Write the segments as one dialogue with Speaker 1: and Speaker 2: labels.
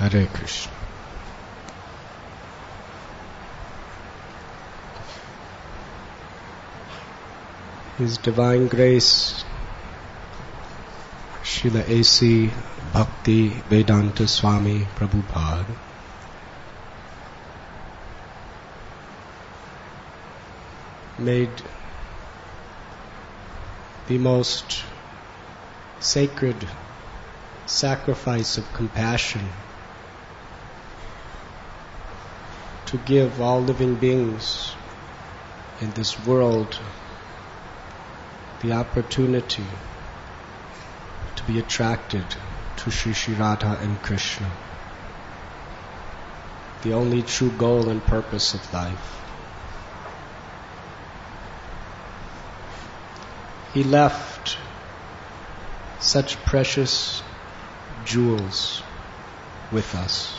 Speaker 1: Hare Krishna. His Divine Grace, Srila A.C. Bhakti Vedanta Swami Prabhupada, made the most sacred sacrifice of compassion to give all living beings in this world the opportunity to be attracted to Sri Sri Radha and Krishna, the only true goal and purpose of life. He left such precious jewels with us.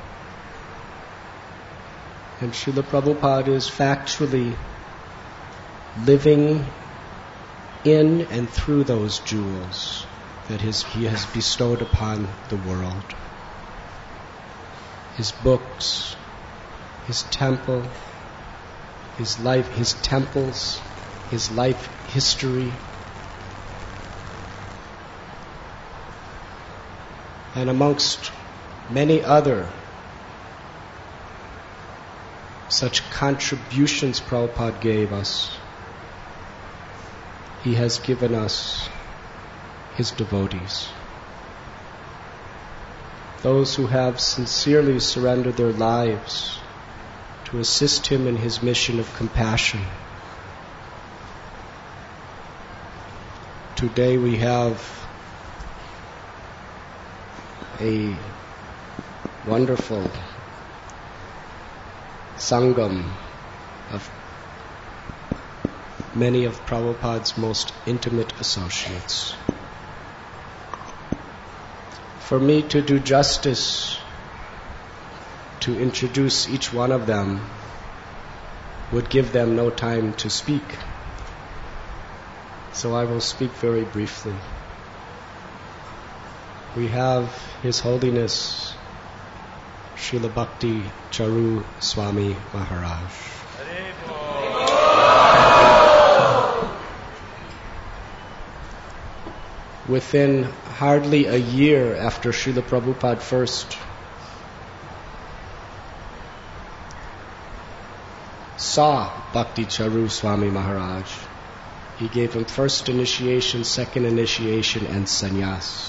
Speaker 1: And Srila Prabhupada is factually living in and through those jewels that he has bestowed upon the world. His books, his temple, his life, his temples, his life history, and amongst many other such contributions Prabhupada gave us, he has given us his devotees. Those who have sincerely surrendered their lives to assist him in his mission of compassion. Today we have a wonderful sangam of many of Prabhupada's most intimate associates. For me to do justice to introduce each one of them would give them no time to speak. So I will speak very briefly. We have His Holiness Srila Bhakti Charu Swami Maharaj. Within hardly a year after Srila Prabhupada first saw Bhakti Charu Swami Maharaj, he gave him first initiation, second initiation, and sannyas.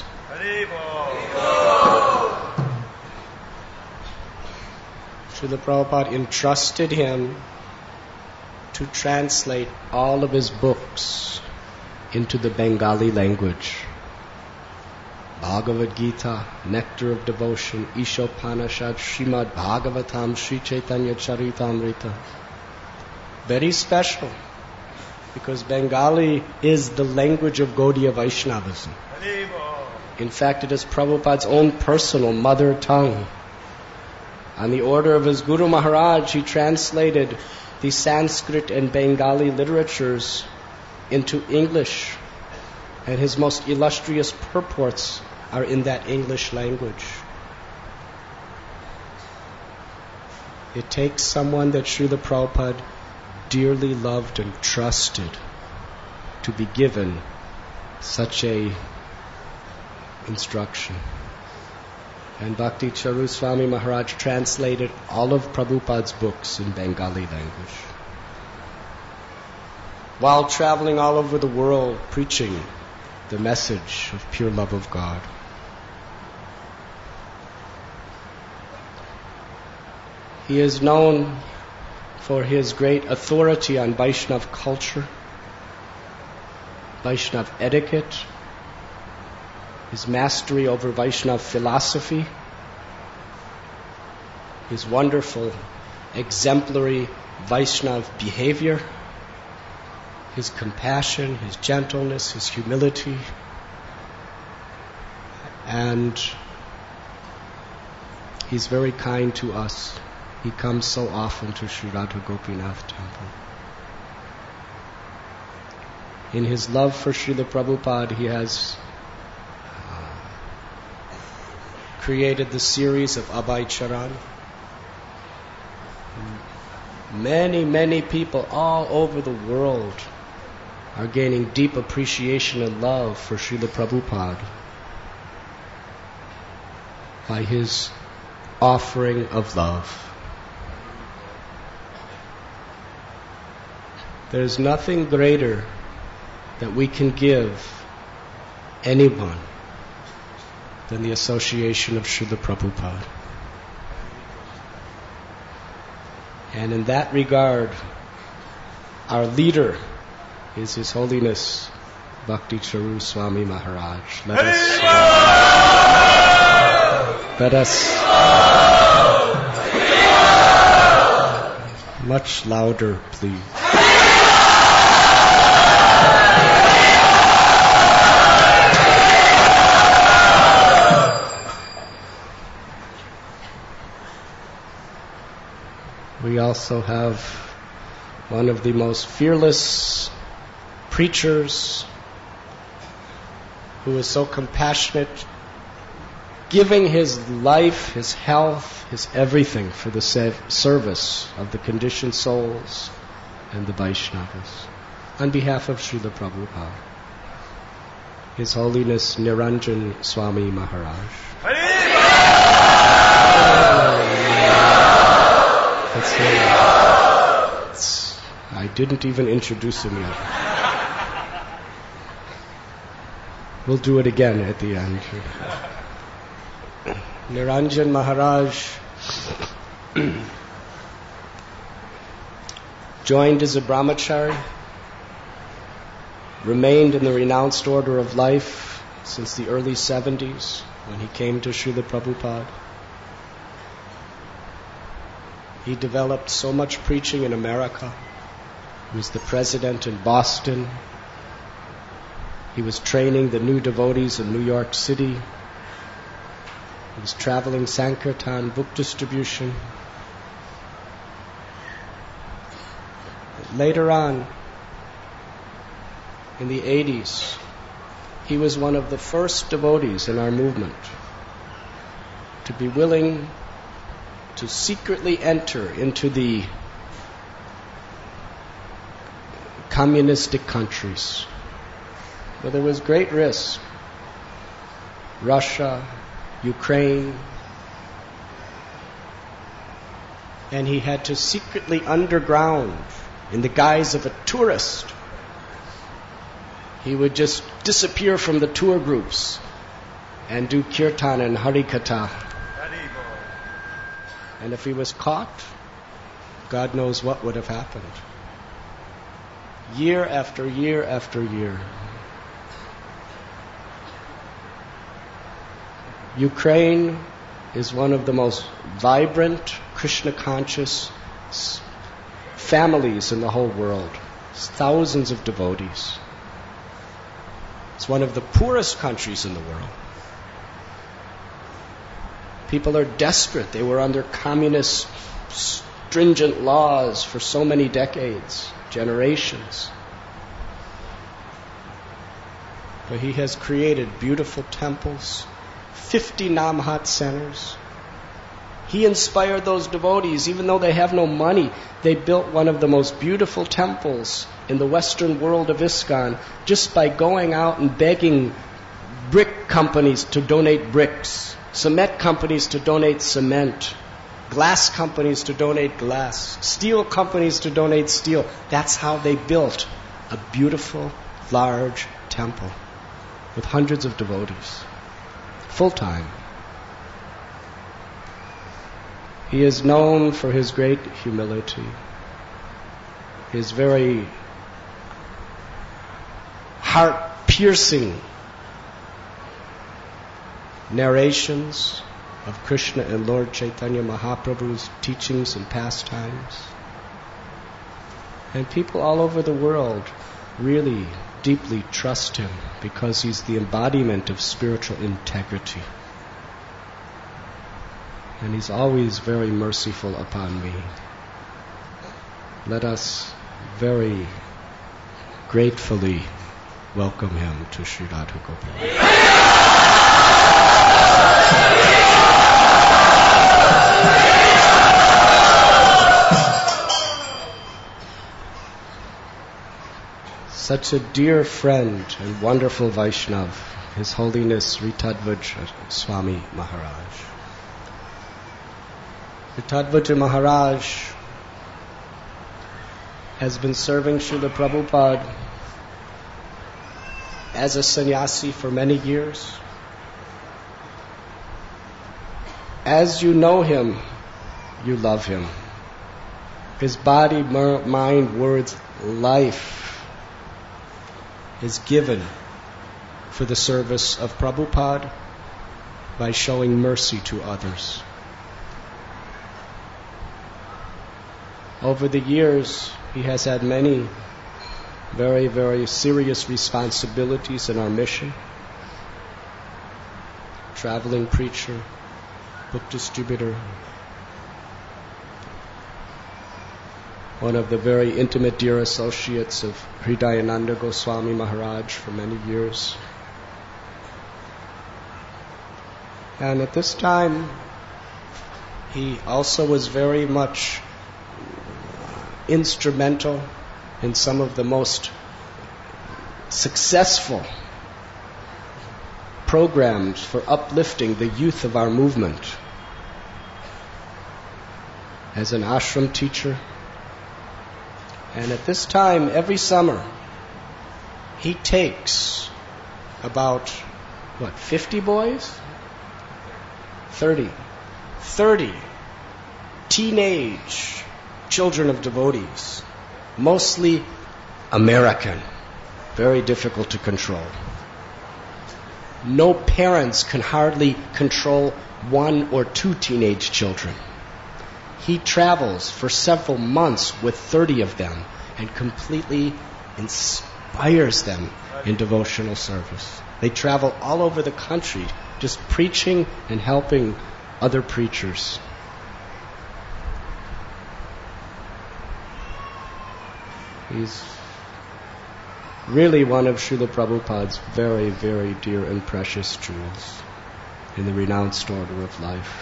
Speaker 1: Srila Prabhupada entrusted him to translate all of his books into the Bengali language. Bhagavad Gita, Nectar of Devotion, Ishopanishad, Srimad Bhagavatam, Sri Chaitanya Charitamrita. Very special, because Bengali is the language of Gaudiya Vaishnavism. In fact, it is Prabhupada's own personal mother tongue. On the order of his Guru Maharaj, he translated the Sanskrit and Bengali literatures into English, and his most illustrious purports are in that English language. It takes someone that Srila Prabhupada dearly loved and trusted to be given such a instruction. And Bhakti Charu Swami Maharaj translated all of Prabhupada's books in Bengali language, while traveling all over the world preaching the message of pure love of God. He is known for his great authority on Vaishnav culture, Vaishnav etiquette, his mastery over Vaishnav philosophy, his wonderful, exemplary Vaishnav behavior, his compassion, his gentleness, his humility, and he's very kind to us. He comes so often to Sri Radha Gopinath temple. In his love for Srila Prabhupada, he has created the series of Abhay Charan. Many, many people all over the world are gaining deep appreciation and love for Srila Prabhupada by his offering of love. There's nothing greater that we can give anyone than the association of Srila Prabhupada. And in that regard, our leader is His Holiness Bhakti Charu Swami Maharaj. Let us much louder, please. We also have one of the most fearless preachers who is so compassionate, giving his life, his health, his everything for the service of the conditioned souls and the Vaishnavas. On behalf of Srila Prabhupada, His Holiness Niranjan Swami Maharaj. I didn't even introduce him yet. We'll do it again at the end. Niranjan Maharaj joined as a brahmachari, remained in the renounced order of life since the early 70s when he came to Srila Prabhupada. He developed so much preaching in America. He was the president in Boston. He was training the new devotees in New York City. He was traveling Sankirtan book distribution. Later on, in the 80s, he was one of the first devotees in our movement to be willing to secretly enter into the communistic countries where there was great risk. Russia, Ukraine. And he had to secretly underground, in the guise of a tourist. He would just disappear from the tour groups and do kirtan and harikatha. And if he was caught, God knows what would have happened. Year after year after year. Ukraine is one of the most vibrant, Krishna-conscious families in the whole world. It's thousands of devotees. It's one of the poorest countries in the world. People are desperate. They were under communist, stringent laws for so many decades, generations. But he has created beautiful temples, 50 Namhat centers. He inspired those devotees, even though they have no money. They built one of the most beautiful temples in the Western world of ISKCON just by going out and begging brick companies to donate bricks, cement companies to donate cement, glass companies to donate glass, steel companies to donate steel. That's how they built a beautiful, large temple with hundreds of devotees, full-time. He is known for his great humility, his very heart-piercing narrations of Krishna and Lord Chaitanya Mahaprabhu's teachings and pastimes. And people all over the world really deeply trust him because he's the embodiment of spiritual integrity. And he's always very merciful upon me. Let us very gratefully welcome him to Sri Radha Gopal. such a dear friend and wonderful Vaishnav, His Holiness Ritadvaja Swami Maharaj. Ritadvaja Maharaj has been serving Srila Prabhupada as a sannyasi for many years. As you know him, you love him. His body, mind, words, life is given for the service of Prabhupada by showing mercy to others. Over the years, he has had many very, very serious responsibilities in our mission. Traveling preacher, book distributor, one of the very intimate dear associates of Hridayananda Goswami Maharaj for many years. And at this time, he also was very much instrumental in some of the most successful programs for uplifting the youth of our movement. As an ashram teacher, and at this time, every summer, he takes about, 50 boys? 30 teenage children of devotees, mostly American, very difficult to control. No parents can hardly control 1 or 2 teenage children. He travels for several months with 30 of them and completely inspires them in devotional service. They travel all over the country just preaching and helping other preachers. He's really one of Srila Prabhupada's very, very dear and precious jewels in the renounced order of life.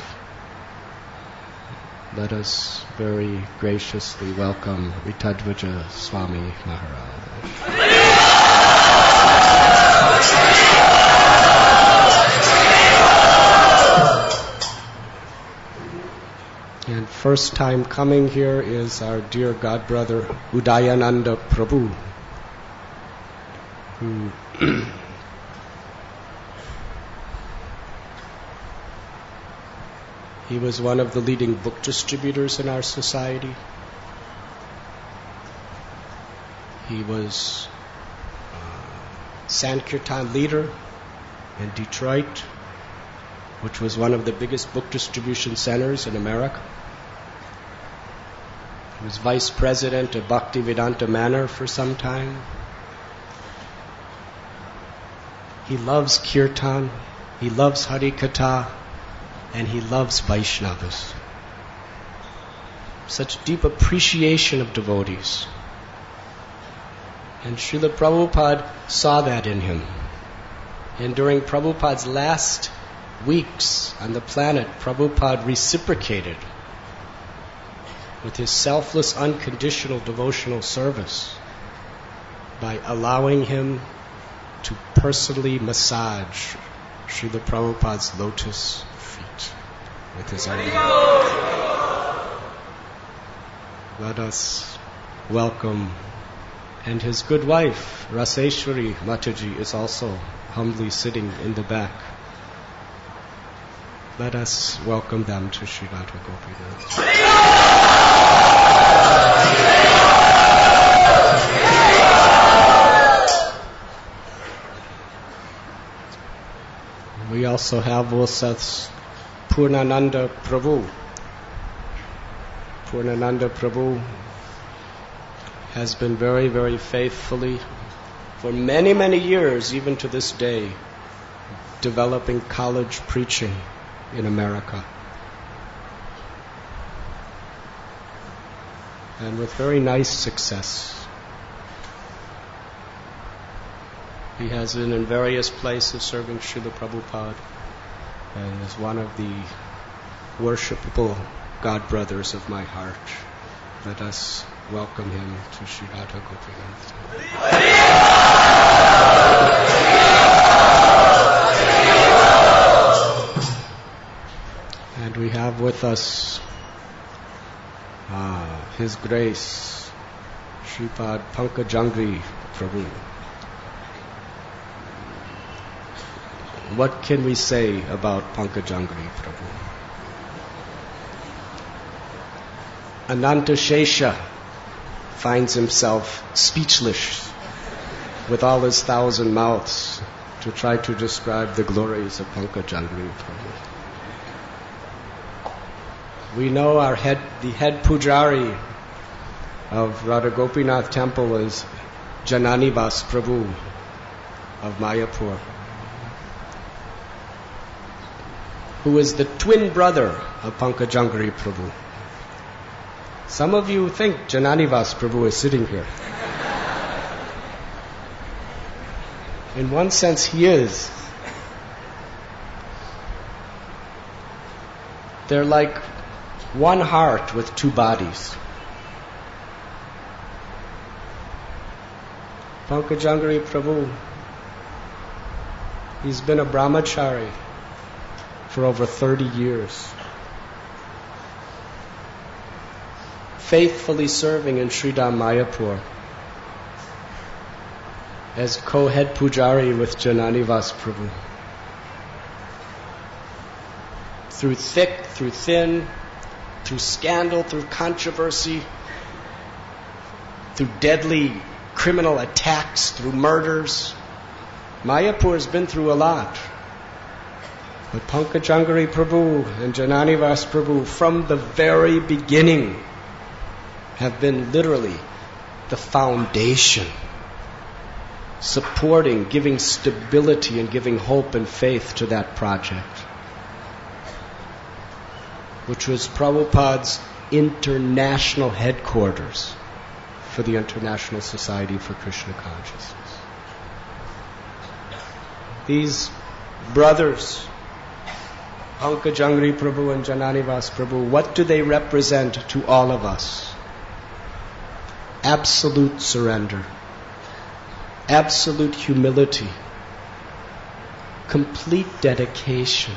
Speaker 1: Let us very graciously welcome Ritadvaja Swami Maharaj. And first time coming here is our dear godbrother Udayananda Prabhu, who he was one of the leading book distributors in our society. He was Sankirtan leader in Detroit, which was one of the biggest book distribution centers in America. He was vice president of Bhaktivedanta Manor for some time. He loves Kirtan, he loves Harikatha, and he loves Vaishnavas. Such deep appreciation of devotees. And Srila Prabhupada saw that in him. And during Prabhupada's last weeks on the planet, Prabhupada reciprocated with his selfless, unconditional devotional service by allowing him to personally massage Srila Prabhupada's lotus feet with his own hand. Let us welcome, and his good wife, Raseshwari Mataji, is also humbly sitting in the back. Let us welcome them to Sri Radha Gopinath. We also have with us Purnananda Prabhu. Purnananda Prabhu has been very, very faithfully for many, many years, even to this day, developing college preaching in America. And with very nice success. He has been in various places serving Srila Prabhupada and is one of the worshipable godbrothers of my heart. Let us welcome him to Sri Radha Gopinath. And we have with us His Grace Shripad Pankajangri Prabhu. What can we say about Pankajangri Prabhu? Ananta Shesha finds himself speechless with all his 1,000 mouths to try to describe the glories of Pankajangri Prabhu. We know the head pujari of Radha Gopinath temple is Jananivas Prabhu of Mayapur, who is the twin brother of Pankajangri Prabhu. Some of you think Jananivas Prabhu is sitting here. In one sense, he is. They're like one heart with two bodies. Pankajangri Prabhu, he's been a brahmachari for over 30 years, faithfully serving in Sridham Mayapur as co-head pujari with Jananivas Prabhu. Through thick, through thin, through scandal, through controversy, through deadly criminal attacks, through murders, Mayapur has been through a lot. But Pankajangri Prabhu and Jananivas Prabhu, from the very beginning, have been literally the foundation, supporting, giving stability and giving hope and faith to that project, which was Prabhupada's international headquarters for the International Society for Krishna Consciousness. These brothers, Pankajangri Prabhu and Jananivas Prabhu, what do they represent to all of us? Absolute surrender, absolute humility, complete dedication.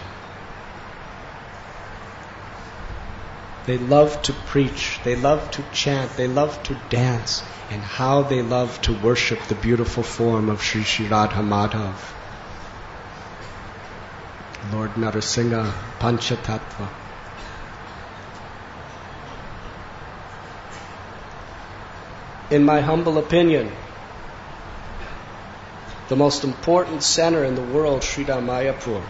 Speaker 1: They love to preach, they love to chant, they love to dance, and how they love to worship the beautiful form of Sri Sri Radha Madhav, Lord Narasingha Panchatattva. In my humble opinion, the most important center in the world, Sridham Mayapur,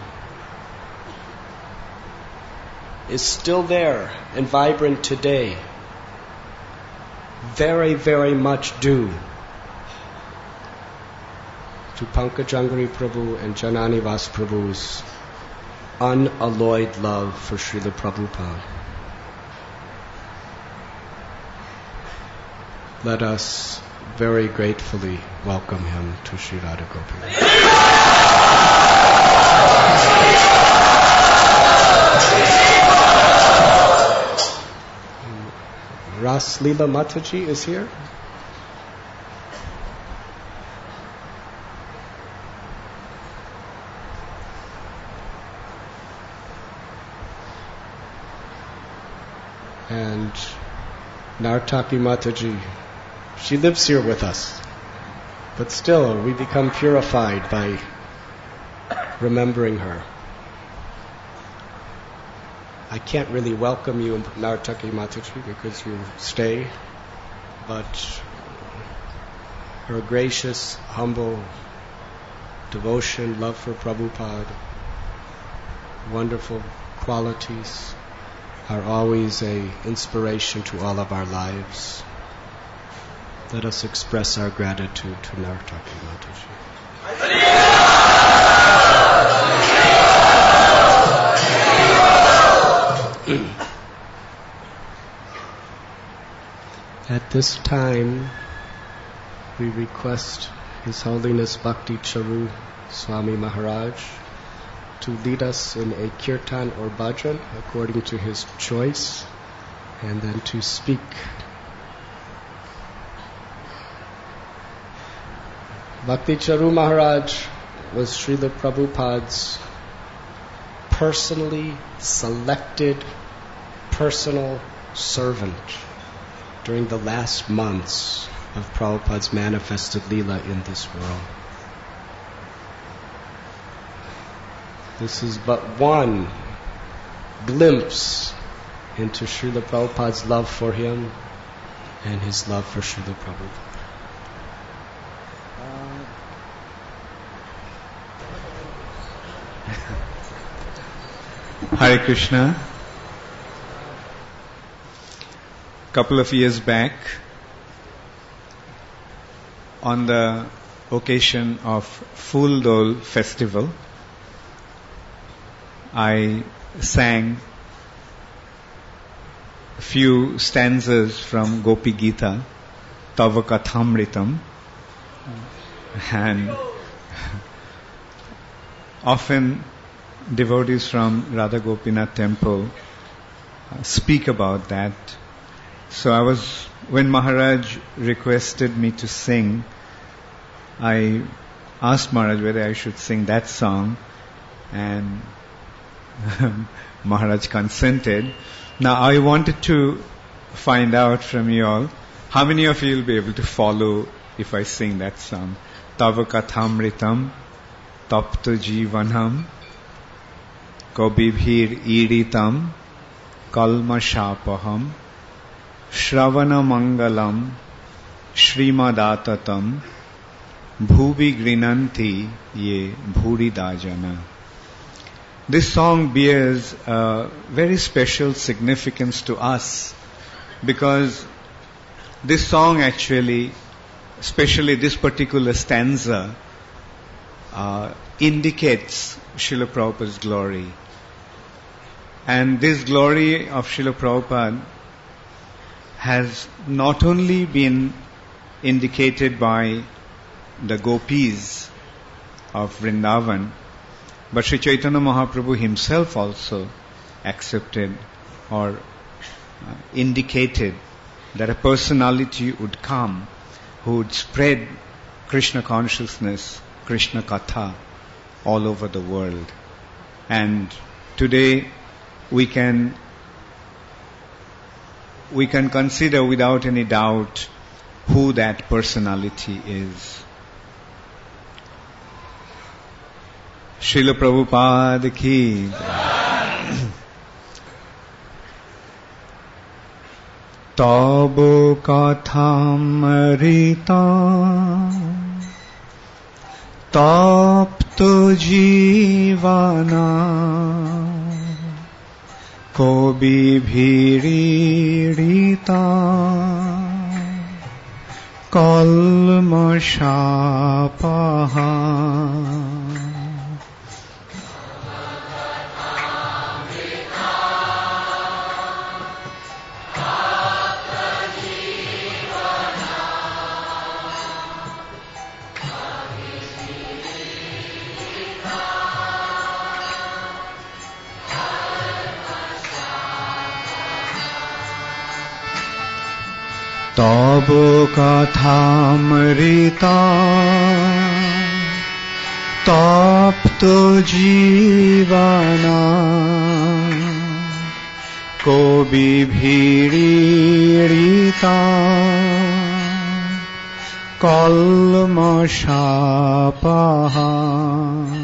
Speaker 1: is still there and vibrant today, very, very much due to Pankajangri Prabhu and Jananivas Prabhu's unalloyed love for Srila Prabhupada. Let us very gratefully welcome him to Sri Radha Gopinath. Ras Leela Mataji is here. And Nartaki Mataji, she lives here with us. But still, we become purified by remembering her. I can't really welcome you, Nartaki Mataji, because you stay, but her gracious, humble devotion, love for Prabhupada, wonderful qualities are always an inspiration to all of our lives. Let us express our gratitude to Nartaki Mataji. At this time, we request His Holiness Bhakti Charu Swami Maharaj to lead us in a kirtan or bhajan according to his choice, and then to speak Bhakti Charu Maharaj was Srila Prabhupada's personally selected personal servant during the last months of Prabhupada's manifested Leela in this world. This is but one glimpse into Srila Prabhupada's love for him and his love for Srila Prabhupada.
Speaker 2: Hare Krishna. Couple of years back, on the occasion of Phool Dole festival, I sang a few stanzas from Gopi Gita, Tava Kathamritam, and often devotees from Radha Gopinath temple speak about that. So when Maharaj requested me to sing, I asked Maharaj whether I should sing that song, and Maharaj consented. Now I wanted to find out from you all, how many of you will be able to follow if I sing that song? Tava Kathamritam, Tapta Jivanam, Kabibhir Iritam, Kalmashapaham, Shravana Mangalam, Srimadattatam, Bhuvi Grinanti Ye Bhuridajana. This song bears a very special significance to us because this song actually, especially this particular stanza, indicates Srila Prabhupada's glory. And this glory of Srila Prabhupada has not only been indicated by the gopis of Vrindavan, but Sri Chaitanya Mahaprabhu himself also accepted or indicated that a personality would come who would spread Krishna consciousness, Krishna Katha all over the world. And today we can consider without any doubt who that personality is. Srila Prabhupada ki Tabo kathamrita tapto jivana Kabibhiririta Kalmashapaha. Tabo kathamrita tapto jivana Kabibhiririta kalmashapaha.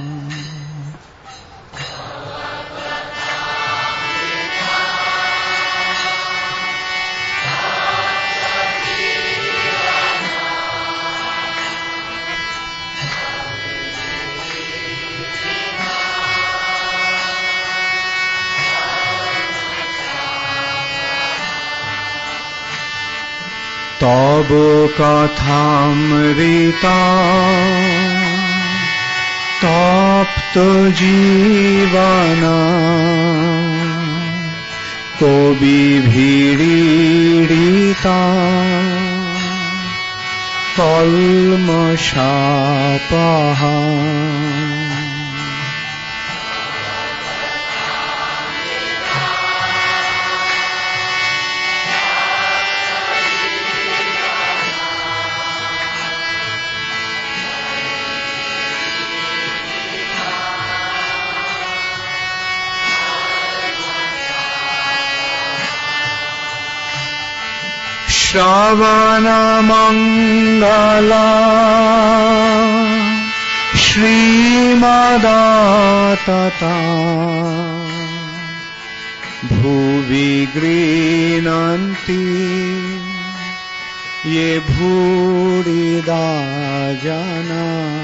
Speaker 2: Tabo kathamrita tapto jivana Kabibhiririta kalmashapaha. श्रवणमङ्गला श्रीमदातता भुवि गृह्णन्ति ये भूरिदा जना।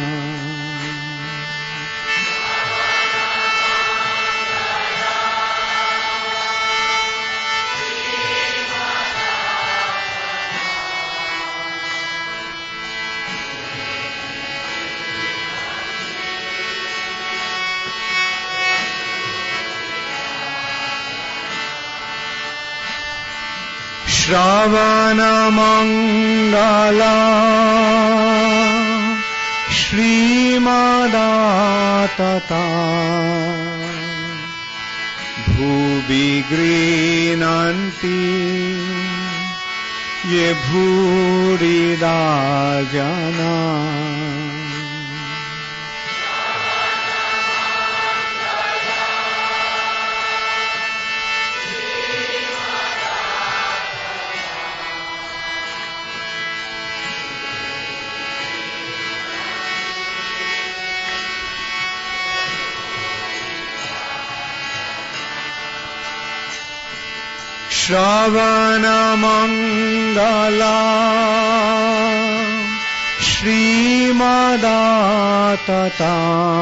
Speaker 2: श्रवणमङ्गला श्रीमदातता भुवि गृह्णन्ति ये भूरिदा जना। श्रवणमङ्गला श्रीमदातता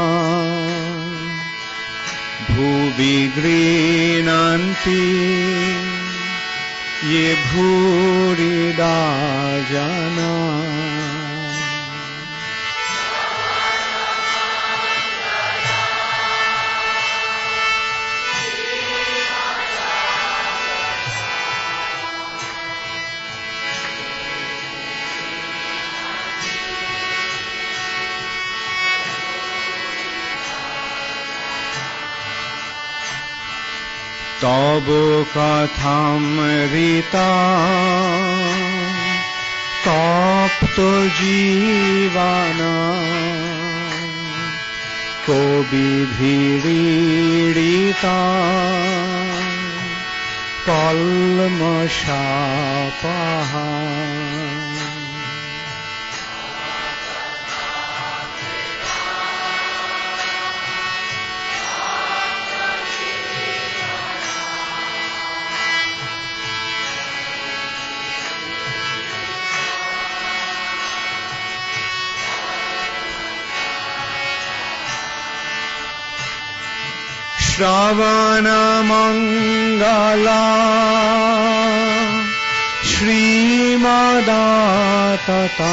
Speaker 2: भुवि गृह्णन्ति ये भूरिदा जना। तब कथामृता तप्त जीवना कोविधिरीडिता कल्मषापः। श्रवणमङ्गला श्रीमदातता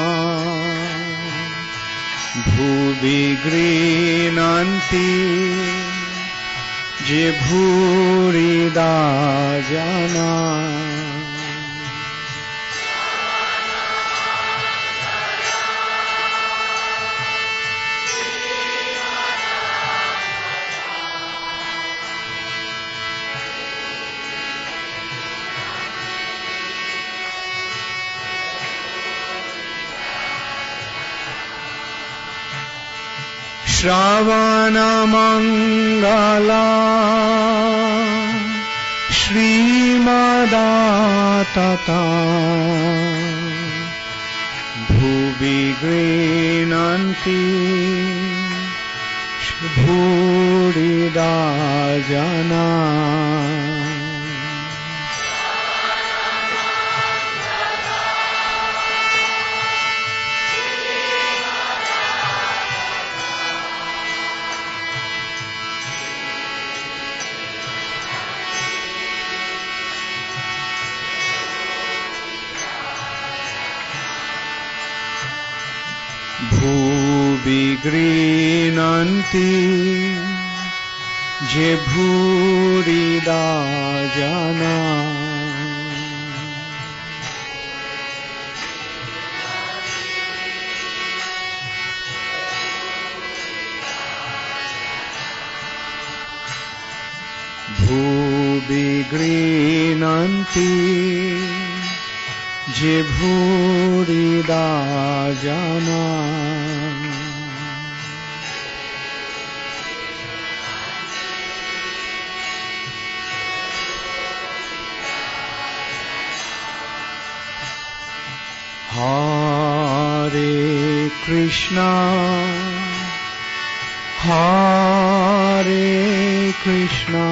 Speaker 2: भुवि गृह्णन्ति ये भूरिदा जना। श्रवणमङ्गला श्रीमदातता भुवि गृह्णन्ति भूरिदा जना। भुवि गृह्णन्ति ये भूरिदा जना। भुवि गृह्णन्ति ये भूरिदा जना। Hare Krishna, Hare Krishna,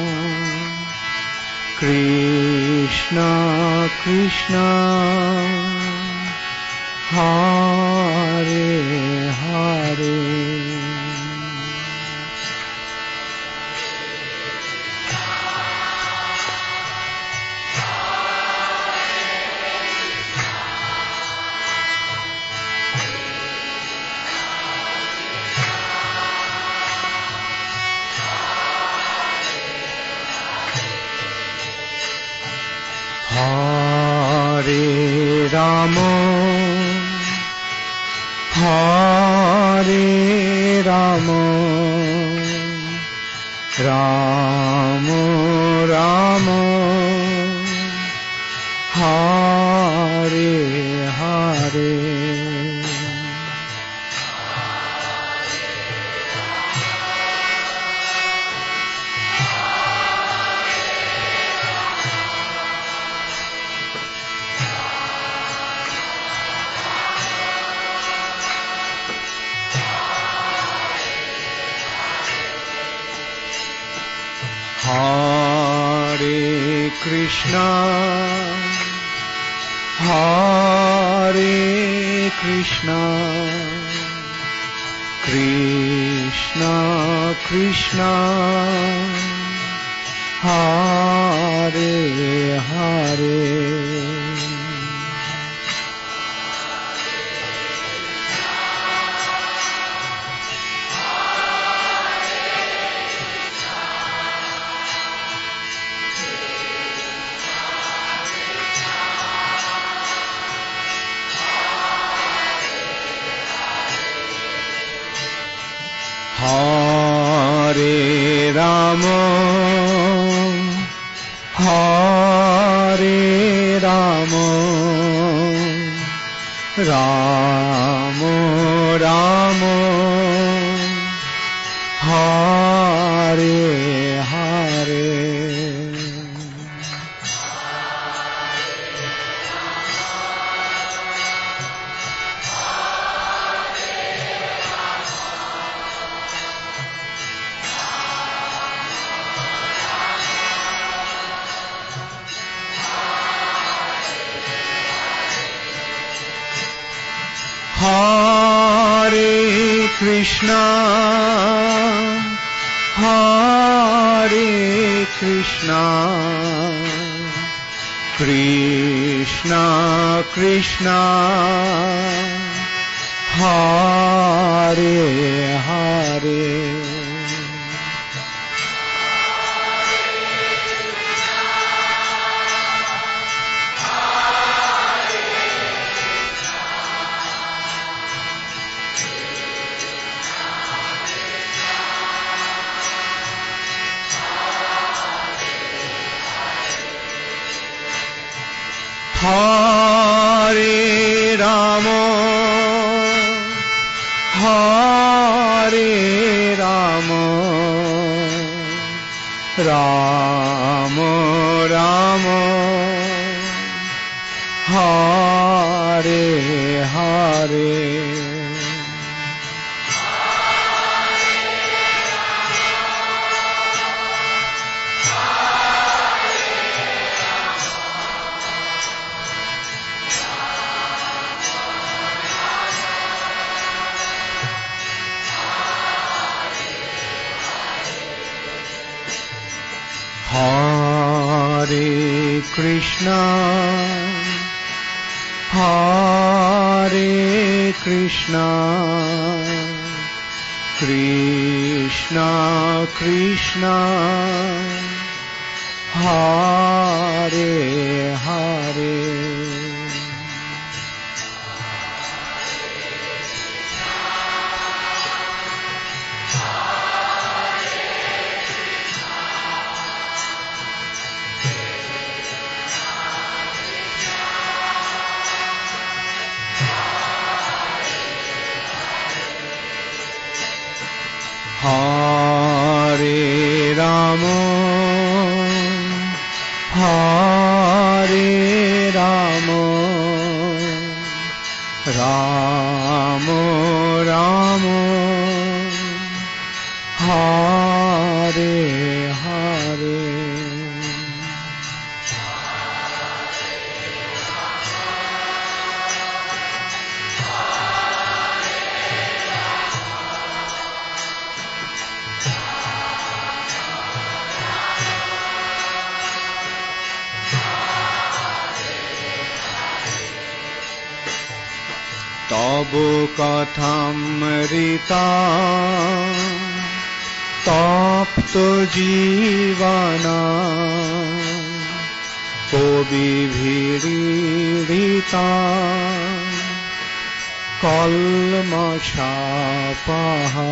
Speaker 2: Krishna Krishna, Hare Hare. Hare Rama, Hare Rama, Rama Rama, Hare Hare. Hare Krishna, Hare Krishna, Krishna Krishna, Hare Hare. Hare Rama, Hare Rama, Rama Rama, Hare Hare. Hare Krishna, Hare Krishna, Krishna Krishna, Hare Hare. Hare Rama, Hare Rama, Rama Rama, Hare Hare. Hare Krishna, Hare Krishna, Krishna Krishna, Hare Hare. Hare Rama, Hare Hare Hare Tabu kathamrita tapto jivana kobi bhiririta kalmashapaha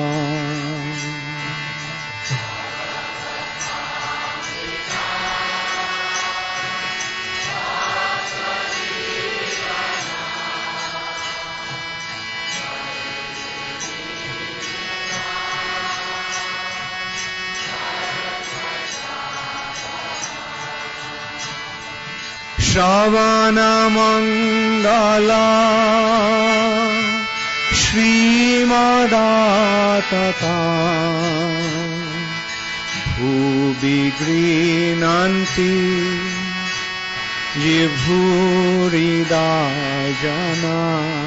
Speaker 2: Shravana Mangala Shrimadatata Bhubigrinanti Jibhurida Jana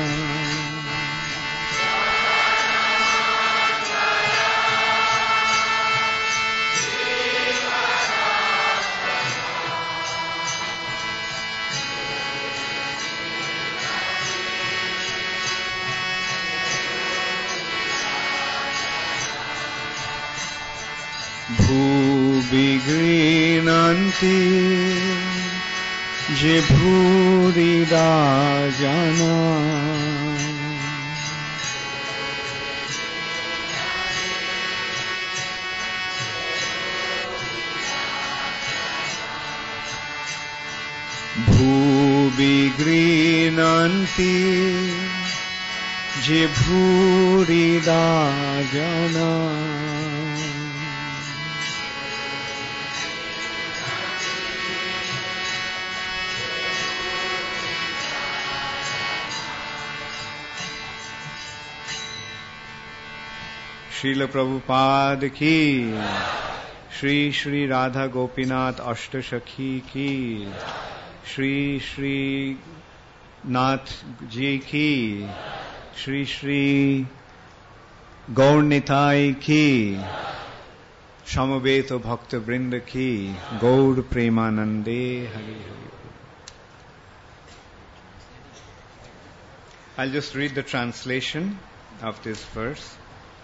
Speaker 2: Bhubigrinanti Jibhurida Jana Bhubigrinanti Jibhurida Jana Srila Prabhupada ki, Shri Shri Radha Gopinath Ashtashakhi ki, Shri Shri Nath Ji ki, Shri Shri Gaur Nitai ki, Shamaveto Bhakta Vrinda ki, Gaur Premanande Hari Hari. I'll just read the translation of this verse.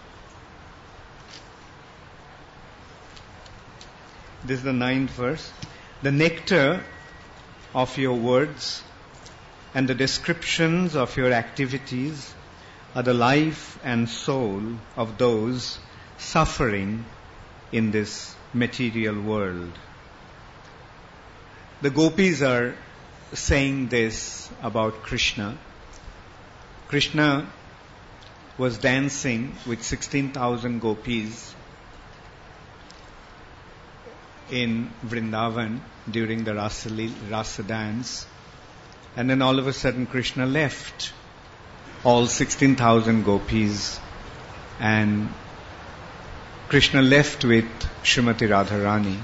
Speaker 2: This is the 9th verse. The nectar of your words and the descriptions of your activities are the life and soul of those suffering in this material world. The gopis are saying this about Krishna. Krishna was dancing with 16,000 gopis in Vrindavan during the Rasa dance, and then all of a sudden Krishna left all 16,000 gopis, and Krishna left with Srimati Radharani.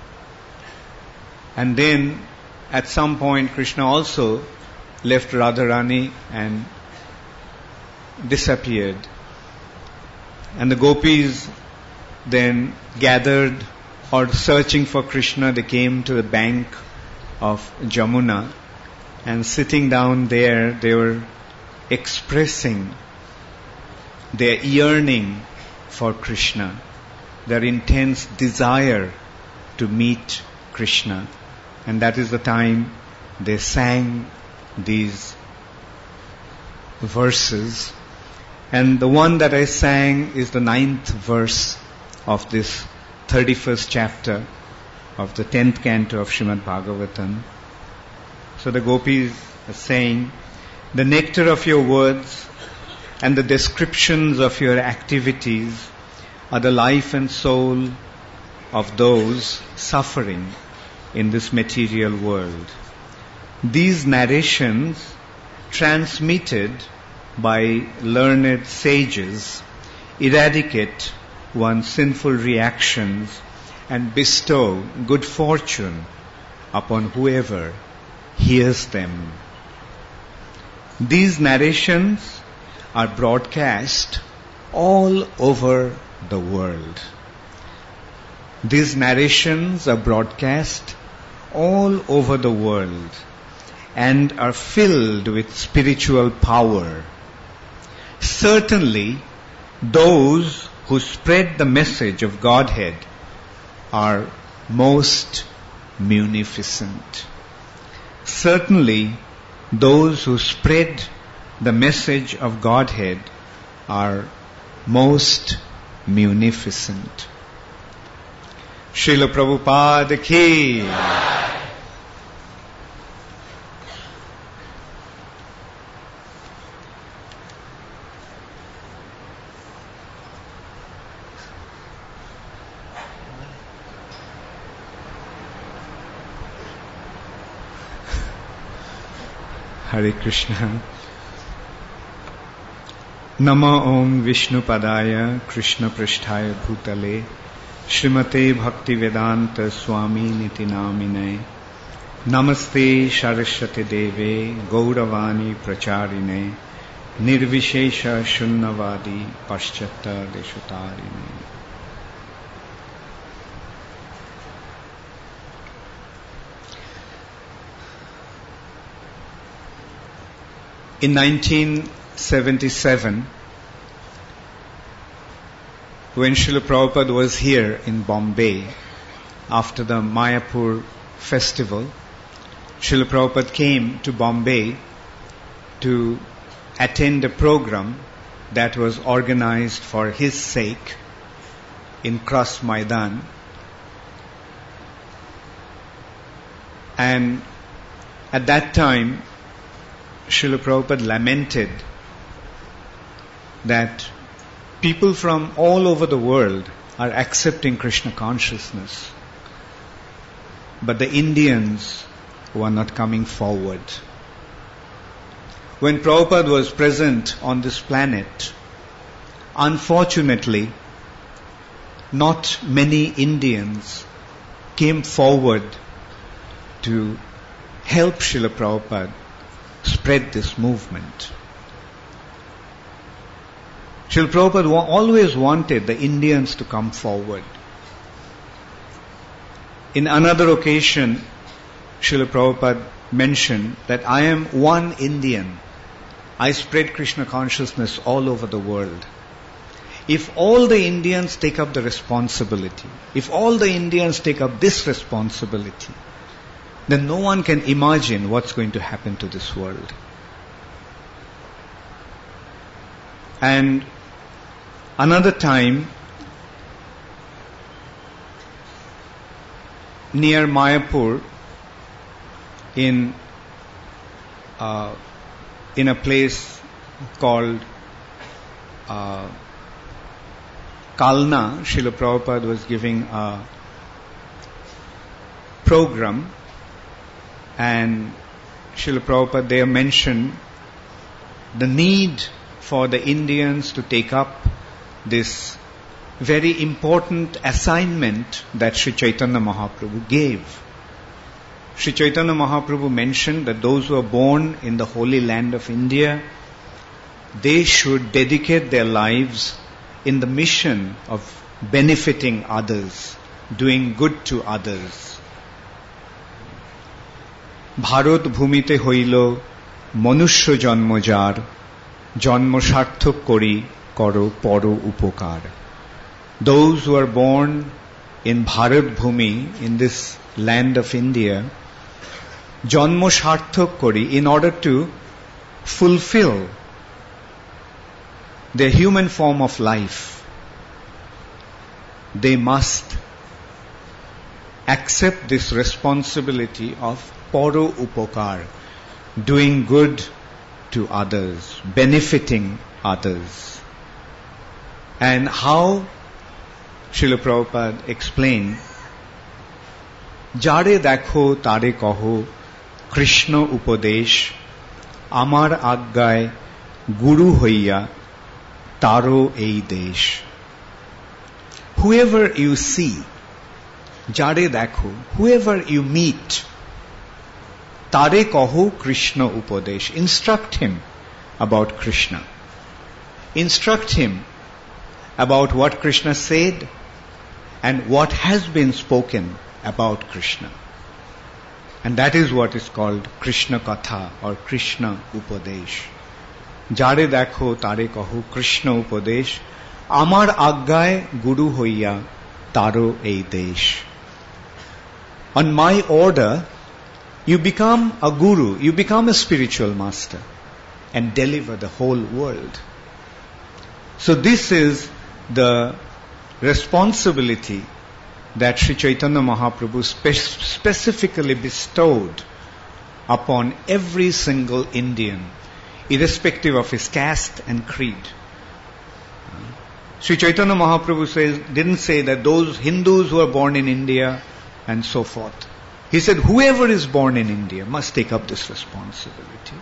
Speaker 2: And then at some point Krishna also left Radharani and disappeared. And the gopis then gathered, or searching for Krishna, they came to the bank of Jamuna, and sitting down there, they were expressing their yearning for Krishna, their intense desire to meet Krishna. And that is the time they sang these verses. And the one that I sang is the 9th verse of this 31st chapter of the 10th canto of Srimad Bhagavatam. So the gopis are saying, the nectar of your words and the descriptions of your activities are the life and soul of those suffering in this material world. These narrations, transmitted by learned sages, eradicate one's sinful reactions and bestow good fortune upon whoever hears them. These narrations are broadcast all over the world. These narrations are broadcast all over the world and are filled with spiritual power. Certainly, those who spread the message of Godhead are most munificent. Certainly, those who spread the message of Godhead are most munificent. Srila Prabhupada ki. Hare Krishna. Nama Om Vishnu Padaya Krishna Pristhaya Bhutale Srimate Bhakti Vedanta Swami Niti Namine Namaste Saraswati Deve Gauravani Pracharine Nirvishesha Shunnavadi Paschatta Deshutarine. In 1977, when Srila Prabhupada was here in Bombay, after the Mayapur festival, Srila Prabhupada came to Bombay to attend a program that was organized for his sake in Kras Maidan. And at that time, Srila Prabhupada lamented that people from all over the world are accepting Krishna consciousness, but the Indians were not coming forward. When Prabhupada was present on this planet, unfortunately, not many Indians came forward to help Srila Prabhupada spread this movement. Srila Prabhupada always wanted the Indians to come forward. In another occasion, Srila Prabhupada mentioned that I am one Indian. I spread Krishna consciousness all over the world. If all the Indians take up the responsibility, if all the Indians take up this responsibility, then no one can imagine what's going to happen to this world. And another time, near Mayapur, in a place called Kalna, Srila Prabhupada was giving a program, and Srila Prabhupada there mentioned the need for the Indians to take up this very important assignment that Sri Chaitanya Mahaprabhu gave. Sri Chaitanya Mahaprabhu mentioned that those who are born in the holy land of India, they should dedicate their lives in the mission of benefiting others, doing good to others. Bharat ভূমিতে হইল মনুষ্য জন্মজার জন্ম সার্থক করি করো পর উপকার. Those who are born in Bharat Bhumi, in this land of India, জন্ম সার্থক করি, in order to fulfill their human form of life, they must accept this responsibility of paro upokar, doing good to others, benefiting others. And how Srila Prabhupada explained, jare dekho tare kaho Krishna upadesh amar aggay guru hoiya taro ei desh. whoever you see, jare dekho, whoever you meet, tare kaho Krishna upadesh. Instruct him about Krishna. Instruct him about what Krishna said and what has been spoken about Krishna. And that is what is called Krishna Katha or Krishna Upadesh. Jare dekho tare kaho Krishna Upadesh, amar aggay guru hoiya taro ei desh. On my order, you become a guru, you become a spiritual master and deliver the whole world. So this is the responsibility that Sri Chaitanya Mahaprabhu specifically bestowed upon every single Indian, irrespective of his caste and creed. Sri Chaitanya Mahaprabhu didn't say that those Hindus who are born in India and so forth. He said whoever is born in India must take up this responsibility.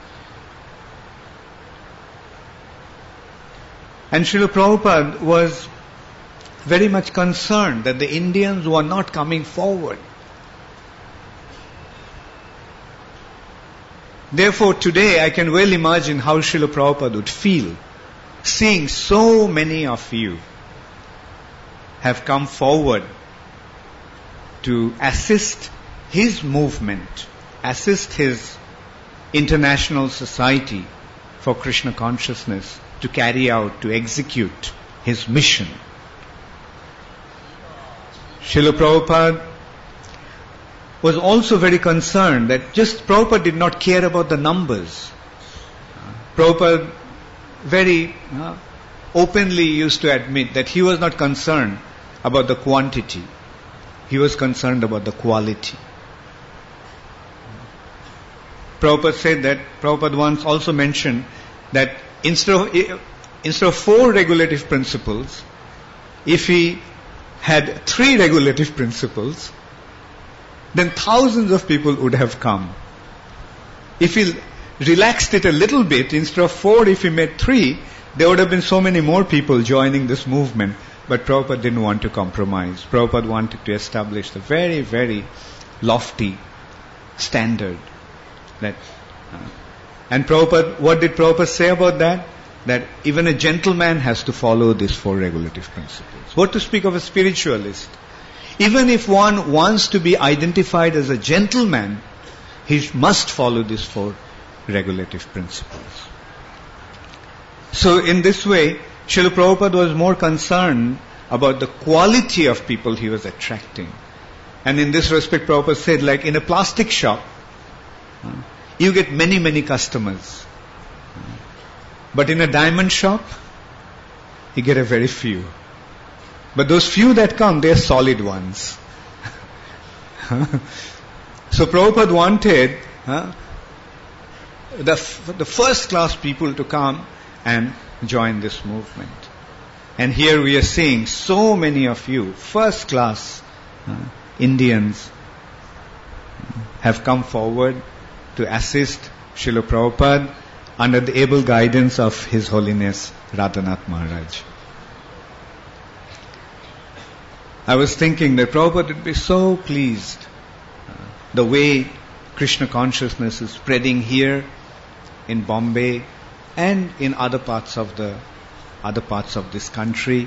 Speaker 2: And Srila Prabhupada was very much concerned that the Indians were not coming forward. Therefore, today I can well imagine how Srila Prabhupada would feel seeing so many of you have come forward to assist his movement, assist his international society for Krishna consciousness to carry out, to execute his mission. Srila Prabhupada was also very concerned that just Prabhupada did not care about the numbers. Prabhupada very openly used to admit that he was not concerned about the quantity. He was concerned about the quality. Prabhupada said that, Prabhupada once also mentioned that instead of 4 regulative principles, if he had 3 regulative principles, then thousands of people would have come. If he relaxed it a little bit, instead of 4, if he made 3, there would have been so many more people joining this movement. But Prabhupada didn't want to compromise. Prabhupada wanted to establish the very, very lofty standard. And Prabhupada, what did Prabhupada say about that? That even a gentleman has to follow these 4 regulative principles. What to speak of a spiritualist? Even if one wants to be identified as a gentleman, he must follow these 4 regulative principles. So in this way, Srila Prabhupada was more concerned about the quality of people he was attracting. And in this respect, Prabhupada said, like in a plastic shop, you get many, many customers. But in a diamond shop, you get a very few. But those few that come, they are solid ones. So Prabhupada wanted the first class people to come and join this movement. And here we are seeing so many of you, first class Indians, have come forward to assist Srila Prabhupada under the able guidance of His Holiness Radhanath Maharaj. I was thinking that Prabhupada would be so pleased the way Krishna consciousness is spreading here in Bombay and in other parts of this country.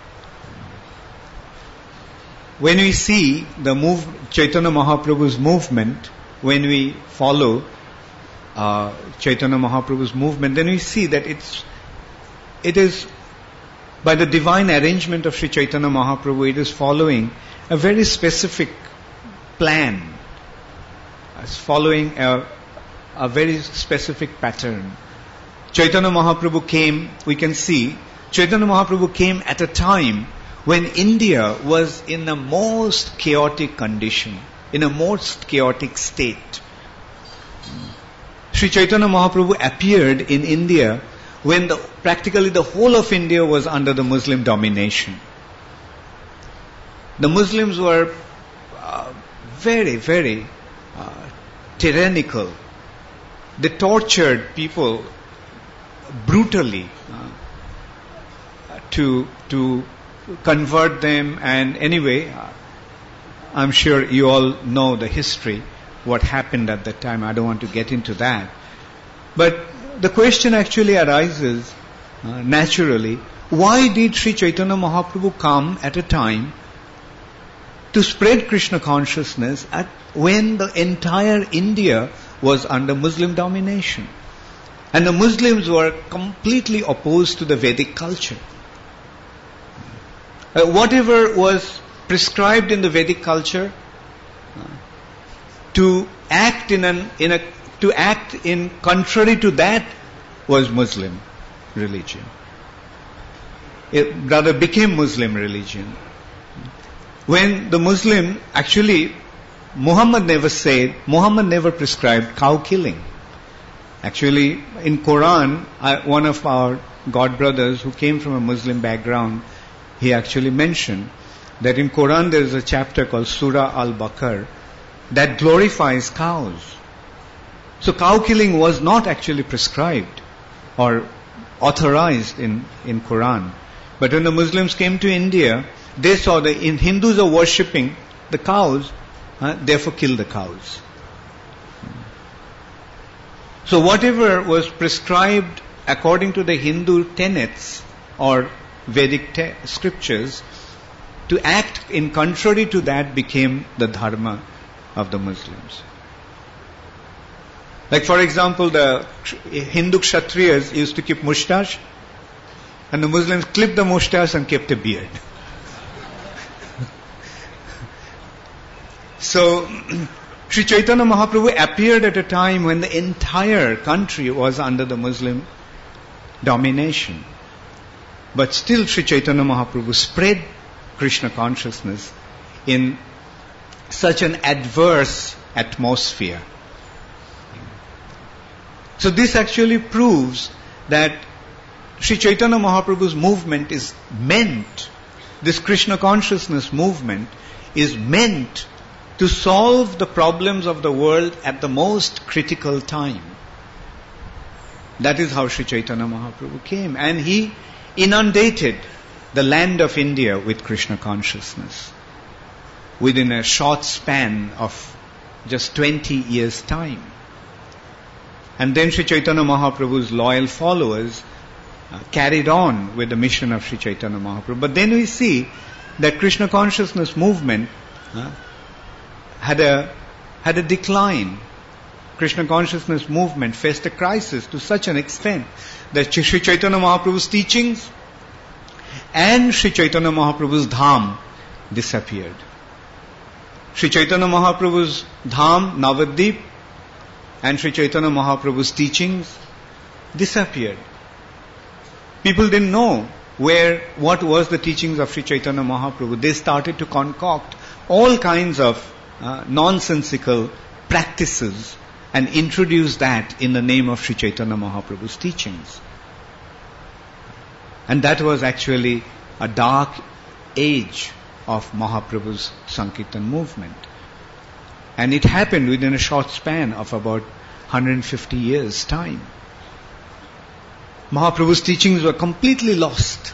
Speaker 2: When we see the Chaitanya Mahaprabhu's movement, when we follow Chaitanya Mahaprabhu's movement, then we see that it is by the divine arrangement of Sri Chaitanya Mahaprabhu, it is following a very specific plan. It's following a very specific pattern. Chaitanya Mahaprabhu came, we can see, Chaitanya Mahaprabhu came at a time when India was in the most chaotic condition, in a most chaotic state. Sri Chaitanya Mahaprabhu appeared in India when practically the whole of India was under the Muslim domination. The Muslims were very, very tyrannical. They tortured people brutally to convert them, and anyway, I'm sure you all know the history, what happened at that time. I don't want to get into that. But the question actually arises naturally, why did Sri Chaitanya Mahaprabhu come at a time to spread Krishna consciousness when the entire India was under Muslim domination? And the Muslims were completely opposed to the Vedic culture. Whatever was prescribed in the Vedic culture, to act in contrary to that was Muslim religion. It rather became Muslim religion. When the Muslim, actually, Muhammad never prescribed cow killing. Actually, in Quran, one of our god brothers who came from a Muslim background, he actually mentioned that in Quran there is a chapter called Surah Al-Baqarah that glorifies cows. So cow killing was not actually prescribed or authorized in Quran. But when the Muslims came to India, they saw that Hindus are worshipping the cows, therefore kill the cows. So whatever was prescribed according to the Hindu tenets or Vedic scriptures, to act in contrary to that became the dharma of the Muslims. Like for example, the Hindu Kshatriyas used to keep mustache, and the Muslims clipped the mustache and kept a beard. So, Sri Chaitanya Mahaprabhu appeared at a time when the entire country was under the Muslim domination. But still Sri Chaitanya Mahaprabhu spread Krishna consciousness in such an adverse atmosphere. So this actually proves that Sri Chaitanya Mahaprabhu's movement is meant, this Krishna consciousness movement is meant to solve the problems of the world at the most critical time. That is how Sri Chaitanya Mahaprabhu came, and he inundated the land of India with Krishna consciousness within a short span of just 20 years' time. And then Sri Chaitanya Mahaprabhu's loyal followers carried on with the mission of Sri Chaitanya Mahaprabhu. But then we see that Krishna consciousness movement had a decline. Krishna consciousness movement faced a crisis to such an extent that Sri Chaitanya Mahaprabhu's teachings and Sri Chaitanya Mahaprabhu's dham disappeared. Sri Chaitanya Mahaprabhu's dham, Navadvip, and Sri Chaitanya Mahaprabhu's teachings disappeared. People didn't know what was the teachings of Sri Chaitanya Mahaprabhu. They started to concoct all kinds of nonsensical practices and introduce that in the name of Sri Chaitanya Mahaprabhu's teachings. And that was actually a dark age of Mahaprabhu's Sankirtan movement. And it happened within a short span of about 150 years' time. Mahaprabhu's teachings were completely lost.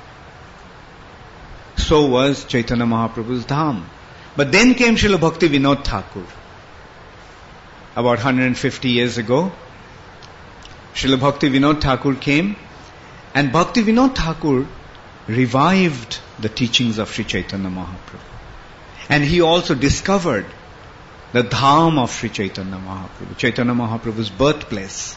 Speaker 2: So was Chaitanya Mahaprabhu's dham. But then came Srila Bhakti Vinod Thakur. About 150 years ago, Srila Bhakti Vinod Thakur came, and Bhakti Vinod Thakur revived the teachings of Sri Chaitanya Mahaprabhu. And he also discovered the dham of Sri Chaitanya Mahaprabhu, Chaitanya Mahaprabhu's birthplace.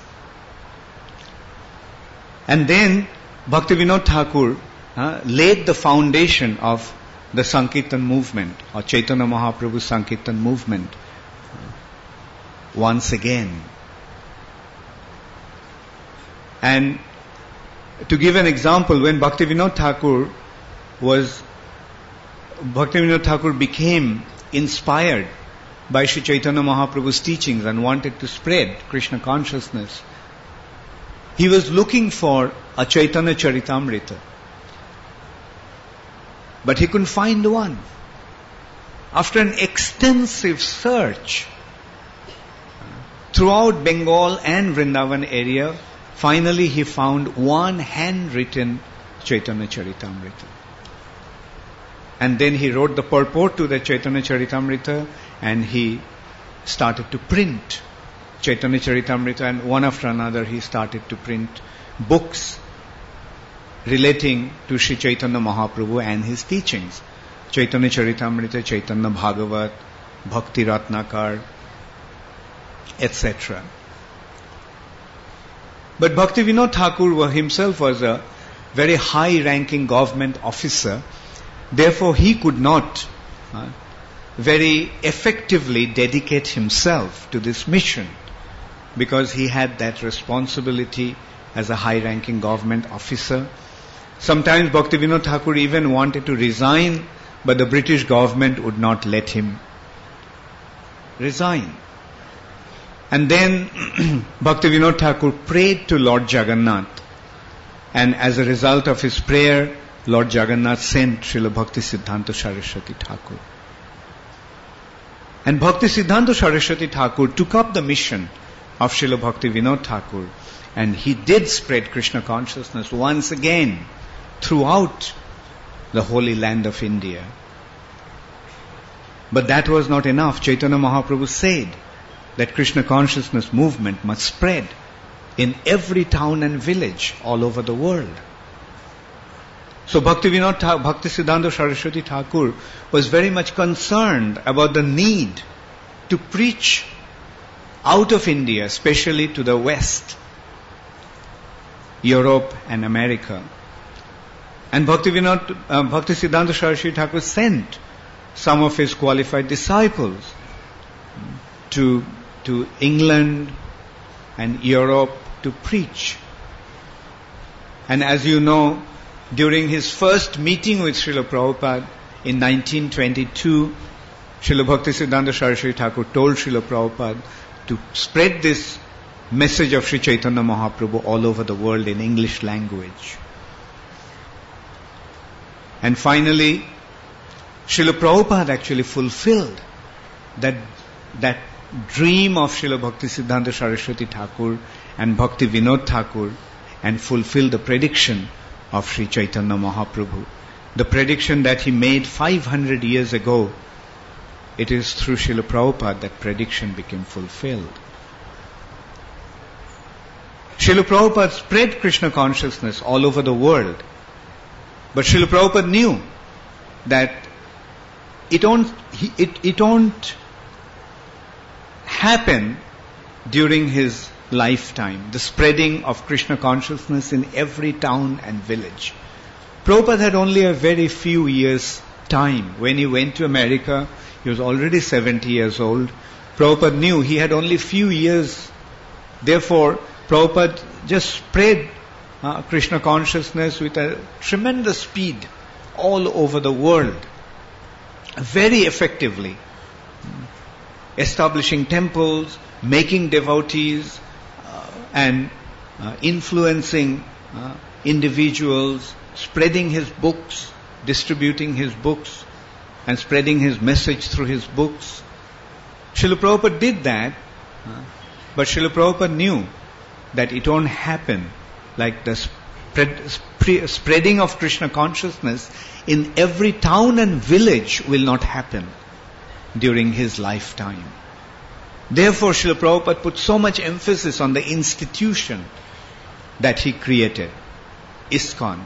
Speaker 2: And then Bhakti Vinod Thakur laid the foundation of the Sankirtan movement, or Chaitanya Mahaprabhu's Sankirtan movement, once again. And to give an example, when Bhakti Vinod Thakur became inspired by Sri Chaitanya Mahaprabhu's teachings and wanted to spread Krishna consciousness, he was looking for a Chaitanya Charitamrita. But he couldn't find one. After an extensive search throughout Bengal and Vrindavan area, finally he found one handwritten Chaitanya Charitamrita. And then he wrote the purport to the Chaitanya Charitamrita, and he started to print Chaitanya Charitamrita, and one after another he started to print books relating to Sri Chaitanya Mahaprabhu and his teachings. Chaitanya Charitamrita, Chaitanya Bhagavat, Bhakti Ratnakar, etc. But Bhaktivinoda Thakur himself was a very high-ranking government officer. Therefore, he could not very effectively dedicate himself to this mission, because he had that responsibility as a high-ranking government officer. Sometimes Bhaktivinoda Thakur even wanted to resign, but the British government would not let him resign. And then Bhaktivinoda Thakur prayed to Lord Jagannath, and as a result of his prayer, Lord Jagannath sent Srila Bhaktisiddhanta Saraswati Thakur. And Bhaktisiddhanta Saraswati Thakur took up the mission of Srila Bhaktivinoda Thakur, and he did spread Krishna consciousness once again throughout the holy land of India. But that was not enough. Chaitanya Mahaprabhu said that Krishna consciousness movement must spread in every town and village all over the world. So Bhaktisiddhanta Saraswati Thakur was very much concerned about the need to preach out of India, especially to the West, Europe and America. And Bhaktisiddhanta Saraswati Thakur sent some of his qualified disciples to England and Europe to preach. And as you know, during his first meeting with Srila Prabhupada in 1922, Srila Bhaktisiddhanta Saraswati Thakur told Srila Prabhupada to spread this message of Sri Chaitanya Mahaprabhu all over the world in English language. And finally, Srila Prabhupada actually fulfilled that dream of Srila Bhaktisiddhanta Saraswati Thakur and Bhakti Vinod Thakur, and fulfilled the prediction of Sri Chaitanya Mahaprabhu. The prediction that he made 500 years ago, it is through Srila Prabhupada that prediction became fulfilled. Srila Prabhupada spread Krishna consciousness all over the world. But Srila Prabhupada knew that it won't happen during his lifetime, the spreading of Krishna consciousness in every town and village. Prabhupada had only a very few years' time. When he went to America, he was already 70 years old. Prabhupada knew he had only few years. Therefore, Prabhupada just spread Krishna consciousness with a tremendous speed all over the world, very effectively, establishing temples, making devotees, and influencing individuals, spreading his books, distributing his books, and spreading his message through his books. Srila Prabhupada did that, but Srila Prabhupada knew that it won't happen like the spreading of Krishna consciousness in every town and village will not happen during his lifetime. Therefore, Srila Prabhupada put so much emphasis on the institution that he created, ISKCON.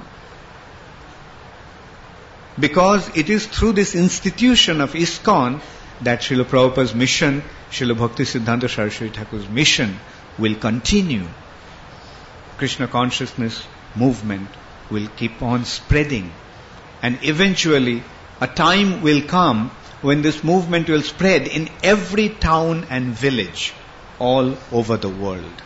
Speaker 2: Because it is through this institution of ISKCON that Srila Prabhupada's mission, Srila Bhaktisiddhanta Saraswati Thakur's mission, will continue. Krishna consciousness movement will keep on spreading. And eventually, a time will come when this movement will spread in every town and village all over the world.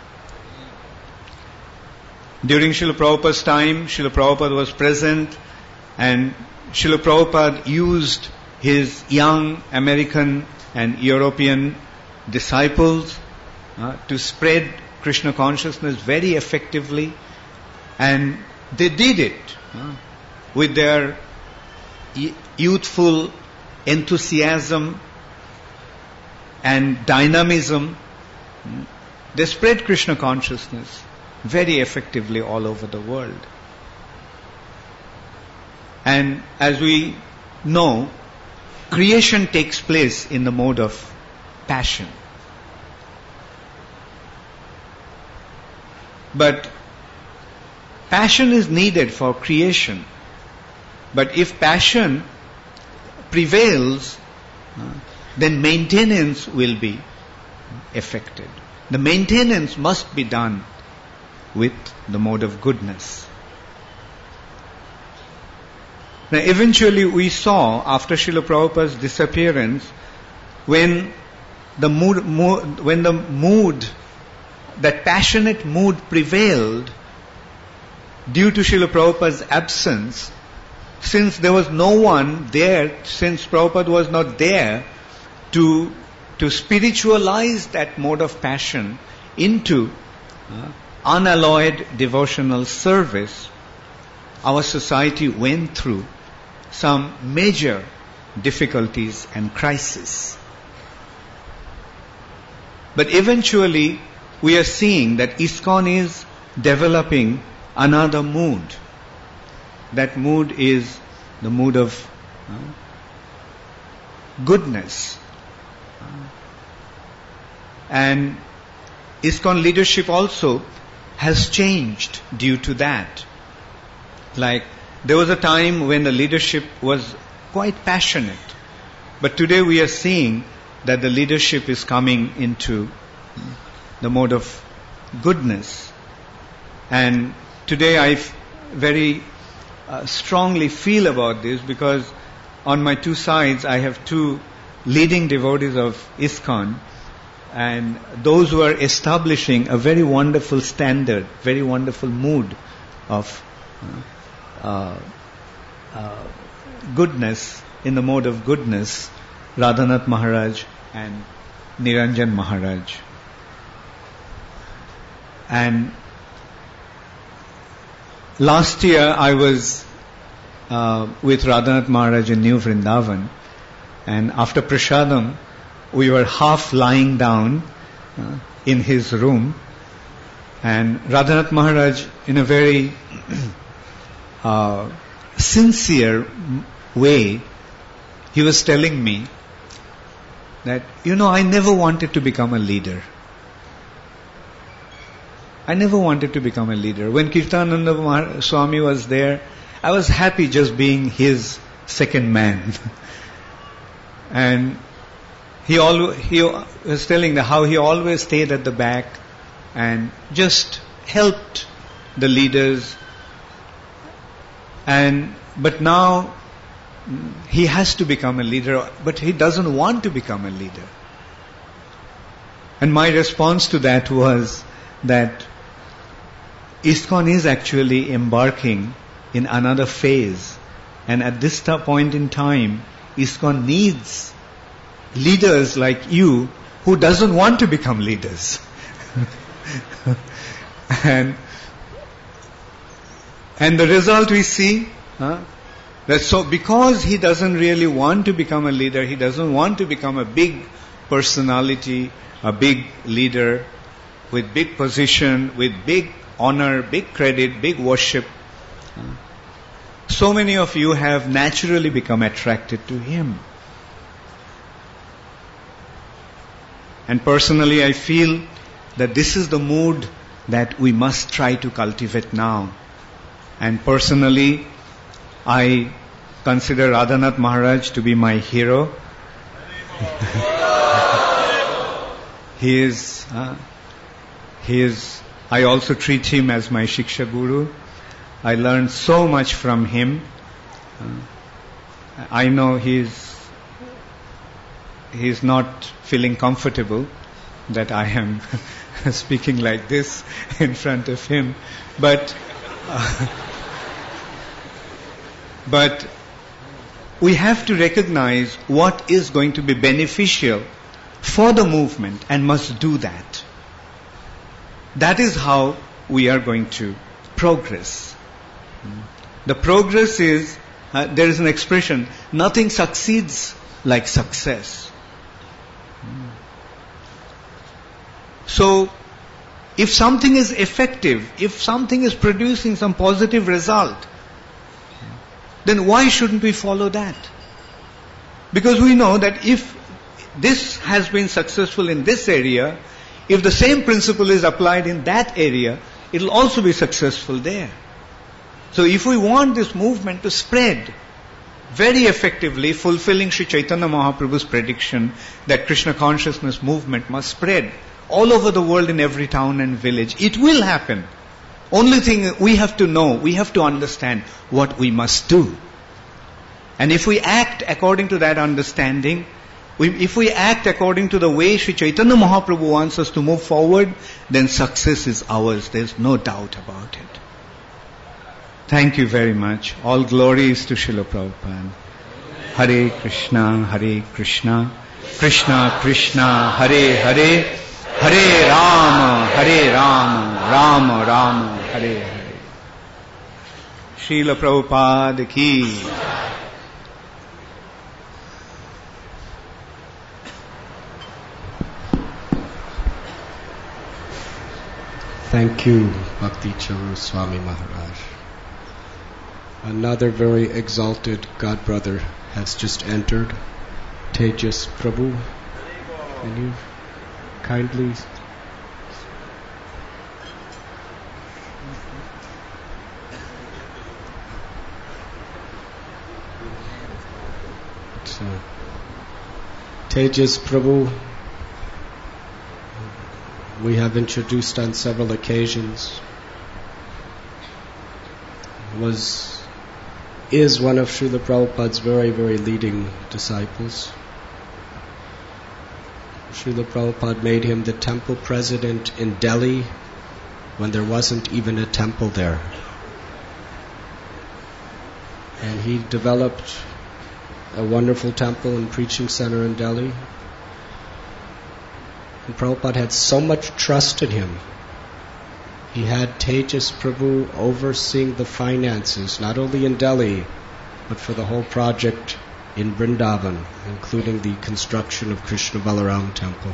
Speaker 2: During Srila Prabhupada's time, Srila Prabhupada was present, and Srila Prabhupada used his young American and European disciples to spread Krishna consciousness very effectively, and they did it with their youthful enthusiasm and dynamism. They spread Krishna consciousness very effectively all over the world. And as we know, creation takes place in the mode of passion. But passion is needed for creation. But if passion prevails, then maintenance will be affected. The maintenance must be done with the mode of goodness. Now eventually we saw, after Srila Prabhupada's disappearance, when the mood, that passionate mood prevailed due to Srila Prabhupada's absence, since there was no one there, since Prabhupada was not there to spiritualize that mode of passion into unalloyed devotional service, our society went through some major difficulties and crises. But eventually we are seeing that ISKCON is developing another mood. That mood is the mood of goodness. And ISKCON leadership also has changed due to that. Like, there was a time when the leadership was quite passionate. But today we are seeing that the leadership is coming into the mode of goodness. And today I very strongly feel about this, because on my two sides I have two leading devotees of ISKCON, and those who are establishing a very wonderful standard, very wonderful mood of goodness, in the mode of goodness, Radhanath Maharaj and Niranjan Maharaj. And last year I was with Radhanath Maharaj in New Vrindavan, and after Prasadam we were half lying down in his room, and Radhanath Maharaj, in a very sincere way, he was telling me that, I never wanted to become a leader. I never wanted to become a leader. When Kirtananda Swami was there, I was happy just being his second man. And he was telling how he always stayed at the back and just helped the leaders. But now he has to become a leader, but he doesn't want to become a leader. And my response to that was that ISKCON is actually embarking in another phase, and at this point in time, ISKCON needs leaders like you who doesn't want to become leaders. and the result we see, that so because he doesn't really want to become a leader, he doesn't want to become a big personality, a big leader with big position, with big honor, big credit, big worship. So many of you have naturally become attracted to him. And personally I feel that this is the mood that we must try to cultivate now. And personally, I consider Radhanath Maharaj to be my hero. He is, I also treat him as my Shiksha Guru. I learned so much from him. I know he's not feeling comfortable that I am speaking like this in front of him. But we have to recognize what is going to be beneficial for the movement and must do that. That is how we are going to progress. The progress is, there is an expression, nothing succeeds like success. So, if something is effective, if something is producing some positive result, then why shouldn't we follow that? Because we know that if this has been successful in this area, if the same principle is applied in that area, it will also be successful there. So if we want this movement to spread very effectively, fulfilling Sri Chaitanya Mahaprabhu's prediction that Krishna consciousness movement must spread all over the world in every town and village, it will happen. Only thing we have to know, we have to understand what we must do. And if we act according to that understanding, if we act according to the way Sri Chaitanya Mahaprabhu wants us to move forward, then success is ours. There's no doubt about it. Thank you very much. All glory is to Srila Prabhupada. Hare Krishna, Krishna Krishna, Hare Hare, Hare Rama, Rama Rama, Hare Hare. Srila Prabhupada ki.
Speaker 1: Thank you, Bhakti Charu Swami Maharaj. Another very exalted God brother has just entered. Tejas Prabhu, can you kindly... Tejas Prabhu, we have introduced on several occasions, is one of Srila Prabhupada's very, very leading disciples. Srila Prabhupada made him the temple president in Delhi when there wasn't even a temple there. And he developed a wonderful temple and preaching center in Delhi. And Prabhupada had so much trust in him. He had Tejas Prabhu overseeing the finances, not only in Delhi, but for the whole project in Vrindavan, including the construction of Krishna Balaram Temple.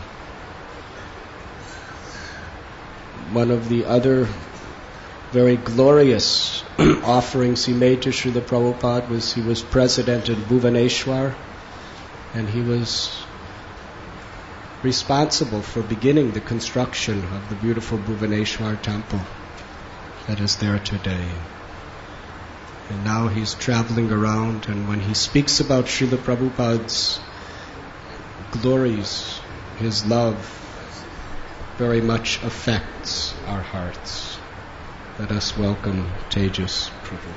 Speaker 1: One of the other very glorious offerings he made to Srila Prabhupada was he was president in Bhuvaneshwar, and he was responsible for beginning the construction of the beautiful Bhuvaneshwar temple that is there today. And now he's traveling around, and when he speaks about Srila Prabhupada's glories, his love very much affects our hearts. Let us welcome Tejas Prabhu.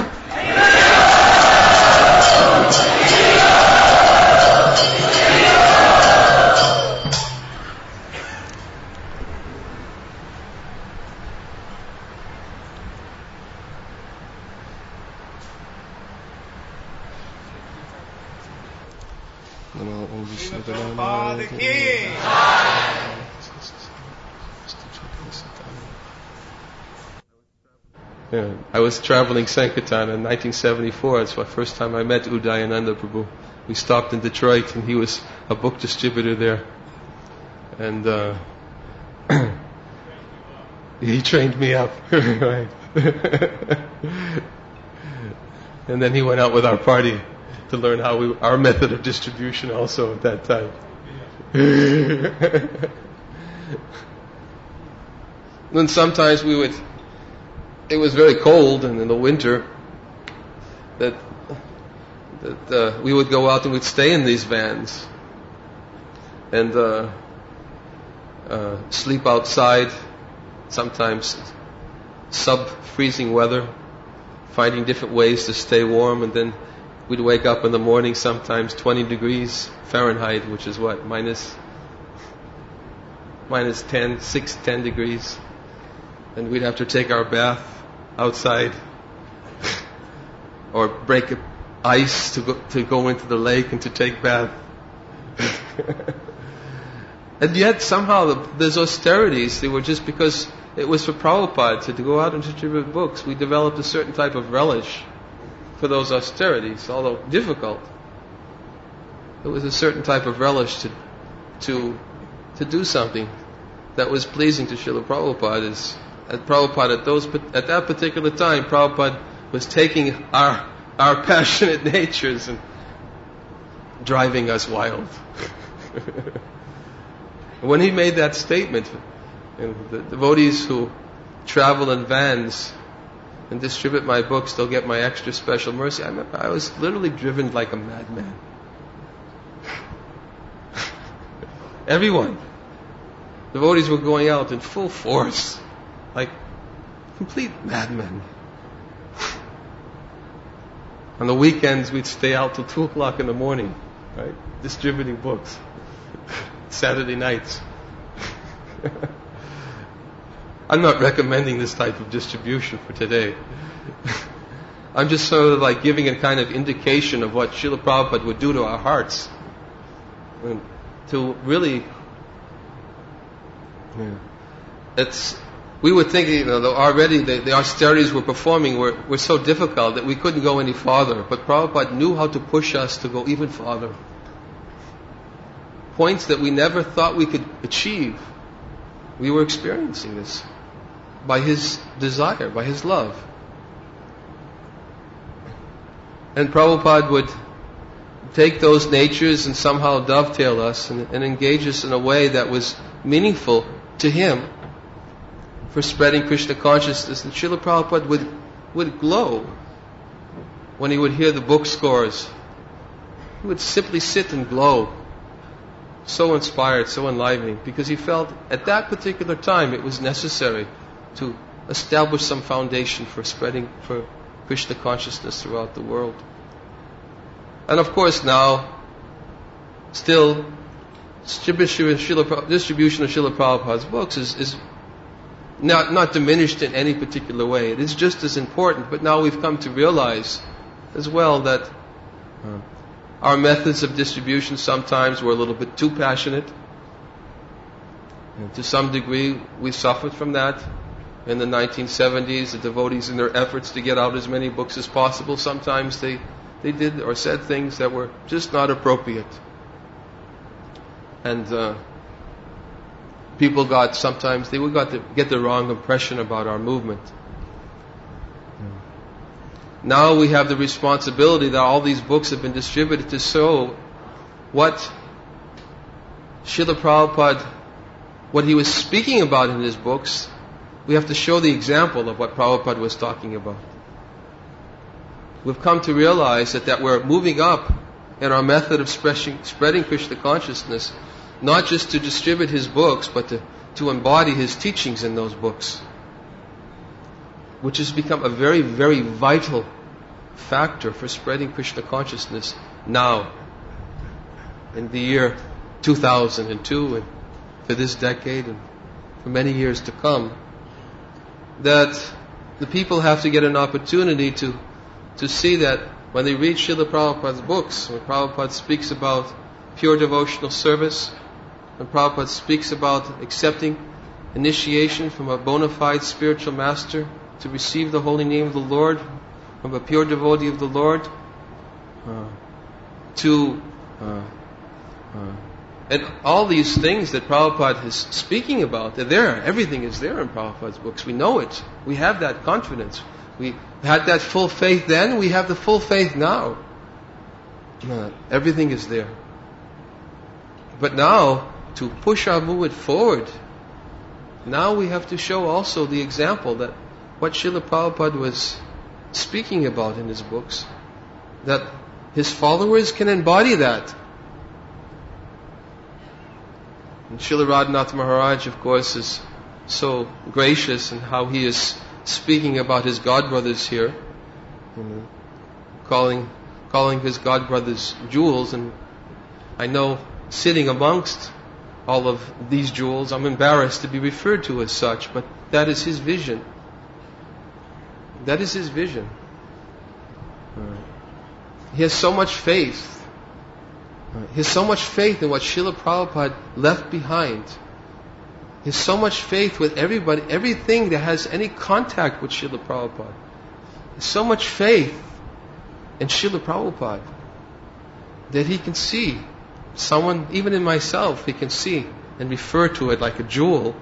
Speaker 3: Yeah, I was traveling Sankirtan in 1974. That's the first time I met Udayananda Prabhu. We stopped in Detroit, and he was a book distributor there. And he trained me up. Right. And then he went out with our party to learn our method of distribution also at that time. Then sometimes it was very cold, and in the winter that we would go out and we'd stay in these vans and sleep outside, sometimes sub-freezing weather, finding different ways to stay warm, and then we'd wake up in the morning, sometimes 20 degrees Fahrenheit, which is what, minus 10 degrees, and we'd have to take our bath outside or break ice to go into the lake and to take bath. And yet somehow those austerities, they were just because it was for Prabhupada to go out and distribute books. We developed a certain type of relish for those austerities, although difficult. It was a certain type of relish to do something that was pleasing to Srila Prabhupada. At that particular time, Prabhupada was taking our passionate natures driving us wild. When he made that statement, the devotees who travel in vans and distribute my books, they'll get my extra special mercy. I was literally driven like a madman. Everyone. Devotees were going out in full force, like complete madmen. On the weekends, we'd stay out till 2 o'clock in the morning, right? Distributing books. Saturday nights. I'm not recommending this type of distribution for today. I'm just sort of like giving a kind of indication of what Srila Prabhupada would do to our hearts. And to really, we would think, already the austerities we're performing were so difficult that we couldn't go any farther. But Prabhupada knew how to push us to go even farther. Points that we never thought we could achieve. We were experiencing this by his desire, by his love. And Prabhupada would take those natures and somehow dovetail us and engage us in a way that was meaningful to him for spreading Krishna consciousness. And Srila Prabhupada would glow when he would hear the book scores. He would simply sit and glow. So inspired, so enlivening, because he felt at that particular time it was necessary to establish some foundation for spreading for Krishna consciousness throughout the world. And of course now, still, distribution of Srila Prabhupada's books is not diminished in any particular way. It is just as important, but now we've come to realize as well that our methods of distribution sometimes were a little bit too passionate. And to some degree, we suffered from that. In the 1970s, the devotees, in their efforts to get out as many books as possible, sometimes they did or said things that were just not appropriate. And people got to get the wrong impression about our movement. Now we have the responsibility that all these books have been distributed to show what Srila Prabhupada, what he was speaking about in his books. We have to show the example of what Prabhupada was talking about. We've come to realize that we're moving up in our method of spreading Krishna consciousness, not just to distribute his books, but to embody his teachings in those books, which has become a very, very vital factor for spreading Krishna consciousness now, in the year 2002, and for this decade, and for many years to come, that the people have to get an opportunity to see that when they read Srila Prabhupada's books, when Prabhupada speaks about pure devotional service, when Prabhupada speaks about accepting initiation from a bona fide spiritual master to receive the holy name of the Lord, from a pure devotee of the Lord, and all these things that Prabhupada is speaking about, they're there. Everything is there in Prabhupada's books. We know it. We have that confidence. We had that full faith then. We have the full faith now. Everything is there. But now, to push our movement forward, now we have to show also the example that what Srila Prabhupada was speaking about in his books, that his followers can embody that. And Srila Radhanath Maharaj, of course, is so gracious in how he is speaking about his godbrothers here, calling his godbrothers jewels. And I know, sitting amongst all of these jewels, I'm embarrassed to be referred to as such, but that is his vision. That is his vision. He has so much faith. He has so much faith in what Srila Prabhupada left behind. He has so much faith with everybody, everything that has any contact with Srila Prabhupada. He has so much faith in Srila Prabhupada that he can see someone, even in myself, he can see and refer to it like a jewel.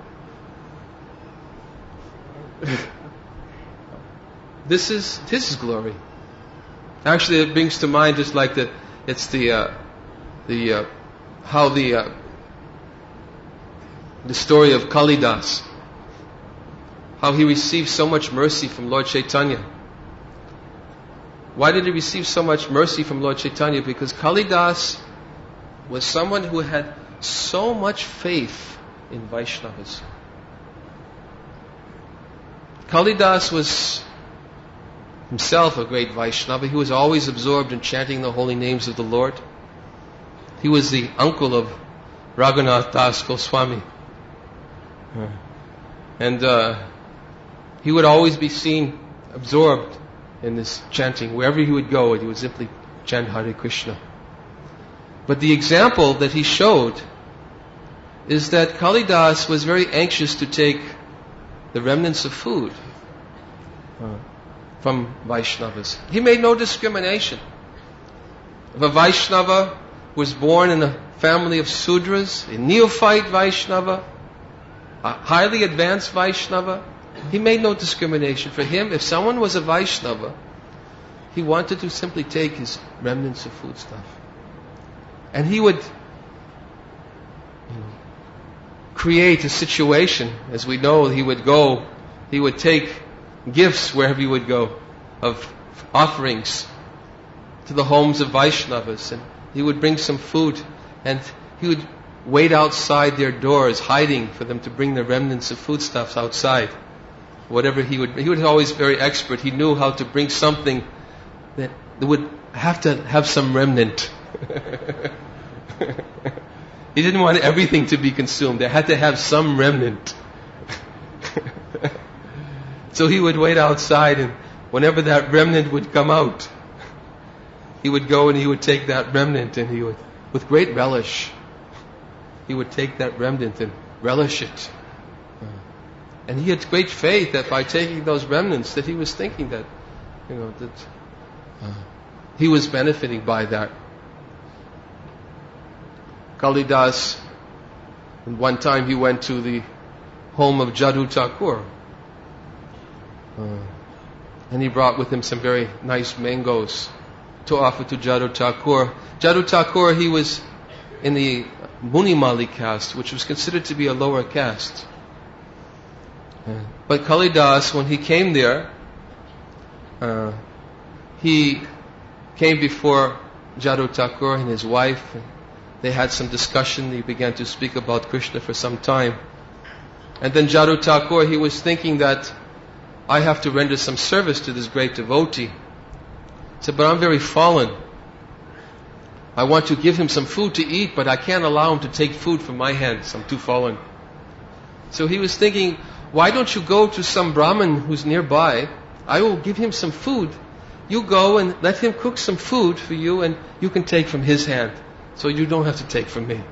Speaker 3: This is his glory. Actually, it brings to mind just like that. It's the how the story of Kalidas, how he received so much mercy from Lord Chaitanya. Why did he receive so much mercy from Lord Chaitanya? Because Kalidas was someone who had so much faith in Vaishnavas. Kalidas was himself a great Vaishnava. He was always absorbed in chanting the holy names of the Lord. He was the uncle of Raghunath Das Goswami. And he would always be seen absorbed in this chanting. Wherever he would go, he would simply chant Hare Krishna. But the example that he showed is that Kalidas was very anxious to take the remnants of food from Vaishnavas. He made no discrimination. If a Vaishnava was born in a family of Sudras, a neophyte Vaishnava, a highly advanced Vaishnava, he made no discrimination. For him, if someone was a Vaishnava, he wanted to simply take his remnants of food stuff. And he would create a situation. As we know, he would take gifts wherever he would go, of offerings to the homes of Vaishnavas, and he would bring some food, and he would wait outside their doors, hiding for them to bring the remnants of foodstuffs outside. Whatever he was always very expert. He knew how to bring something that would have to have some remnant. He didn't want everything to be consumed. They had to have some remnant. So he would wait outside, and whenever that remnant would come out, he would go and he would take that remnant, and he would, with great relish, he would take that remnant and relish it. And he had great faith that by taking those remnants, that he was thinking that, he was benefiting by that. Kalidas, one time he went to the home of Jadu Thakur, and he brought with him some very nice mangoes to offer to Jadu Thakur. Jadu Thakur, he was in the Munimali caste, which was considered to be a lower caste. But Kalidas, when he came there, he came before Jadu Thakur and his wife. And they had some discussion. He began to speak about Krishna for some time. And then Jadu Thakur, he was thinking that I have to render some service to this great devotee. He said, but I'm very fallen. I want to give him some food to eat, but I can't allow him to take food from my hands. I'm too fallen. So he was thinking, why don't you go to some Brahmin who's nearby? I will give him some food. You go and let him cook some food for you, and you can take from his hand. So you don't have to take from me.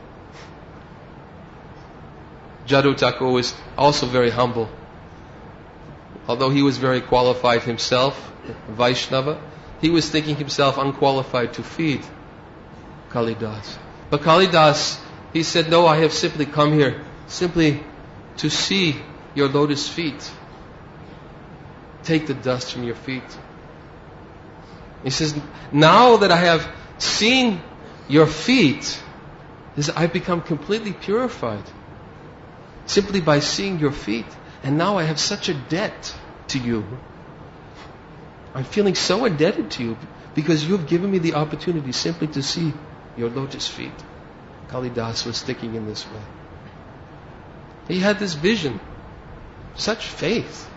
Speaker 3: Jadu Thakur was also very humble. Although he was very qualified himself, Vaishnava, he was thinking himself unqualified to feed Kalidas. But Kalidas, he said, no, I have simply come here simply to see your lotus feet. Take the dust from your feet. He says, now that I have seen your feet, I've become completely purified. Simply by seeing your feet. And now I have such a debt to you. I'm feeling so indebted to you because you've given me the opportunity simply to see your lotus feet. Kalidas was thinking in this way. He had this vision. Such faith.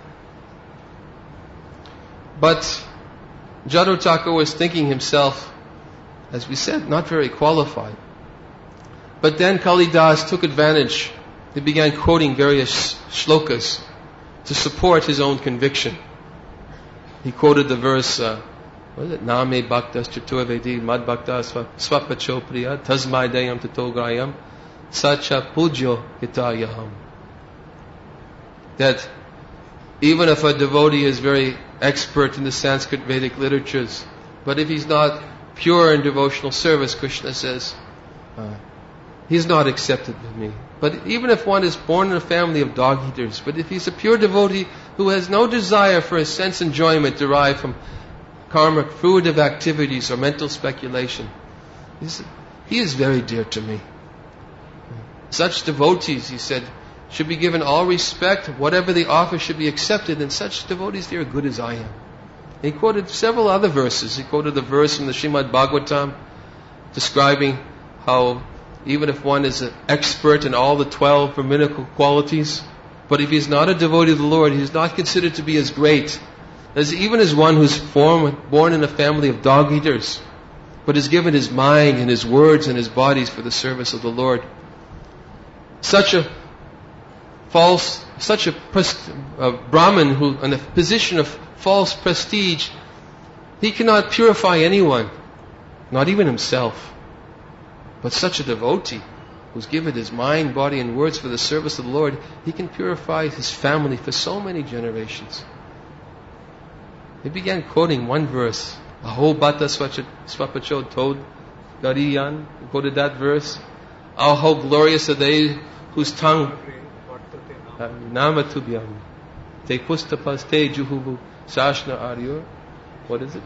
Speaker 3: But Jadu Thakur was thinking himself, as we said, not very qualified. But then Kalidas took advantage. He began quoting various shlokas to support his own conviction. He quoted the verse, what is it? Name bhaktas chaturvedi mad bhaktas swapacho priya tasmai dayam tato grayam sacha pujyo hitayaham. That even if a devotee is very expert in the Sanskrit Vedic literatures, but if he's not pure in devotional service, Krishna says, he's not accepted by me. But even if one is born in a family of dog eaters, but if he's a pure devotee who has no desire for a sense enjoyment derived from karmic, fruitive activities or mental speculation, he is very dear to me. Such devotees, he said, should be given all respect. Whatever they offer should be accepted, and such devotees, they are good as I am. He quoted several other verses. He quoted a verse from the Srimad Bhagavatam describing how even if one is an expert in all the 12 Brahminical qualities, but if he is not a devotee of the Lord, he is not considered to be as great as even as one who's born in a family of dog eaters, but has given his mind and his words and his bodies for the service of the Lord. Such a Brahmin who, in a position of false prestige, he cannot purify anyone, not even himself. But such a devotee who's given his mind, body, and words for the service of the Lord, he can purify his family for so many generations. He began quoting one verse, Aho Bata Swapacho Tod Gariyan. He quoted that verse. Oh, how glorious are they whose tongue Namatubhyam Te Pustapaste Juhubu Sashna Aryo. What is it?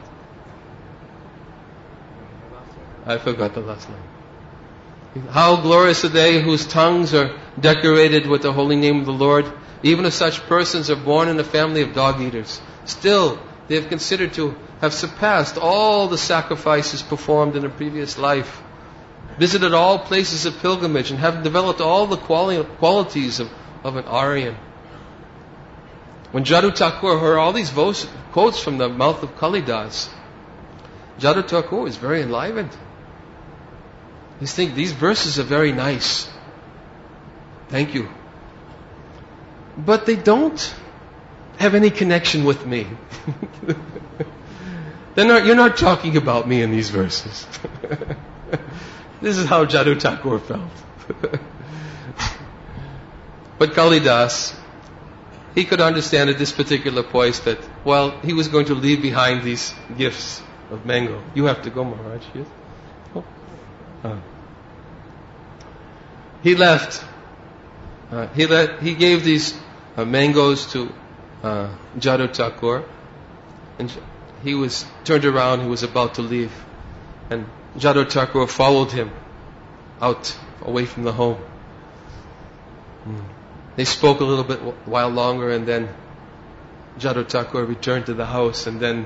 Speaker 3: I forgot the last line. How glorious are they whose tongues are decorated with the holy name of the Lord. Even if such persons are born in a family of dog eaters, still they have considered to have surpassed all the sacrifices performed in a previous life, visited all places of pilgrimage, and have developed all the qualities of an Aryan. When Jadu Thakur heard all these quotes from the mouth of Kalidas, Jadu Thakur was very enlivened. He's thinking, these verses are very nice. Thank you. But they don't have any connection with me. You're not talking about me in these verses. This is how Jadu Thakur felt. But Kalidas, he could understand at this particular point that, well, he was going to leave behind these gifts of mango. You have to go, Maharaj. Yes? Oh. He left. He gave these mangoes to Jadu Thakur, and he was turned around. He was about to leave, and Jadu Thakur followed him out, away from the home. They spoke a little bit while longer, and then Jadu Thakur returned to the house, and then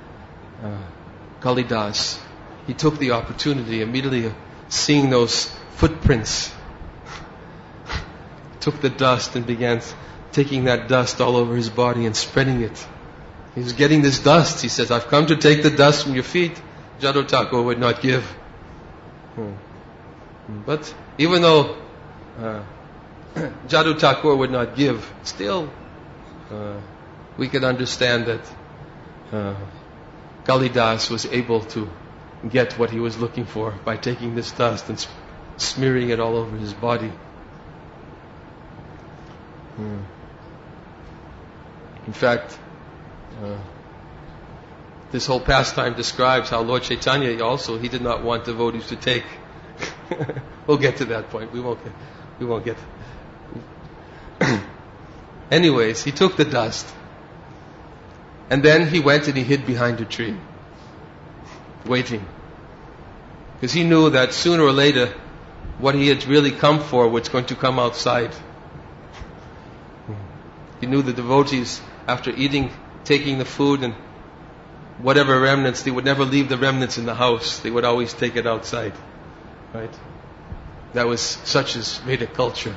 Speaker 3: Kalidas, he took the opportunity immediately, seeing those footprints, took the dust and began taking that dust all over his body and spreading it. He was getting this dust. He says, I've come to take the dust from your feet. Jadu Thakur would not give. But even though Jadu Thakur would not give, still we can understand that Kalidas was able to get what he was looking for by taking this dust and smearing it all over his body. In fact, this whole pastime describes how Lord Chaitanya also, he did not want devotees to take. We'll get to that point. We won't get. Anyways, he took the dust, and then he went and he hid behind a tree, waiting, because he knew that sooner or later, what he had really come for was going to come outside. He knew the devotees, after eating, taking the food and whatever remnants, they would never leave the remnants in the house. They would always take it outside. Right? That was such as Vedic culture.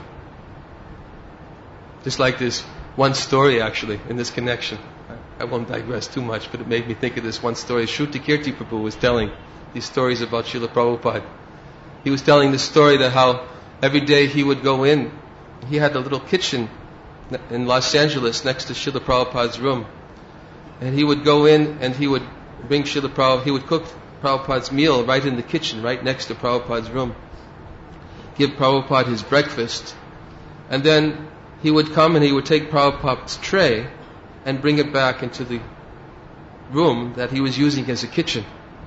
Speaker 3: Just like this one story actually, in this connection. I won't digress too much, but it made me think of this one story. Shruti Kirti Prabhu was telling these stories about Srila Prabhupada. He was telling the story that how every day he would go in, he had a little kitchen in Los Angeles next to Srila Prabhupada's room. And he would go in and he would bring Srila Prabhupada, he would cook Prabhupada's meal right in the kitchen, right next to Prabhupada's room. Give Prabhupada his breakfast. And then he would come and he would take Prabhupada's tray and bring it back into the room that he was using as a kitchen.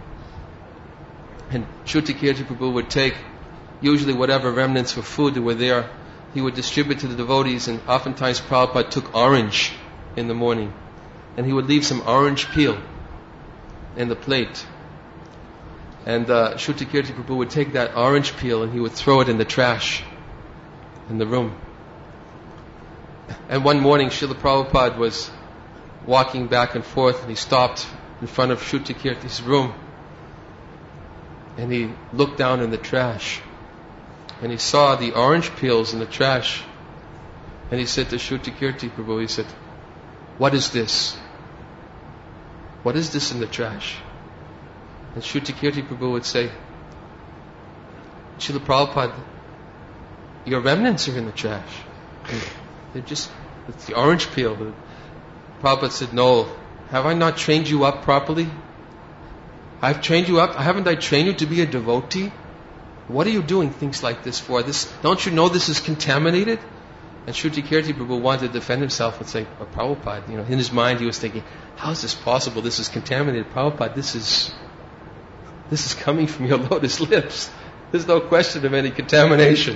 Speaker 3: And Shruti Kirti Prabhu would take usually whatever remnants of food that were there, he would distribute to the devotees, and oftentimes Prabhupada took orange in the morning, and he would leave some orange peel in the plate. And Shrutikirti Prabhu would take that orange peel and he would throw it in the trash in the room. And one morning Srila Prabhupada was walking back and forth and he stopped in front of Shrutikirti's room. And he looked down in the trash. And he saw the orange peels in the trash. And he said to Shrutikirti Prabhu, he said, "What is this? What is this in the trash?" And Shrutikirti Prabhu would say, "Srila Prabhupada, your remnants are in the trash. It's the orange peel." Prabhupada said, "No, have I not trained you up properly? I've trained you up. Haven't I trained you to be a devotee? What are you doing things like this for? Don't you know this is contaminated?" And Shrutikirti Prabhu wanted to defend himself and say, "Oh, Prabhupada," in his mind he was thinking, "How is this possible? This is contaminated. Prabhupada, this is coming from your lotus lips. There's no question of any contamination."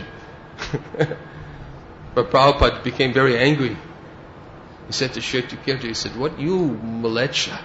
Speaker 3: But Prabhupada became very angry. He said to Shrutikirti, he said, "What, you Malecha?"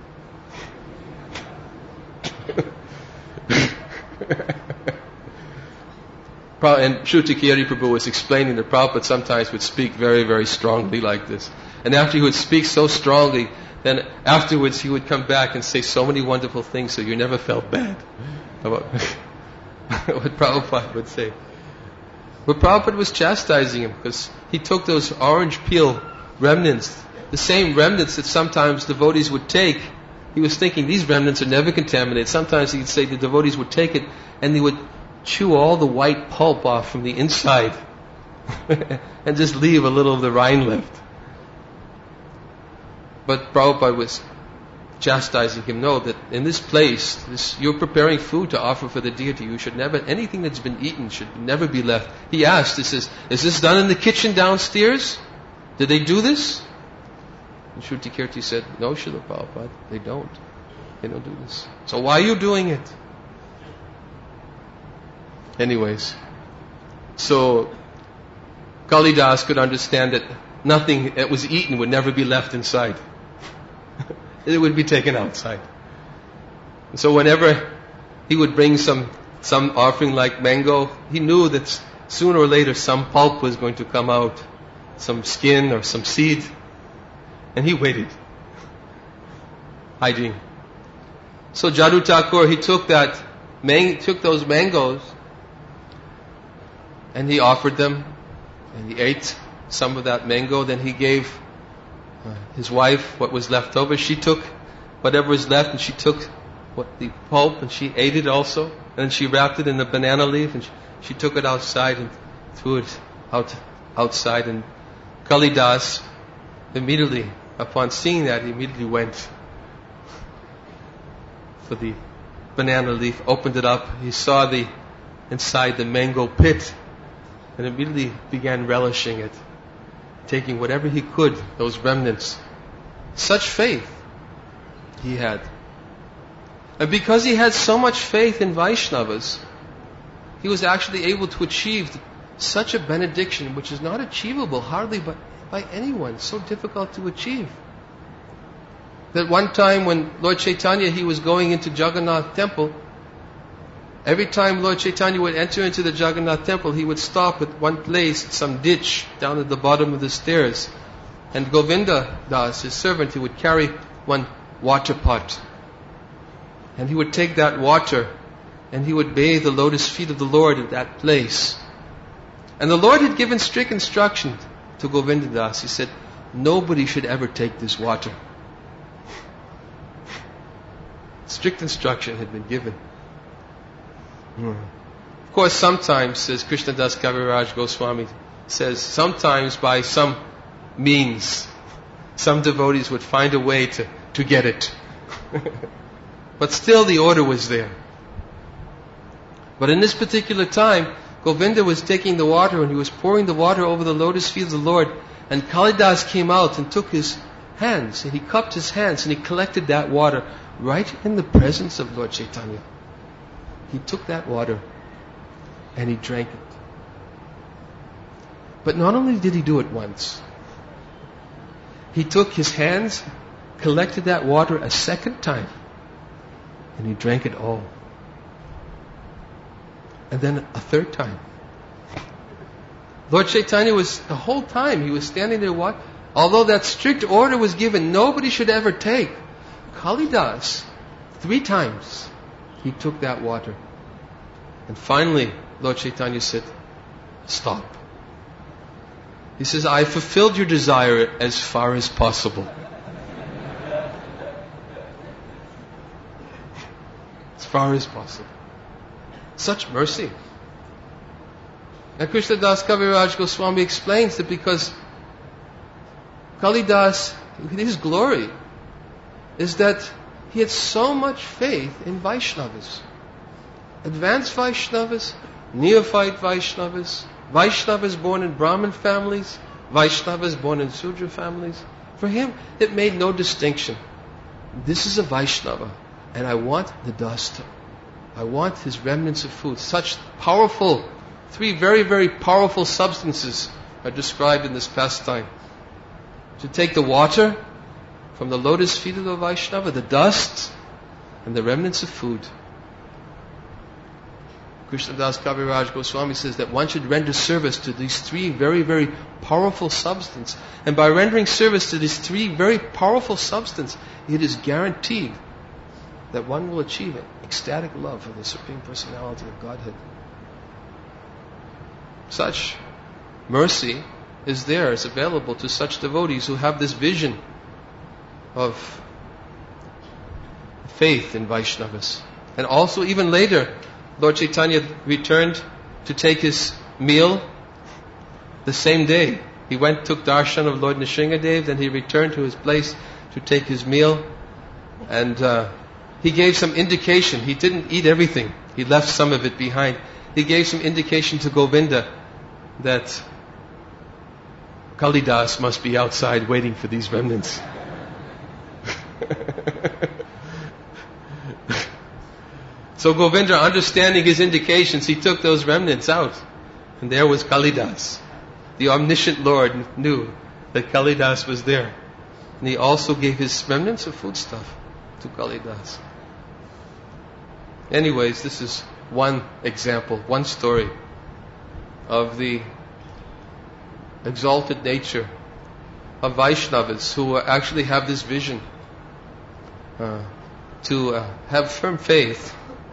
Speaker 3: And Shrutikirti Prabhu was explaining that Prabhupada sometimes would speak very, very strongly like this. And after he would speak so strongly, then afterwards he would come back and say so many wonderful things so you never felt bad about what Prabhupada would say. But Prabhupada was chastising him because he took those orange peel remnants, the same remnants that sometimes devotees would take. He was thinking these remnants are never contaminated. Sometimes he'd say the devotees would take it and they would chew all the white pulp off from the inside and just leave a little of the rind left. But Prabhupada was chastising him, "No, that in this place, you're preparing food to offer for the deity. You should never, anything that's been eaten should never be left." He asked, he says, "Is this done in the kitchen downstairs? Did they do this?" And Shrutikirti said, "No, Srila Prabhupada, they don't. They don't do this. So why are you doing it?" Anyways, so Kalidas could understand that nothing that was eaten would never be left inside. It would be taken outside. And so whenever he would bring some offering like mango, he knew that sooner or later some pulp was going to come out, some skin or some seed, and he waited, hiding. So Jadu Thakur, he took those mangoes and he offered them, and he ate some of that mango. Then he gave his wife what was left over. She took whatever was left, and she took the pulp, and she ate it also. And then she wrapped it in a banana leaf, and she took it outside and threw it outside. And Kalidas, immediately upon seeing that, he immediately went for the banana leaf, opened it up. He saw inside the mango pit, and immediately began relishing it, taking whatever he could, those remnants. Such faith he had. And because he had so much faith in Vaishnavas, he was actually able to achieve such a benediction which is not achievable hardly by anyone, so difficult to achieve. That one time when Lord Chaitanya, he was going into Jagannath temple, every time Lord Chaitanya would enter into the Jagannath temple, he would stop at one place, some ditch down at the bottom of the stairs. And Govinda Das, his servant, he would carry one water pot. And he would take that water and he would bathe the lotus feet of the Lord at that place. And the Lord had given strict instruction to Govinda Das. He said, "Nobody should ever take this water." Strict instruction had been given. Of course, sometimes, says Krishnadas Kaviraj Goswami, says, sometimes by some means, some devotees would find a way to get it. But still the order was there. But in this particular time, Govinda was taking the water and he was pouring the water over the lotus feet of the Lord. And Kalidas came out and took his hands and he cupped his hands and he collected that water right in the presence of Lord Chaitanya. He took that water and he drank it. But not only did he do it once, he took his hands, collected that water a second time, and he drank it all. And then a third time. Lord Chaitanya was, the whole time, he was standing there watching. Although that strict order was given, nobody should ever take. Kalidas, 3 times, he took that water. And finally, Lord Chaitanya said, stop. He says, I fulfilled your desire as far as possible. As far as possible. Such mercy. And Krishna Das Kaviraj Goswami explains that because Kalidas, his glory is that he had so much faith in Vaishnavas. Advanced Vaishnavas, neophyte Vaishnavas, Vaishnavas born in Brahmin families, Vaishnavas born in Sudra families. For him, it made no distinction. This is a Vaishnava, and I want the dust. I want his remnants of food. Such powerful, 3 very, very powerful substances are described in this pastime. To take the water from the lotus feet of the Vaishnava, the dust, and the remnants of food. Krishnadas Kaviraj Goswami says that one should render service to these 3 very, very powerful substances. And by rendering service to these 3 very powerful substances, it is guaranteed that one will achieve an ecstatic love for the Supreme Personality of Godhead. Such mercy is there, is available to such devotees who have this vision of faith in Vaishnavas. And also even later, Lord Chaitanya returned to take his meal the same day. He went, took darshan of Lord Nrsingadev, then he returned to his place to take his meal. And he gave some indication. He didn't eat everything. He left some of it behind. He gave some indication to Govinda that Kalidas must be outside waiting for these remnants. So Govinda, understanding his indications, he took those remnants out. And there was Kalidas. The omniscient Lord knew that Kalidas was there. And he also gave his remnants of foodstuff to Kalidas. Anyways, this is one example, one story of the exalted nature of Vaishnavas who actually have this vision to have firm faith.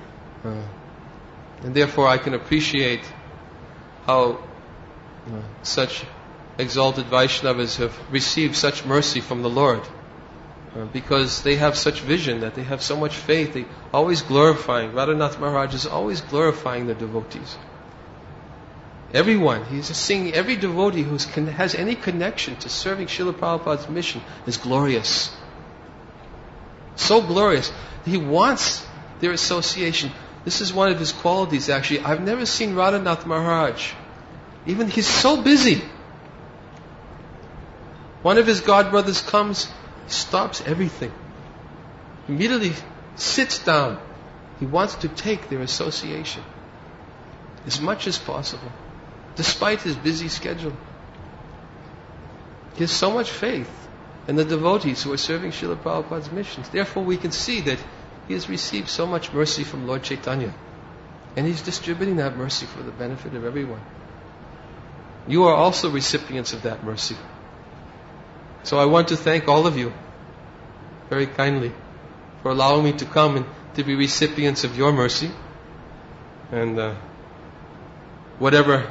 Speaker 3: And therefore I can appreciate how such exalted Vaishnavas have received such mercy from the Lord. Because they have such vision, that they have so much faith, they always glorifying. Radhanath Maharaj is always glorifying the devotees. Everyone, he's singing, every devotee who has any connection to serving Srila Prabhupada's mission is glorious. So glorious. He wants their association. This is one of his qualities actually. I've never seen Radhanath Maharaj. Even he's so busy. One of his godbrothers comes, stops everything. Immediately sits down. He wants to take their association as much as possible, despite his busy schedule. He has so much faith in the devotees who are serving Srila Prabhupada's missions. Therefore we can see that he has received so much mercy from Lord Chaitanya. And he's distributing that mercy for the benefit of everyone. You are also recipients of that mercy. So I want to thank all of you very kindly for allowing me to come and to be recipients of your mercy. And whatever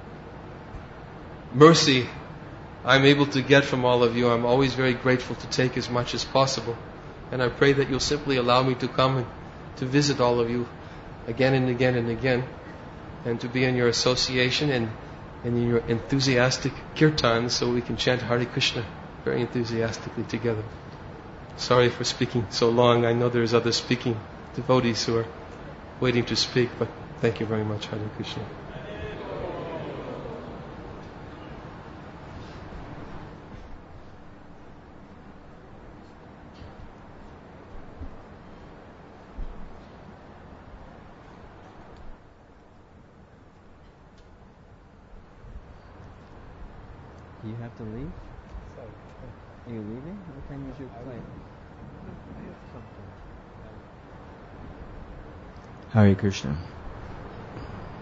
Speaker 3: mercy I'm able to get from all of you, I'm always very grateful to take as much as possible. And I pray that you'll simply allow me to come and to visit all of you again and again and again, and to be in your association and in your enthusiastic kirtan, so we can chant Hare Krishna very enthusiastically together. Sorry for speaking so long. I know there's other speaking devotees who are waiting to speak, but thank you very much. Hare Krishna.
Speaker 4: You have to leave? Are you leaving? What time is your flight? Hare Krishna.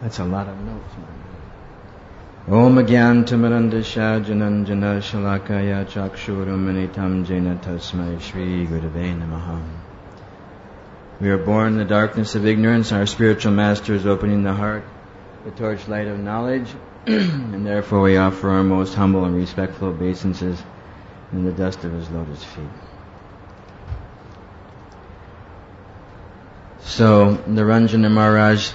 Speaker 5: That's a lot of notes, man. Om Agyantamarandasya Jananjana Shalakaya Chakshuramanitam Jena Tasmai Shri Gurave Namaha. We are born in the darkness of ignorance. Our spiritual master is opening the heart, the torchlight of knowledge, and therefore we offer our most humble and respectful obeisances in the dust of his lotus feet. So, Niranjana Maharaj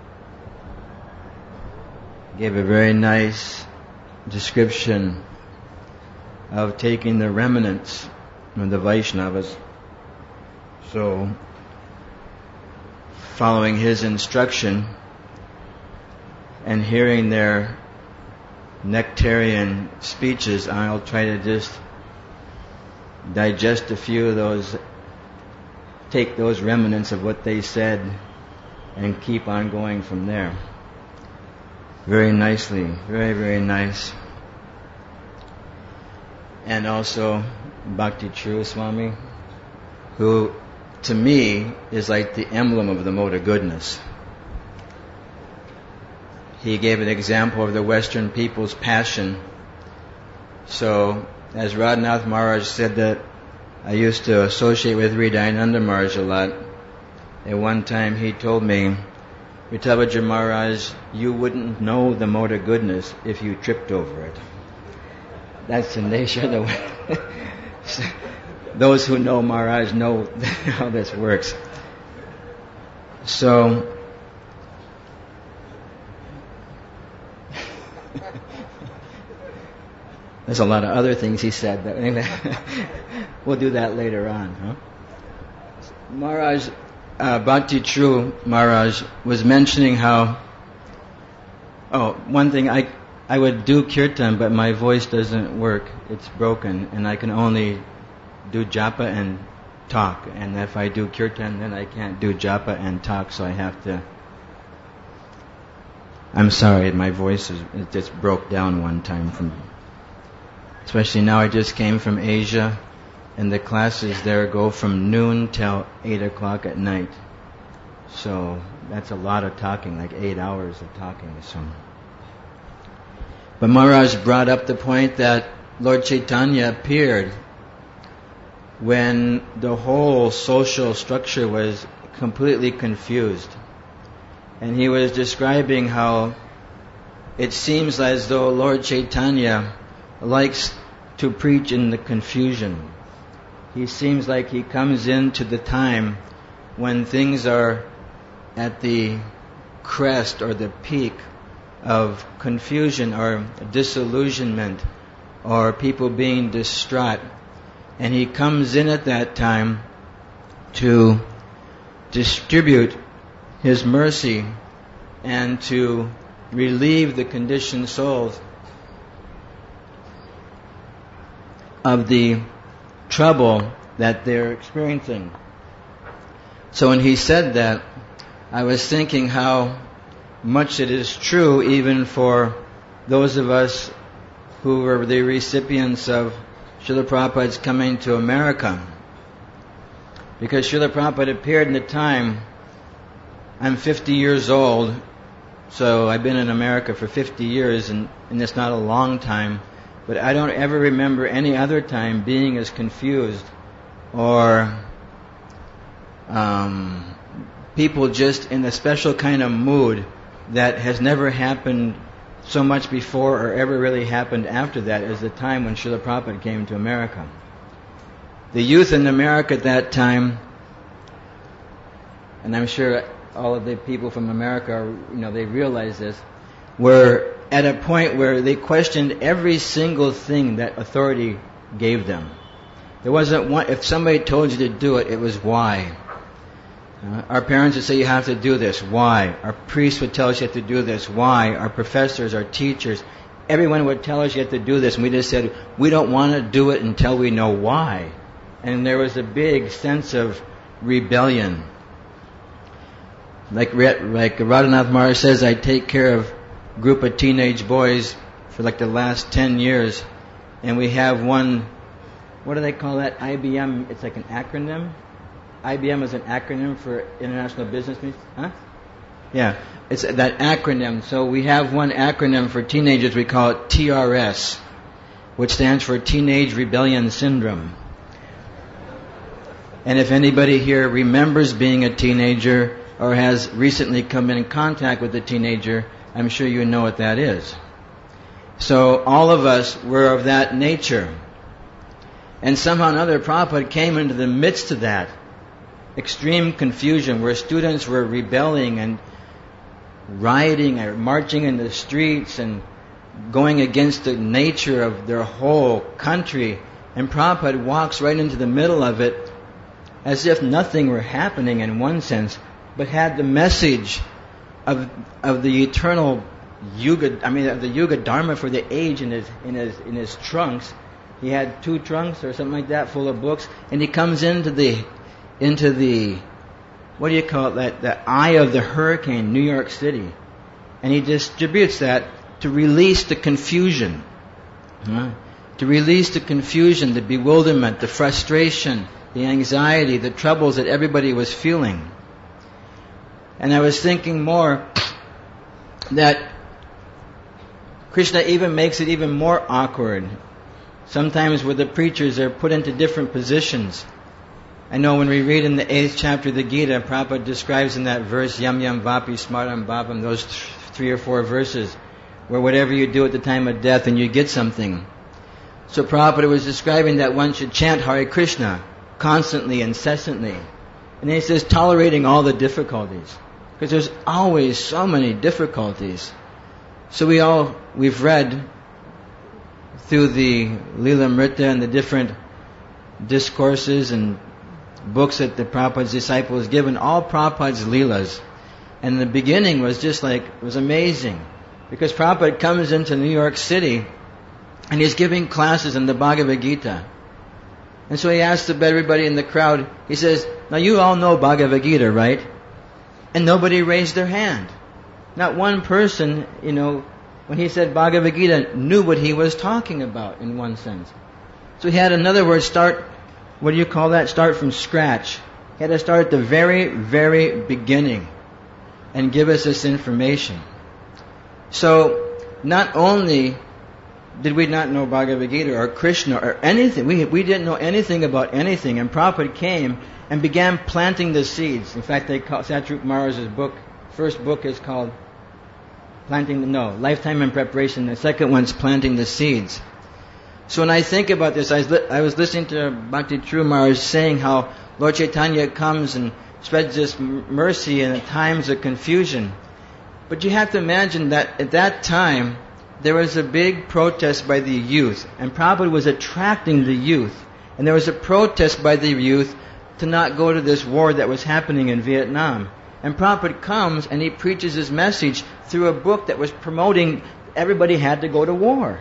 Speaker 5: gave a very nice description of taking the remnants of the Vaishnavas. So, following his instruction and hearing their nectarian speeches, I'll try to just digest a few of those, take those remnants of what they said and keep on going from there. Very nicely, very, very nice. And also Bhakti True Swami, who to me is like the emblem of the mode of goodness. He gave an example of the Western people's passion. So, as Radhanath Maharaj said that I used to associate with Hridayananda Maharaj a lot, at one time he told me, Vitavaja Maharaj, you wouldn't know the mode of goodness if you tripped over it. That's the nature of the way. Those who know Maharaj know how this works. So, there's a lot of other things he said, but anyway, we'll do that later on. Huh? Maharaj, Bhakti True Maharaj was mentioning how, one thing, I would do kirtan, but my voice doesn't work. It's broken, and I can only do japa and talk. And if I do kirtan, then I can't do japa and talk, so I have to... I'm sorry, my voice it just broke down one time especially now I just came from Asia, and the classes there go from noon till 8 o'clock at night. So that's a lot of talking, like 8 hours of talking. So, but Maharaj brought up the point that Lord Chaitanya appeared when the whole social structure was completely confused. And he was describing how it seems as though Lord Chaitanya likes to preach in the confusion. He seems like he comes into the time when things are at the crest or the peak of confusion or disillusionment or people being distraught. And he comes in at that time to distribute his mercy and to relieve the conditioned souls of the trouble that they're experiencing. So when he said that, I was thinking how much it is true even for those of us who were the recipients of Srila Prabhupada's coming to America. Because Srila Prabhupada appeared in the time, I'm 50 years old, so I've been in America for 50 years, and it's not a long time, but I don't ever remember any other time being as confused or people just in a special kind of mood that has never happened so much before or ever really happened after that as the time when Srila Prabhupada came to America. The youth in America at that time, and I'm sure all of the people from America, they realize this, were at a point where they questioned every single thing that authority gave them. There wasn't one, if somebody told you to do it, it was why. Our parents would say you have to do this, why? Our priests would tell us you have to do this, why? Our professors, our teachers, everyone would tell us you have to do this, and we just said, we don't want to do it until we know why. And there was a big sense of rebellion. Like Radhanath Maharaj says, I take care of a group of teenage boys for like the last 10 years, and we have one, what do they call that? IBM, it's like an acronym. IBM is an acronym for International Business Meetings. Huh? Yeah, it's that acronym. So we have one acronym for teenagers. We call it TRS, which stands for Teenage Rebellion Syndrome. And if anybody here remembers being a teenager or has recently come in contact with a teenager, I'm sure you know what that is. So all of us were of that nature. And somehow or another, Prabhupada came into the midst of that extreme confusion where students were rebelling and rioting or marching in the streets and going against the nature of their whole country. And Prabhupada walks right into the middle of it as if nothing were happening in one sense, but had the message of the eternal Yuga, of the Yuga Dharma for the age in his trunks. He had 2 trunks or something like that full of books, and he comes into the what do you call it, the eye of the hurricane, New York City, and he distributes that to release the confusion, to release the confusion, the bewilderment, the frustration, the anxiety, the troubles that everybody was feeling. And I was thinking more that Krishna even makes it even more awkward. Sometimes where the preachers are put into different positions. I know when we read in the 8th chapter of the Gita, Prabhupada describes in that verse, Yam Yam Vapi Smaram Bhavam, those 3 or 4 verses, where whatever you do at the time of death and you get something. So Prabhupada was describing that one should chant Hare Krishna constantly, incessantly. And then he says, tolerating all the difficulties. Because there's always so many difficulties. So we've read through the Lilamrita and the different discourses and books that the Prabhupada's disciples given, all Prabhupada's Leelas. And the beginning was just like, it was amazing. Because Prabhupada comes into New York City and he's giving classes in the Bhagavad Gita. And so he asks everybody in the crowd, he says, now you all know Bhagavad Gita, right? And nobody raised their hand. Not one person, when he said Bhagavad Gita, knew what he was talking about in one sense. So he had, in other words, start from scratch. He had to start at the very, very beginning and give us this information. So, not only did we not know Bhagavad Gita or Krishna or anything, we didn't know anything about anything, and Prabhupada came and began planting the seeds. In fact, Satrup Maharaj's first book is called Lifetime in Preparation. The second one's Planting the Seeds. So when I think about this, I was listening to Bhakti True Maharaj saying how Lord Chaitanya comes and spreads this mercy in times of confusion. But you have to imagine that at that time, there was a big protest by the youth, and Prabhupada was attracting the youth. And there was a protest by the youth to not go to this war that was happening in Vietnam. And Prabhupada comes and he preaches his message through a book that was promoting everybody had to go to war.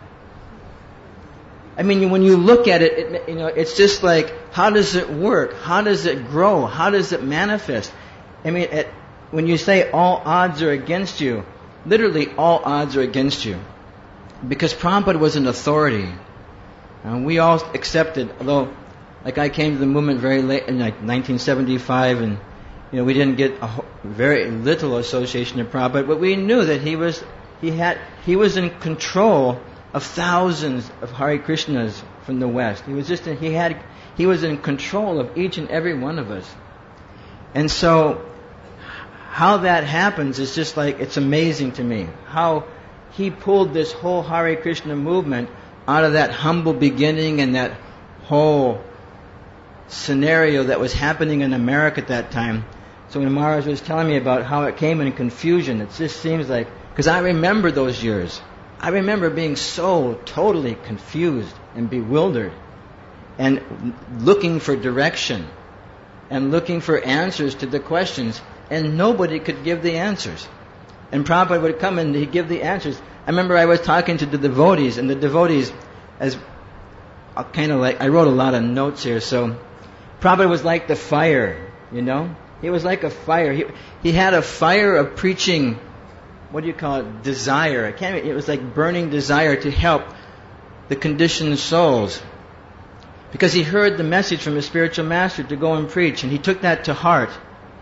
Speaker 5: I mean, when you look at it, it's just like, how does it work? How does it grow? How does it manifest? I mean, when you say all odds are against you, literally all odds are against you. Because Prabhupada was an authority. And we all accepted, although, like I came to the movement very late, in like 1975, and we didn't get very little association of Prabhupada, but we knew that he was in control of thousands of Hare Krishnas from the West. He was in control of each and every one of us. And so, how that happens is just like, it's amazing to me. How he pulled this whole Hare Krishna movement out of that humble beginning and that whole scenario that was happening in America at that time. So when Maharaj was telling me about how it came in confusion, it just seems like, because I remember those years. I remember being so totally confused and bewildered and looking for direction and looking for answers to the questions, and nobody could give the answers. And Prabhupada would come and he'd give the answers. I remember I was talking to the devotees, and the devotees, I wrote a lot of notes here, so Prabhupada was like the fire, He was like a fire. He had a fire of preaching, desire. It was like burning desire to help the conditioned souls. Because he heard the message from his spiritual master to go and preach, and he took that to heart.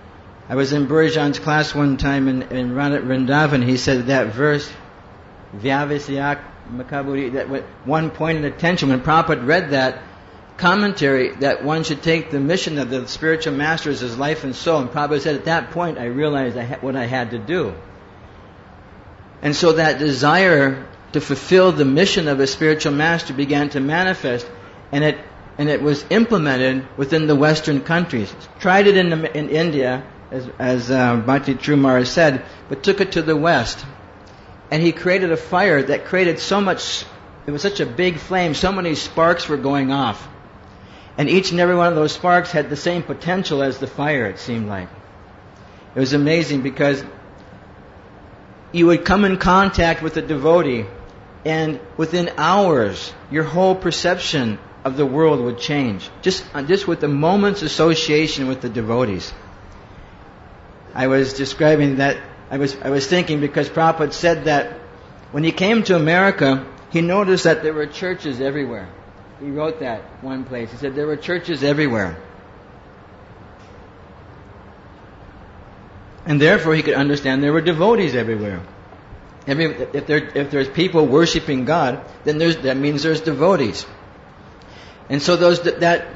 Speaker 5: I was in Burjan's class one time in Vrindavan. He said that verse, Vyavasyak Makaburi, that one pointed attention when Prabhupada read that commentary, that one should take the mission of the spiritual masters as life and soul. And Prabhupada said, at that point, I realized what I had to do. And so that desire to fulfill the mission of a spiritual master began to manifest, and it was implemented within the Western countries. Tried it in India, as Bhakti Trumara said, but took it to the West. And he created a fire that created so much, it was such a big flame, so many sparks were going off. And each and every one of those sparks had the same potential as the fire, it seemed like. It was amazing because you would come in contact with a devotee, and within hours, your whole perception of the world would change. Just with a moment's association with the devotees. I was describing that, I was thinking because Prabhupada said that when he came to America, he noticed that there were churches everywhere. He wrote that one place. He said there were churches everywhere. And therefore he could understand there were devotees everywhere. If there's people worshiping God, then that means there's devotees. And so that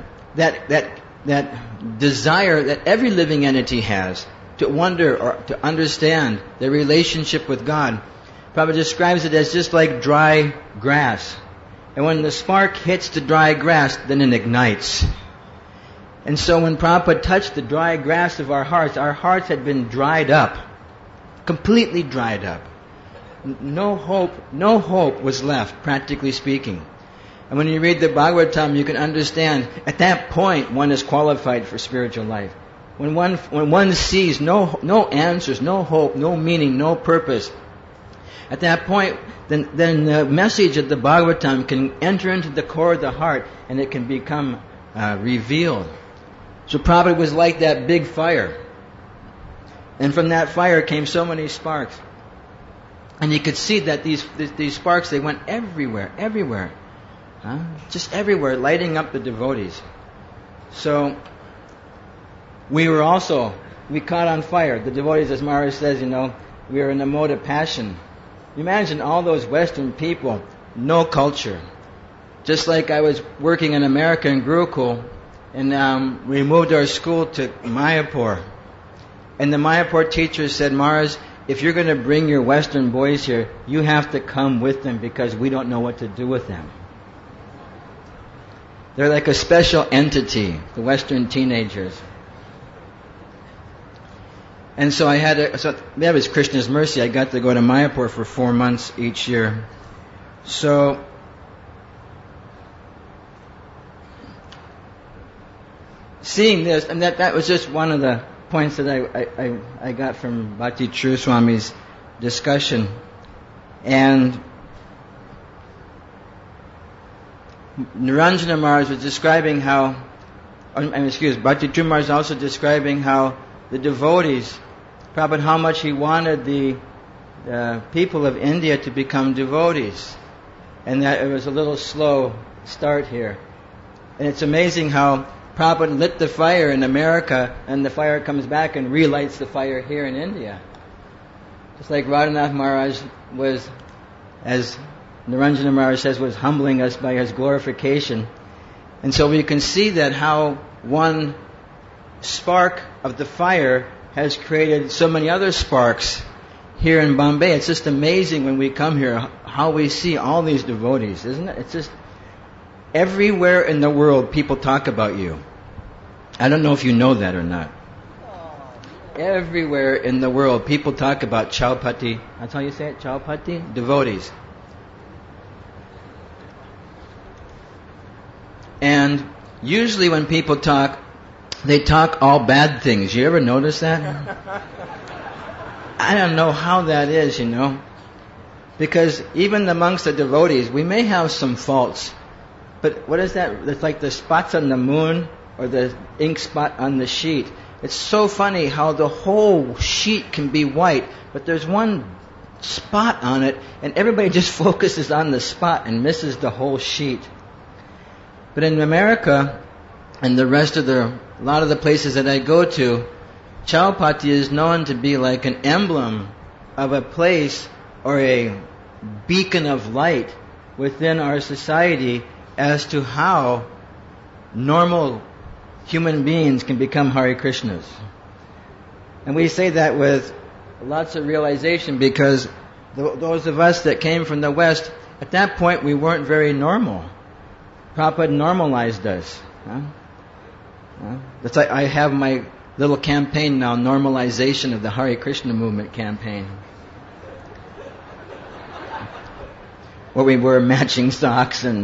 Speaker 5: desire that every living entity has to wonder or to understand their relationship with God, Prabhupada describes it as just like dry grass. And when the spark hits the dry grass, then it ignites. And so when Prabhupada touched the dry grass of our hearts had been dried up, completely dried up. No hope was left, practically speaking. And when you read the Bhagavatam, you can understand, at that point, one is qualified for spiritual life. When one sees no answers, no hope, no meaning, no purpose, at that point, then the message of the Bhagavatam can enter into the core of the heart, and it can become revealed. So Prabhupada was like that big fire. And from that fire came so many sparks. And you could see that these sparks, they went everywhere. Just everywhere, lighting up the devotees. So we caught on fire. The devotees, as Maharaj says, we were in a mode of passion. Imagine all those Western people, no culture. Just like I was working in America in Gurukul, and we moved our school to Mayapur. And the Mayapur teacher said, Maharaj, if you're going to bring your Western boys here, you have to come with them because we don't know what to do with them. They're like a special entity, the Western teenagers. And so that was Krishna's mercy. I got to go to Mayapur for 4 months each year. So seeing this, and that was just one of the points that I got from Bhakti True Swami's discussion. And Niranjana Maharaj was describing Bhakti True Maharaj was also describing how the devotees, Prabhupada, how much he wanted the people of India to become devotees. And that it was a little slow start here. And it's amazing how Prabhupada lit the fire in America, and the fire comes back and relights the fire here in India. Just like Radhanath Maharaj was, as Niranjana Maharaj says, was humbling us by his glorification. And so we can see that how one spark of the fire has created so many other sparks here in Bombay. It's just amazing when we come here how we see all these devotees, isn't it? It's just everywhere in the world people talk about you. I don't know if you know that or not. Everywhere in the world people talk about Chaupati. That's how you say it? Chaupati? Devotees. And usually when people talk, they talk all bad things. You ever notice that? I don't know how that is, Because even amongst the devotees, we may have some faults. But what is that? It's like the spots on the moon or the ink spot on the sheet. It's so funny how the whole sheet can be white, but there's one spot on it, and everybody just focuses on the spot and misses the whole sheet. But in America and the rest of a lot of the places that I go to, Chowpatty is known to be like an emblem of a place or a beacon of light within our society as to how normal human beings can become Hare Krishnas. And we say that with lots of realization because those of us that came from the West, at that point we weren't very normal. Prabhupada normalized us. That's like I have my little campaign now, normalization of the Hare Krishna movement campaign. Where we wear matching socks and,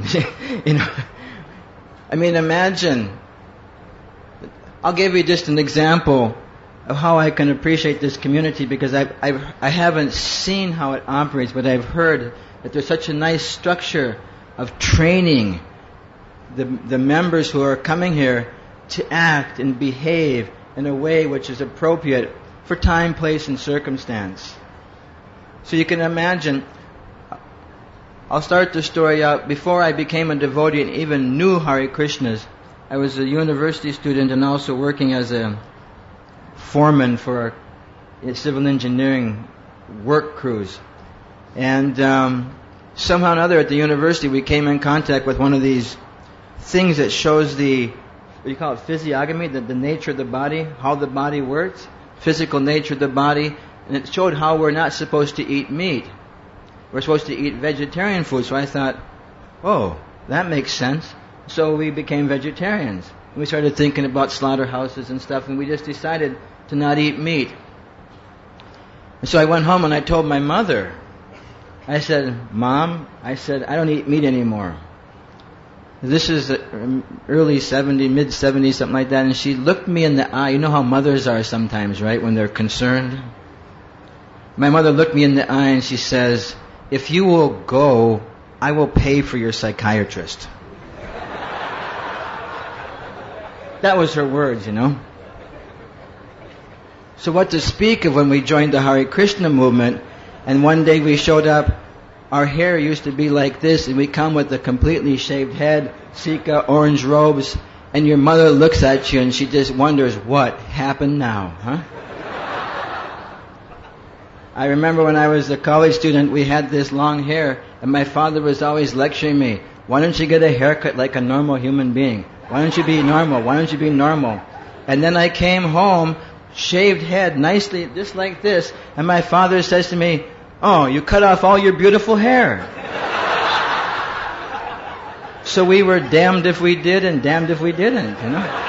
Speaker 5: I mean, imagine. I'll give you just an example of how I can appreciate this community because I haven't seen how it operates, but I've heard that there's such a nice structure of training the members who are coming here to act and behave in a way which is appropriate for time, place, and circumstance. So you can imagine, I'll start the story out. Before I became a devotee and even knew Hare Krishnas, I was a university student and also working as a foreman for civil engineering work crews. And somehow or another at the university we came in contact with one of these things that shows the, what do you call it, physiognomy, the nature of the body, how the body works, physical nature of the body, and it showed how we're not supposed to eat meat. We're supposed to eat vegetarian food. So I thought, oh, that makes sense. So we became vegetarians. We started thinking about slaughterhouses and stuff, and we just decided to not eat meat. And so I went home and I told my mother. I said, Mom, I don't eat meat anymore. This is early 70s, mid 70s, something like that, and she looked me in the eye. You know how mothers are sometimes, right, when they're concerned? My mother looked me in the eye and she says, if you will go, I will pay for your psychiatrist. That was her words, So what to speak of when we joined the Hare Krishna movement, and one day we showed up, our hair used to be like this, and we come with a completely shaved head, sika, orange robes, and your mother looks at you and she just wonders what happened now, huh? I remember when I was a college student, we had this long hair, and my father was always lecturing me, why don't you get a haircut like a normal human being? Why don't you be normal? Why don't you be normal? And then I came home, shaved head, nicely, just like this, and my father says to me, oh, you cut off all your beautiful hair. So we were damned if we did and damned if we didn't,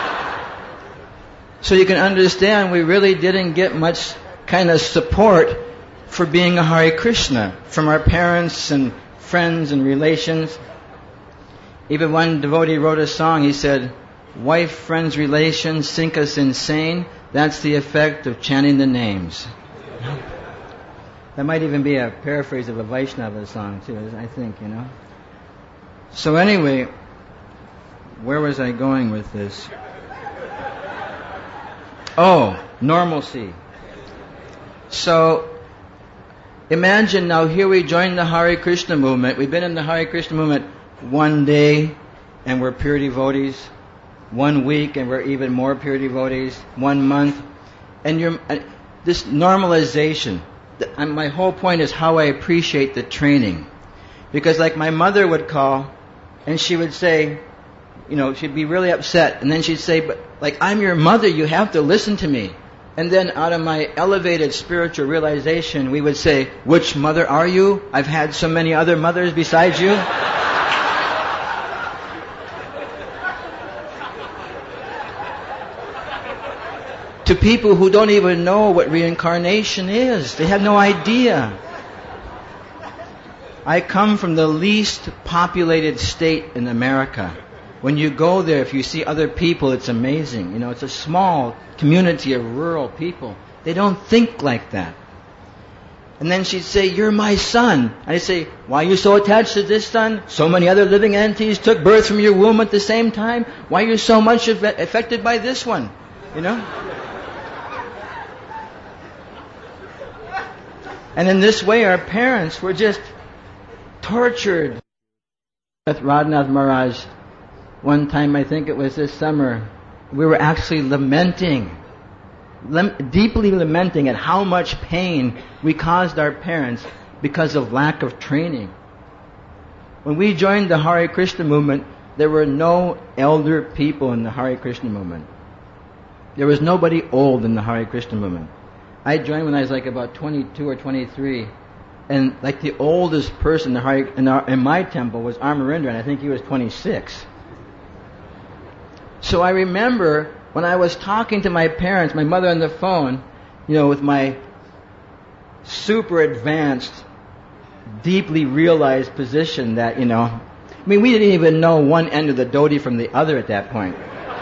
Speaker 5: So you can understand we really didn't get much kind of support for being a Hare Krishna from our parents and friends and relations. Even one devotee wrote a song, he said, wife, friends, relations sink us insane. That's the effect of chanting the names. That might even be a paraphrase of a Vaishnava song too, I think, So anyway, where was I going with this? Oh, normalcy. So, imagine now here we joined the Hare Krishna movement. We've been in the Hare Krishna movement one day and we're pure devotees. 1 week and we're even more pure devotees. 1 month. And this normalization, my whole point is how I appreciate the training. Because like my mother would call and she would say, she'd be really upset. And then she'd say, but like, I'm your mother, you have to listen to me. And then out of my elevated spiritual realization, we would say, which mother are you? I've had so many other mothers besides you. To people who don't even know what reincarnation is. They have no idea. I come from the least populated state in America. When you go there, if you see other people, it's amazing. It's a small community of rural people. They don't think like that. And then she'd say, you're my son. And I'd say, why are you so attached to this son? So many other living entities took birth from your womb at the same time. Why are you so much affected by this one? And in this way, our parents were just tortured. With Radhanath Maharaj, one time, I think it was this summer, we were actually lamenting deeply lamenting at how much pain we caused our parents because of lack of training. When we joined the Hare Krishna movement, there were no elder people in the Hare Krishna movement. There was nobody old in the Hare Krishna movement. I joined when I was like about 22 or 23, and like the oldest person in my temple was Amarendra, and I think he was 26. So I remember when I was talking to my parents, my mother on the phone, with my super advanced, deeply realized position that, we didn't even know one end of the dhoti from the other at that point.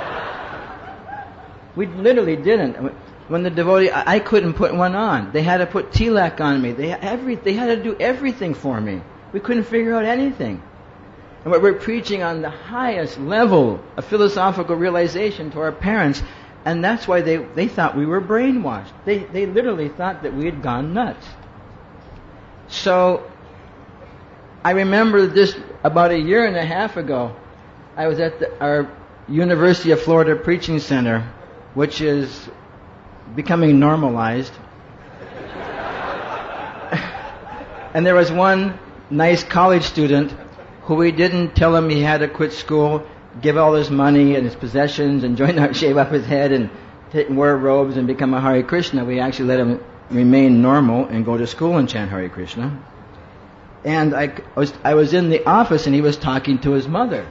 Speaker 5: We literally didn't. When the devotee, I couldn't put one on. They had to put tilak on me. They had to do everything for me. We couldn't figure out anything. And we're preaching on the highest level of philosophical realization to our parents, and that's why they thought we were brainwashed. They literally thought that we had gone nuts. So, I remember this about a year and a half ago. I was at our University of Florida Preaching Center, which is becoming normalized. And there was one nice college student who we didn't tell him he had to quit school, give all his money and his possessions and shave up his head and wear robes and become a Hare Krishna. We actually let him remain normal and go to school and chant Hare Krishna. And I was in the office and he was talking to his mother.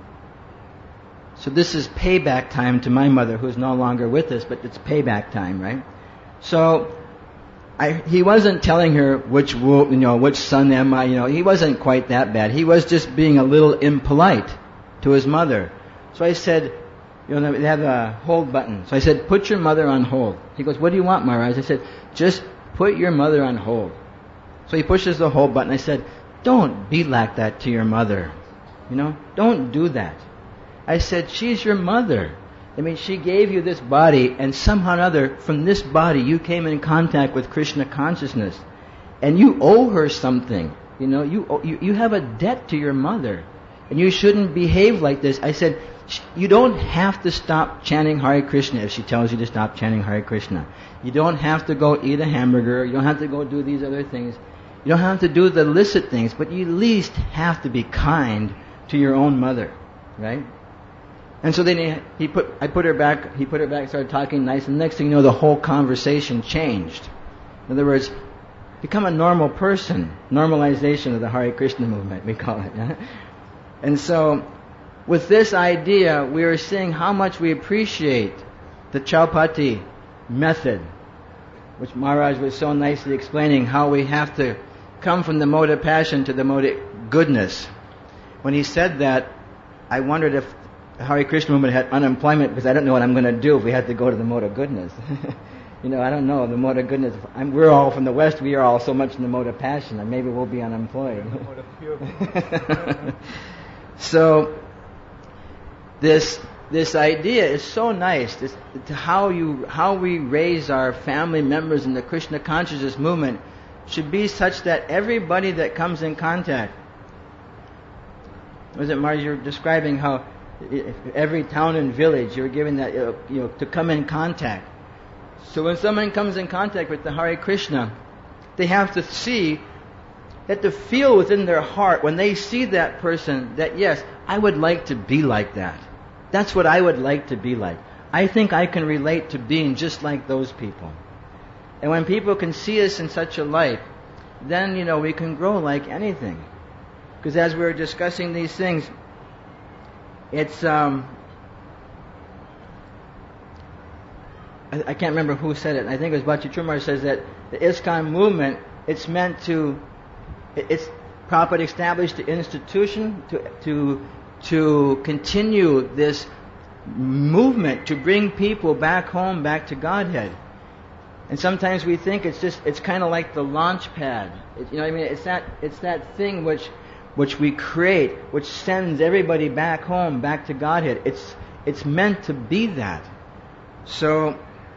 Speaker 5: So this is payback time to my mother, who's no longer with us, but it's payback time, right? So he wasn't telling her which son am I, he wasn't quite that bad. He was just being a little impolite to his mother. So I said, they have a hold button. So I said, put your mother on hold. He goes, what do you want, Maharaj? I said, just put your mother on hold. So he pushes the hold button. I said, don't be like that to your mother. Don't do that. I said, she's your mother. She gave you this body, and somehow or another, from this body, you came in contact with Krishna consciousness. And you owe her something. You have a debt to your mother. And you shouldn't behave like this. I said, you don't have to stop chanting Hare Krishna if she tells you to stop chanting Hare Krishna. You don't have to go eat a hamburger. You don't have to go do these other things. You don't have to do the illicit things, but you at least have to be kind to your own mother, right? And so then he put her back, started talking nice, and the next thing you know, the whole conversation changed. In other words, become a normal person. Normalization of the Hare Krishna movement, we call it. Yeah? And so, with this idea, we are seeing how much we appreciate the Chaupati method, which Maharaj was so nicely explaining, how we have to come from the mode of passion to the mode of goodness. When he said that, I wondered if the Hare Krishna movement had unemployment, because I don't know what I'm going to do if we had to go to the mode of goodness. I don't know, the mode of goodness. We're all from the West, we are all so much in the mode of passion, and maybe we'll be unemployed. So, this idea is so nice. How we raise our family members in the Krishna consciousness movement should be such that everybody that comes in contact, was it Marge, you're describing how every town and village, you're giving that, to come in contact. So when someone comes in contact with the Hare Krishna, they have to feel within their heart, when they see that person, that yes, I would like to be like that. That's what I would like to be like. I think I can relate to being just like those people. And when people can see us in such a light, then, we can grow like anything. Because as we were discussing these things, it's, I can't remember who said it. I think it was Bhakti Trumar says that the ISKCON movement, it's Prabhupada established the institution to continue this movement to bring people back home, back to Godhead. And sometimes we think it's kind of like the launch pad. It's that thing which we create, which sends everybody back home, back to Godhead. It's meant to be that. So,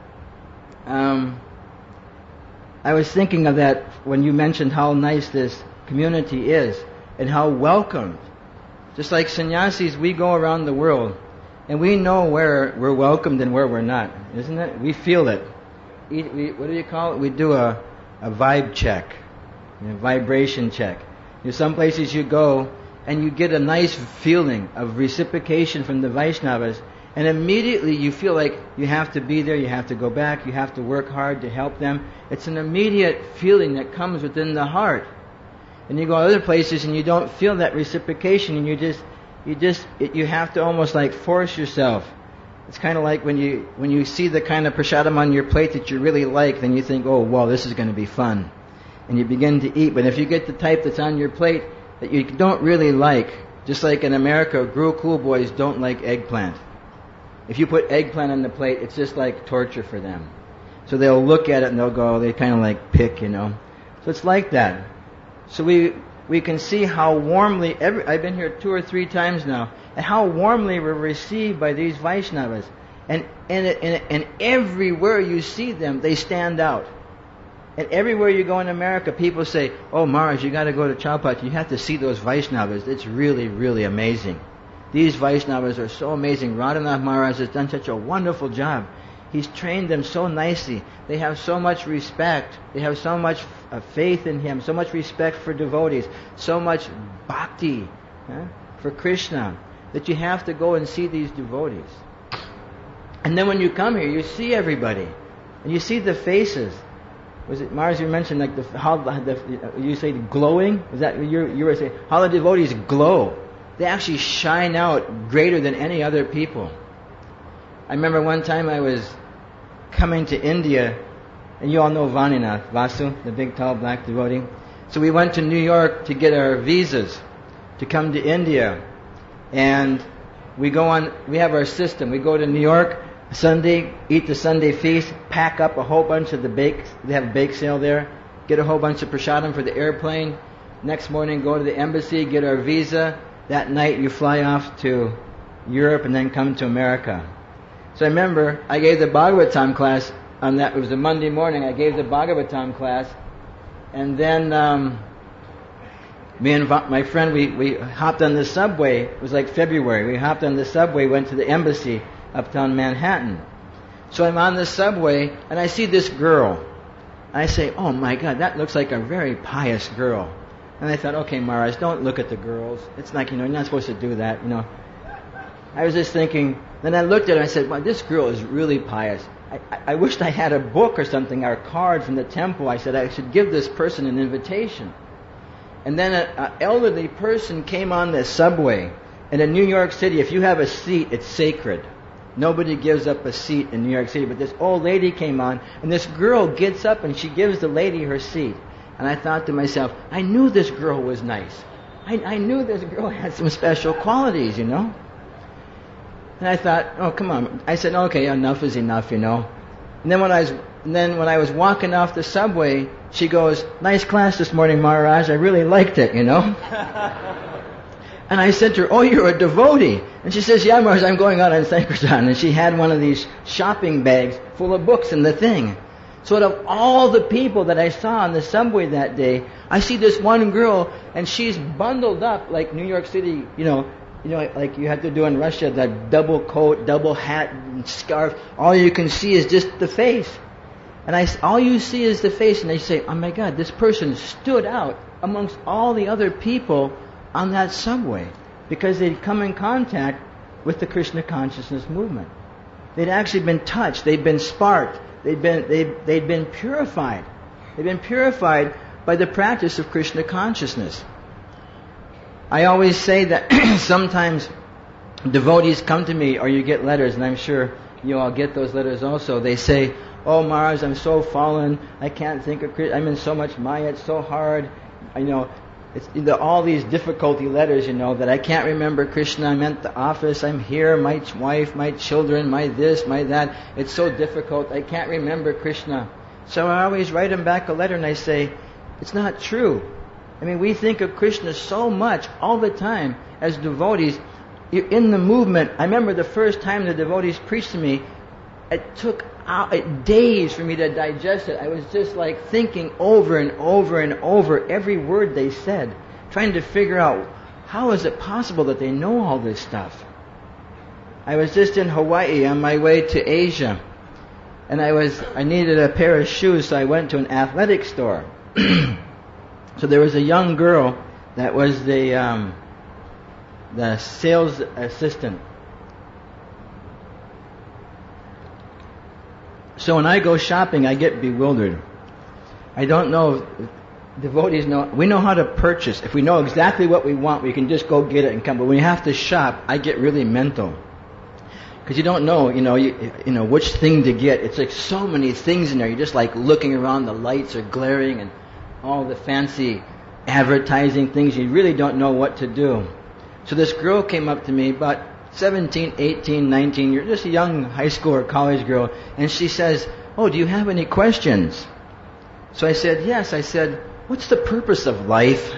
Speaker 5: I was thinking of that when you mentioned how nice this community is and how welcomed. Just like sannyasis, we go around the world and we know where we're welcomed and where we're not, isn't it? We feel it. what do you call it? We do a vibe check, vibration check. Some places you go and you get a nice feeling of reciprocation from the Vaishnavas, and immediately you feel like you have to be there, you have to go back, you have to work hard to help them. It's an immediate feeling that comes within the heart. And you go other places and you don't feel that reciprocation, and you have to almost like force yourself. It's kind of like when you see the kind of prasadam on your plate that you really like, then you think, oh, well, this is going to be fun. And you begin to eat. But if you get the type that's on your plate that you don't really like, just like in America, Guru Cool Boys don't like eggplant. If you put eggplant on the plate, it's just like torture for them. So they'll look at it and they'll go, they kind of like pick, So it's like that. So we can see how warmly, I've been here 2 or 3 times now, and how warmly we're received by these Vaishnavas. And everywhere you see them, they stand out. And everywhere you go in America, people say, oh, Maharaj, you got to go to Chowpatty. You have to see those Vaishnavas. It's really, really amazing. These Vaishnavas are so amazing. Radhanath Maharaj has done such a wonderful job. He's trained them so nicely. They have so much respect. They have so much faith in him, so much respect for devotees, so much bhakti for Krishna, that you have to go and see these devotees. And then when you come here, you see everybody. And you see the faces. Was it, Mars, you mentioned like you say glowing? Was that you were saying? How the devotees glow. They actually shine out greater than any other people. I remember one time I was coming to India, and you all know Vaninath, Vasu, the big tall black devotee. So we went to New York to get our visas to come to India. And we have our system. We go to New York Sunday, eat the Sunday feast, pack up a whole bunch of they have a bake sale there, get a whole bunch of prasadam for the airplane. Next morning go to the embassy, get our visa. That night you fly off to Europe and then come to America. So I remember I gave the Bhagavatam class on that. It was a Monday morning. I gave the Bhagavatam class, and then me and my friend we hopped on the subway. It was like February. We hopped on the subway, went to the embassy uptown Manhattan. So I'm on the subway and I see this girl. I say, "Oh my God, that looks like a very pious girl." And I thought, "Okay, Maharaj, don't look at the girls. It's like you're not supposed to do that, I was just thinking. Then I looked at her and I said, "Well, this girl is really pious. I wished I had a book or something, or a card from the temple." I said, "I should give this person an invitation." And then an elderly person came on the subway. And in New York City, if you have a seat, it's sacred. Nobody gives up a seat in New York City. But this old lady came on, and this girl gets up and she gives the lady her seat. And I thought to myself, I knew this girl was nice. I knew this girl had some special qualities, And I thought, oh, come on. I said, okay, enough is enough, And then when I was walking off the subway, she goes, "Nice class this morning, Maharaj. I really liked it, And I said to her, "Oh, you're a devotee." And she says, "Yeah, Maharaj, I'm going out on Sankirtan." And she had one of these shopping bags full of books in the thing. So out of all the people that I saw on the subway that day, I see this one girl, and she's bundled up like New York City, like you have to do in Russia, that double coat, double hat, and scarf. All you can see is just the face. And all you see is the face, and they say, "Oh my God, this person stood out amongst all the other people on that subway," because they'd come in contact with the Krishna consciousness movement. They'd actually been touched. They'd been sparked. They'd been purified. They'd been purified by the practice of Krishna consciousness. I always say that sometimes devotees come to me, or you get letters, and I'm sure you all get those letters also. They say, "Oh, Maharaj, I'm so fallen. I can't think of Krishna. I'm in so much Maya. It's so hard. It's all these difficulty letters, that I can't remember Krishna. I'm at the office. I'm here. My wife, my children, my this, my that. It's so difficult. I can't remember Krishna." So I always write them back a letter and I say, it's not true. We think of Krishna so much all the time as devotees. In the movement, I remember the first time the devotees preached to me, it took days for me to digest it. I was just like thinking over and over and over every word they said, trying to figure out how is it possible that they know all this stuff. I was just in Hawaii on my way to Asia, And I needed a pair of shoes, so I went to an athletic store. So there was a young girl that was the sales assistant. So when I go shopping, I get bewildered. I don't know. Devotees know. We know how to purchase. If we know exactly what we want, we can just go get it and come. But when you have to shop, I get really mental. Because you don't know, which thing to get. It's like so many things in there. You're just like looking around, the lights are glaring and all the fancy advertising things. You really don't know what to do. So this girl came up to me, about 17, 18, 19 years, just a young high school or college girl, and she says, "Oh, do you have any questions?" So I said, "Yes." I said, "What's the purpose of life?"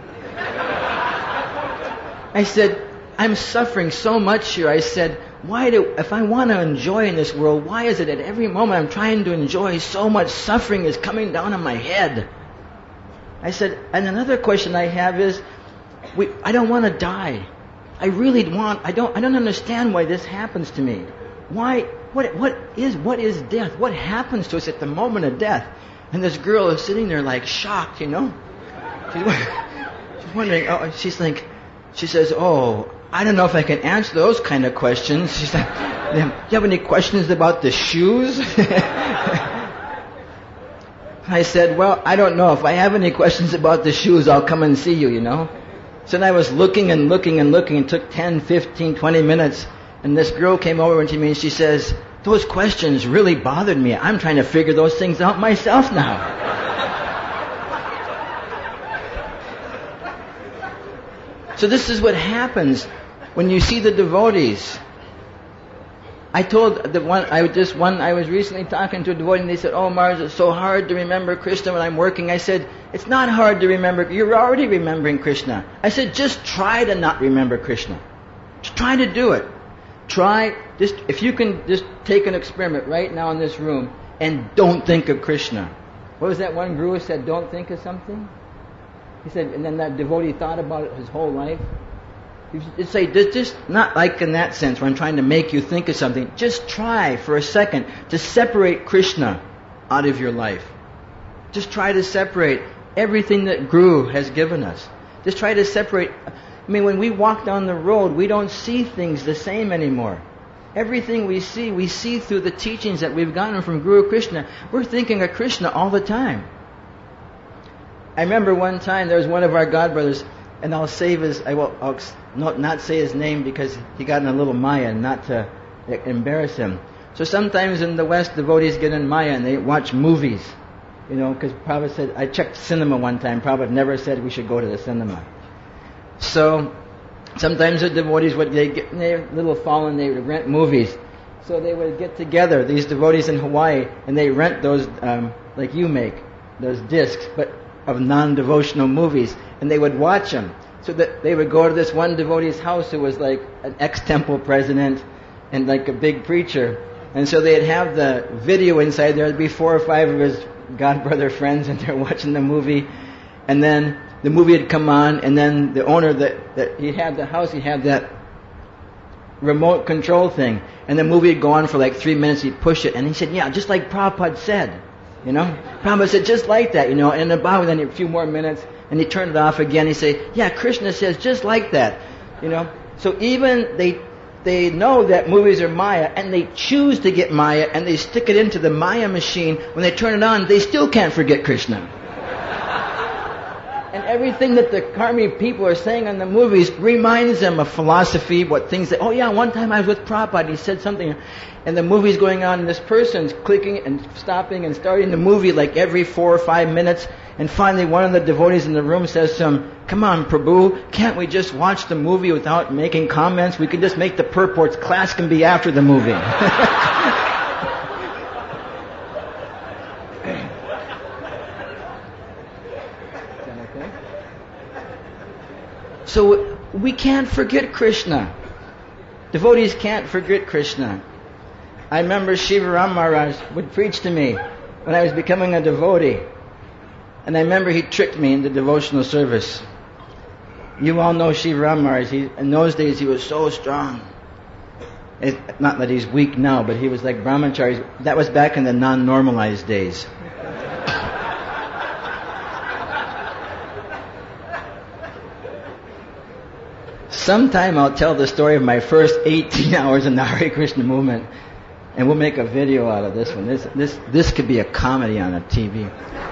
Speaker 5: I said, "I'm suffering so much here." I said, if I want to enjoy in this world, why is it at every moment I'm trying to enjoy, so much suffering is coming down on my head? I said, and another question I have is, I don't want to die. I don't understand why this happens to me. Why, what is death? What happens to us at the moment of death? And this girl is sitting there like shocked, She's wondering, she says, "Oh, I don't know if I can answer those kind of questions." She's like, "Do you have any questions about the shoes?" I said, "Well, I don't know. If I have any questions about the shoes, I'll come and see you, So then I was looking and looking and looking. It took 10, 15, 20 minutes. And this girl came over to me and she says, "Those questions really bothered me. I'm trying to figure those things out myself now." So this is what happens when you see the devotees. I told I was recently talking to a devotee and they said, "Oh, Maharaj, it's so hard to remember Krishna when I'm working." I said, "It's not hard to remember. You're already remembering Krishna." I said, "Just try to not remember Krishna. Just try to do it. If you can just take an experiment right now in this room and don't think of Krishna." What was that one guru said, "Don't think of something"? He said, and then that devotee thought about it his whole life. You say, just not like in that sense where I'm trying to make you think of something. Just try for a second to separate Krishna out of your life. Just try to separate everything that Guru has given us. Just try to separate. When we walk down the road, we don't see things the same anymore. Everything we see through the teachings that we've gotten from Guru Krishna. We're thinking of Krishna all the time. I remember one time there was one of our godbrothers, and I'll not say his name because he got in a little Maya and not to embarrass him. So sometimes in the West, devotees get in Maya and they watch movies. Because Prabhupada said, I checked cinema one time, Prabhupada never said we should go to the cinema. So sometimes the devotees they're a little fallen, they would rent movies. So they would get together, these devotees in Hawaii, and they rent those, like you make, those discs, but of non-devotional movies, and they would watch them. So that they would go to this one devotee's house who was like an ex-temple president and like a big preacher. And so they'd have the video inside there. There'd be 4 or 5 of his godbrother friends, and they're watching the movie. And then the movie had come on, and then the owner that he had the house, he had that remote control thing. And the movie would go on for like 3 minutes, he'd push it, and he said, "Yeah, just like Prabhupada said." Prabhupada said, just like that, and about then a few more minutes, and he turned it off again. He said, "Yeah, Krishna says just like that." So even they know that movies are Maya, and they choose to get Maya, and they stick it into the Maya machine. When they turn it on, they still can't forget Krishna. And everything that the Karmi people are saying in the movies reminds them of philosophy, one time I was with Prabhupada, he said something, and the movie's going on, and this person's clicking and stopping and starting the movie like every 4 or 5 minutes, and finally one of the devotees in the room says to him, "Come on, Prabhu, can't we just watch the movie without making comments? We can just make the purports, class can be after the movie." So we can't forget Krishna. Devotees can't forget Krishna. I remember Shivaram Maharaj would preach to me when I was becoming a devotee. And I remember he tricked me into devotional service. You all know Shivaram Maharaj. In those days he was so strong. Not that he's weak now, but he was like brahmacharis. That was back in the non-normalized days. Sometime I'll tell the story of my first 18 hours in the Hare Krishna movement, and we'll make a video out of this one. This could be a comedy on a TV.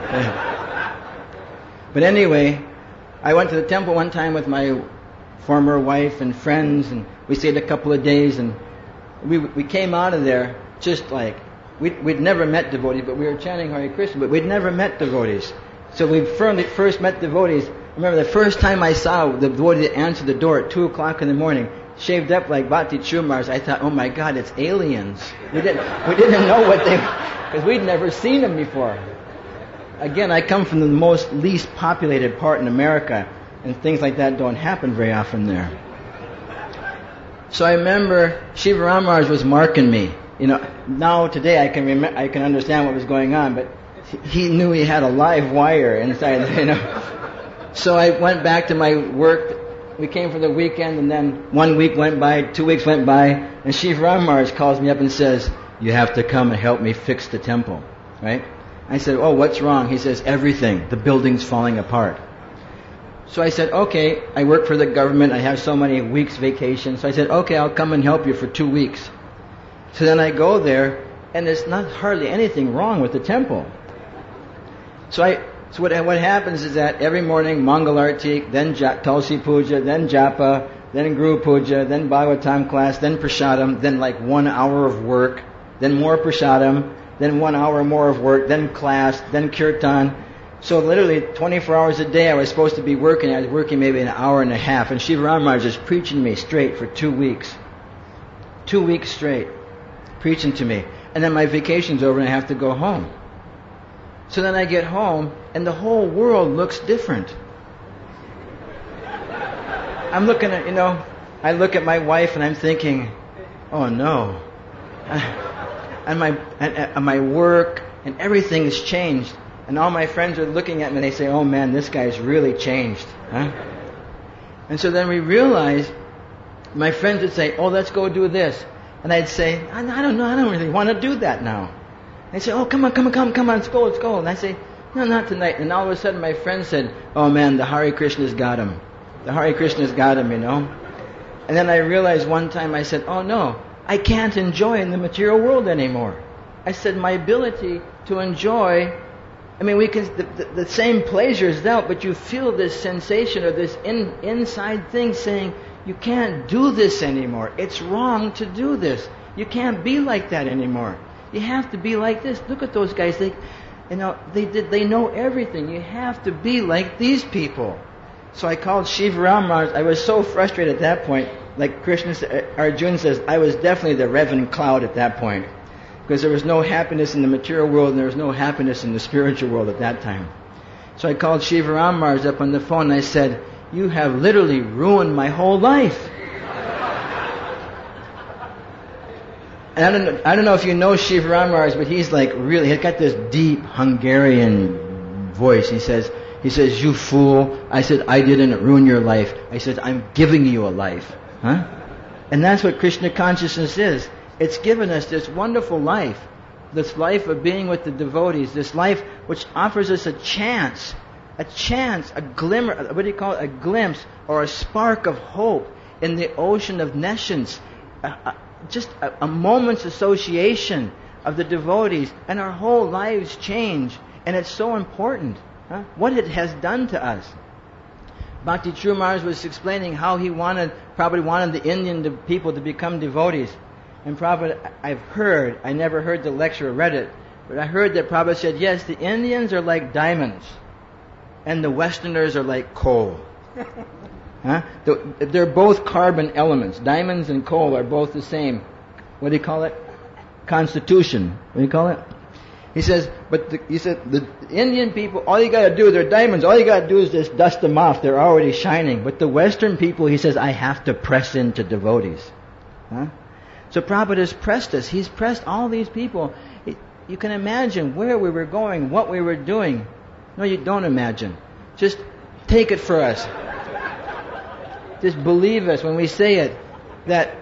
Speaker 5: But anyway, I went to the temple one time with my former wife and friends, and we stayed a couple of days, and we came out of there just like, we'd never met devotees, but we were chanting Hare Krishna, but we'd never met devotees. So we first met devotees. I remember the first time I saw the devotee that answered the door at 2 o'clock in the morning, shaved up like Bhakti Chumars, I thought, oh my God, it's aliens. We didn't know what they, because we'd never seen them before. Again, I come from the most least populated part in America, and things like that don't happen very often there. So I remember Shiva Ram Maharaj was marking me. Now today I can understand what was going on, but he knew he had a live wire inside. So I went back to my work. We came for the weekend, and then 1 week went by, 2 weeks went by, and Shiva Ram Maharaj calls me up and says, "You have to come and help me fix the temple." Right? I said, "Oh, what's wrong?" He says, "Everything. The building's falling apart." So I said, "Okay, I work for the government. I have so many weeks vacation." So I said, "Okay, I'll come and help you for 2 weeks." So then I go there, and there's not hardly anything wrong with the temple. So what happens is that every morning, Mangal Arti, then Tulsi Puja, then Japa, then Guru Puja, then Bhagavatam class, then Prasadam, then like 1 hour of work, then more Prasadam, then 1 hour more of work, then class, then Kirtan. So literally 24 hours a day I was supposed to be working. I was working maybe an hour and a half, and Shiva Ram Maharaj is preaching me straight for 2 weeks. 2 weeks straight, preaching to me. And then my vacation's over and I have to go home. So then I get home, and the whole world looks different. I'm looking at, I look at my wife and I'm thinking, oh no. And my work and everything has changed. And all my friends are looking at me and they say, oh man, this guy's really changed. Huh? And so then we realize, my friends would say, oh, let's go do this. And I'd say, I don't know, I don't really want to do that now. They say, oh, come on, let's go. And I say, no, not tonight. And all of a sudden my friend said, oh man, the Hare Krishna's got him. The Hare Krishna's got him, And then I realized one time, I said, oh no, I can't enjoy in the material world anymore. I said, my ability to enjoy, we can, the same pleasure is out, but you feel this sensation or this inside thing saying, you can't do this anymore. It's wrong to do this. You can't be like that anymore. You have to be like this. Look at those guys. They know everything. You have to be like these people. So I called Shiva Ram Maharaj. I was so frustrated at that point. Like Arjuna says, I was definitely the Reverend Cloud at that point. Because there was no happiness in the material world and there was no happiness in the spiritual world at that time. So I called Shiva Ram Maharaj up on the phone and I said, you have literally ruined my whole life. And I don't know if you know Shiva Ram Maharaj, but he's he's got this deep Hungarian voice. He says, you fool. I said, I didn't ruin your life. I said, I'm giving you a life. Huh? And that's what Krishna consciousness is. It's given us this wonderful life. This life of being with the devotees. This life which offers us a chance, a glimmer, what do you call it? A glimpse or a spark of hope in the ocean of nescience. Just a moment's association of the devotees, and our whole lives change, and it's so important. What it has done to us. Bhakti True Maharaj was explaining how he probably wanted the Indian people to become devotees. And Prabhupada, I never heard the lecture or read it, but I heard that Prabhupada said, yes, the Indians are like diamonds, and the Westerners are like coal. They're both carbon elements. Diamonds and coal are both the same. What do you call it? Constitution. What do you call it? He says, the Indian people, all you got to do, they're diamonds, all you got to do is just dust them off. They're already shining. But the Western people, he says, I have to press into devotees. So Prabhupada has pressed us. He's pressed all these people. You can imagine where we were going, what we were doing. No, you don't imagine. Just take it for us. Just believe us when we say it, that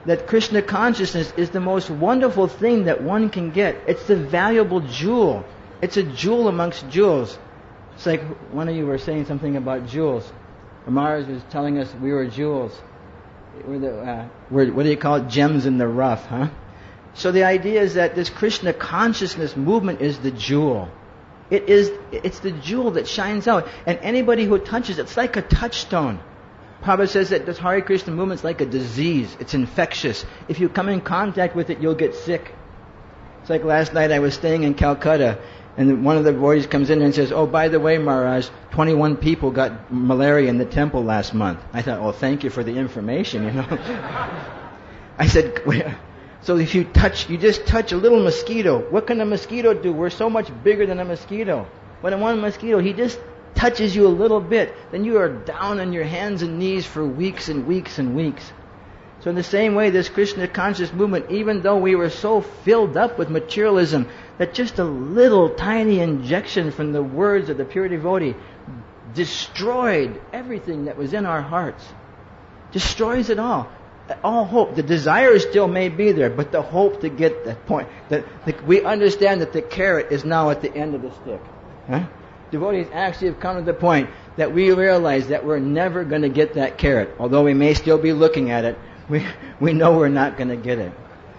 Speaker 5: that Krishna consciousness is the most wonderful thing that one can get. It's the valuable jewel. It's a jewel amongst jewels. It's like one of you were saying something about jewels. Maharaj was telling us we were jewels. We're what do you call it? Gems in the rough, huh? So the idea is that this Krishna consciousness movement is the jewel. It's the jewel that shines out. And anybody who touches it, it's like a touchstone. Prabhupada says that this Hare Krishna movement is like a disease. It's infectious. If you come in contact with it, you'll get sick. It's like last night I was staying in Calcutta, and one of the boys comes in and says, "Oh, by the way, Maharaj, 21 people got malaria in the temple last month." I thought, "Oh, thank you for the information, you know." I said, so if you just touch a little mosquito, what can a mosquito do? We're so much bigger than a mosquito. When one mosquito, he just touches you a little bit, then you are down on your hands and knees for weeks and weeks and weeks. So in the same way, this Krishna conscious movement, even though we were so filled up with materialism that just a little tiny injection from the words of the pure devotee destroyed everything that was in our hearts. Destroys it all. All hope. The desire still may be there, but the hope to get that point, that we understand that the carrot is now at the end of the stick. Huh? Devotees actually have come to the point that we realize that we're never going to get that carrot. Although we may still be looking at it, we know we're not going to get it.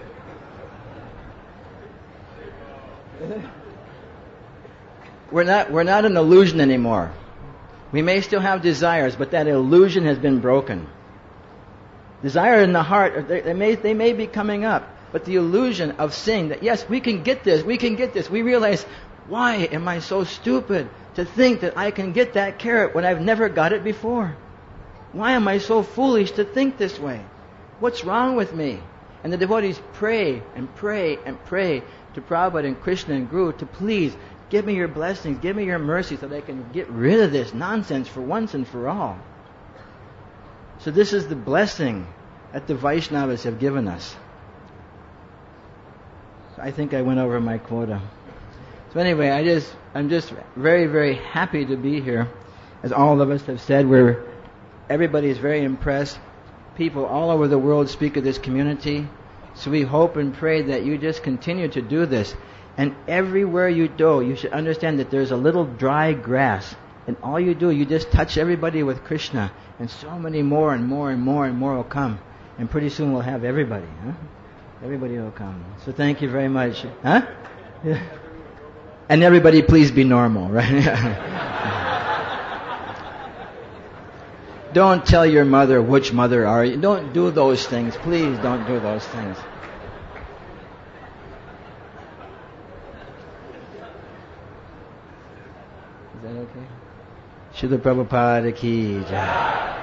Speaker 5: We're not an illusion anymore. We may still have desires, but that illusion has been broken. Desire in the heart, they may be coming up, but the illusion of saying that, yes, we can get this, we realize, why am I so stupid to think that I can get that carrot when I've never got it before? Why am I so foolish to think this way? What's wrong with me? And the devotees pray and pray and pray to Prabhupada and Krishna and Guru to please give me your blessings, give me your mercy so that I can get rid of this nonsense for once and for all. So this is the blessing that the Vaishnavas have given us. I think I went over my quota. So anyway, I'm just very, very happy to be here. As all of us have said, everybody is very impressed. People all over the world speak of this community. So we hope and pray that you just continue to do this. And everywhere you go, you should understand that there's a little dry grass. And all you do, you just touch everybody with Krishna. And so many more and more and more and more will come. And pretty soon we'll have everybody. Huh? Everybody will come. So thank you very much. Huh? Yeah. And everybody please be normal, right? Don't tell your mother which mother are you. Don't do those things. Please don't do those things. Is that okay? Srila Prabhupada ki jai.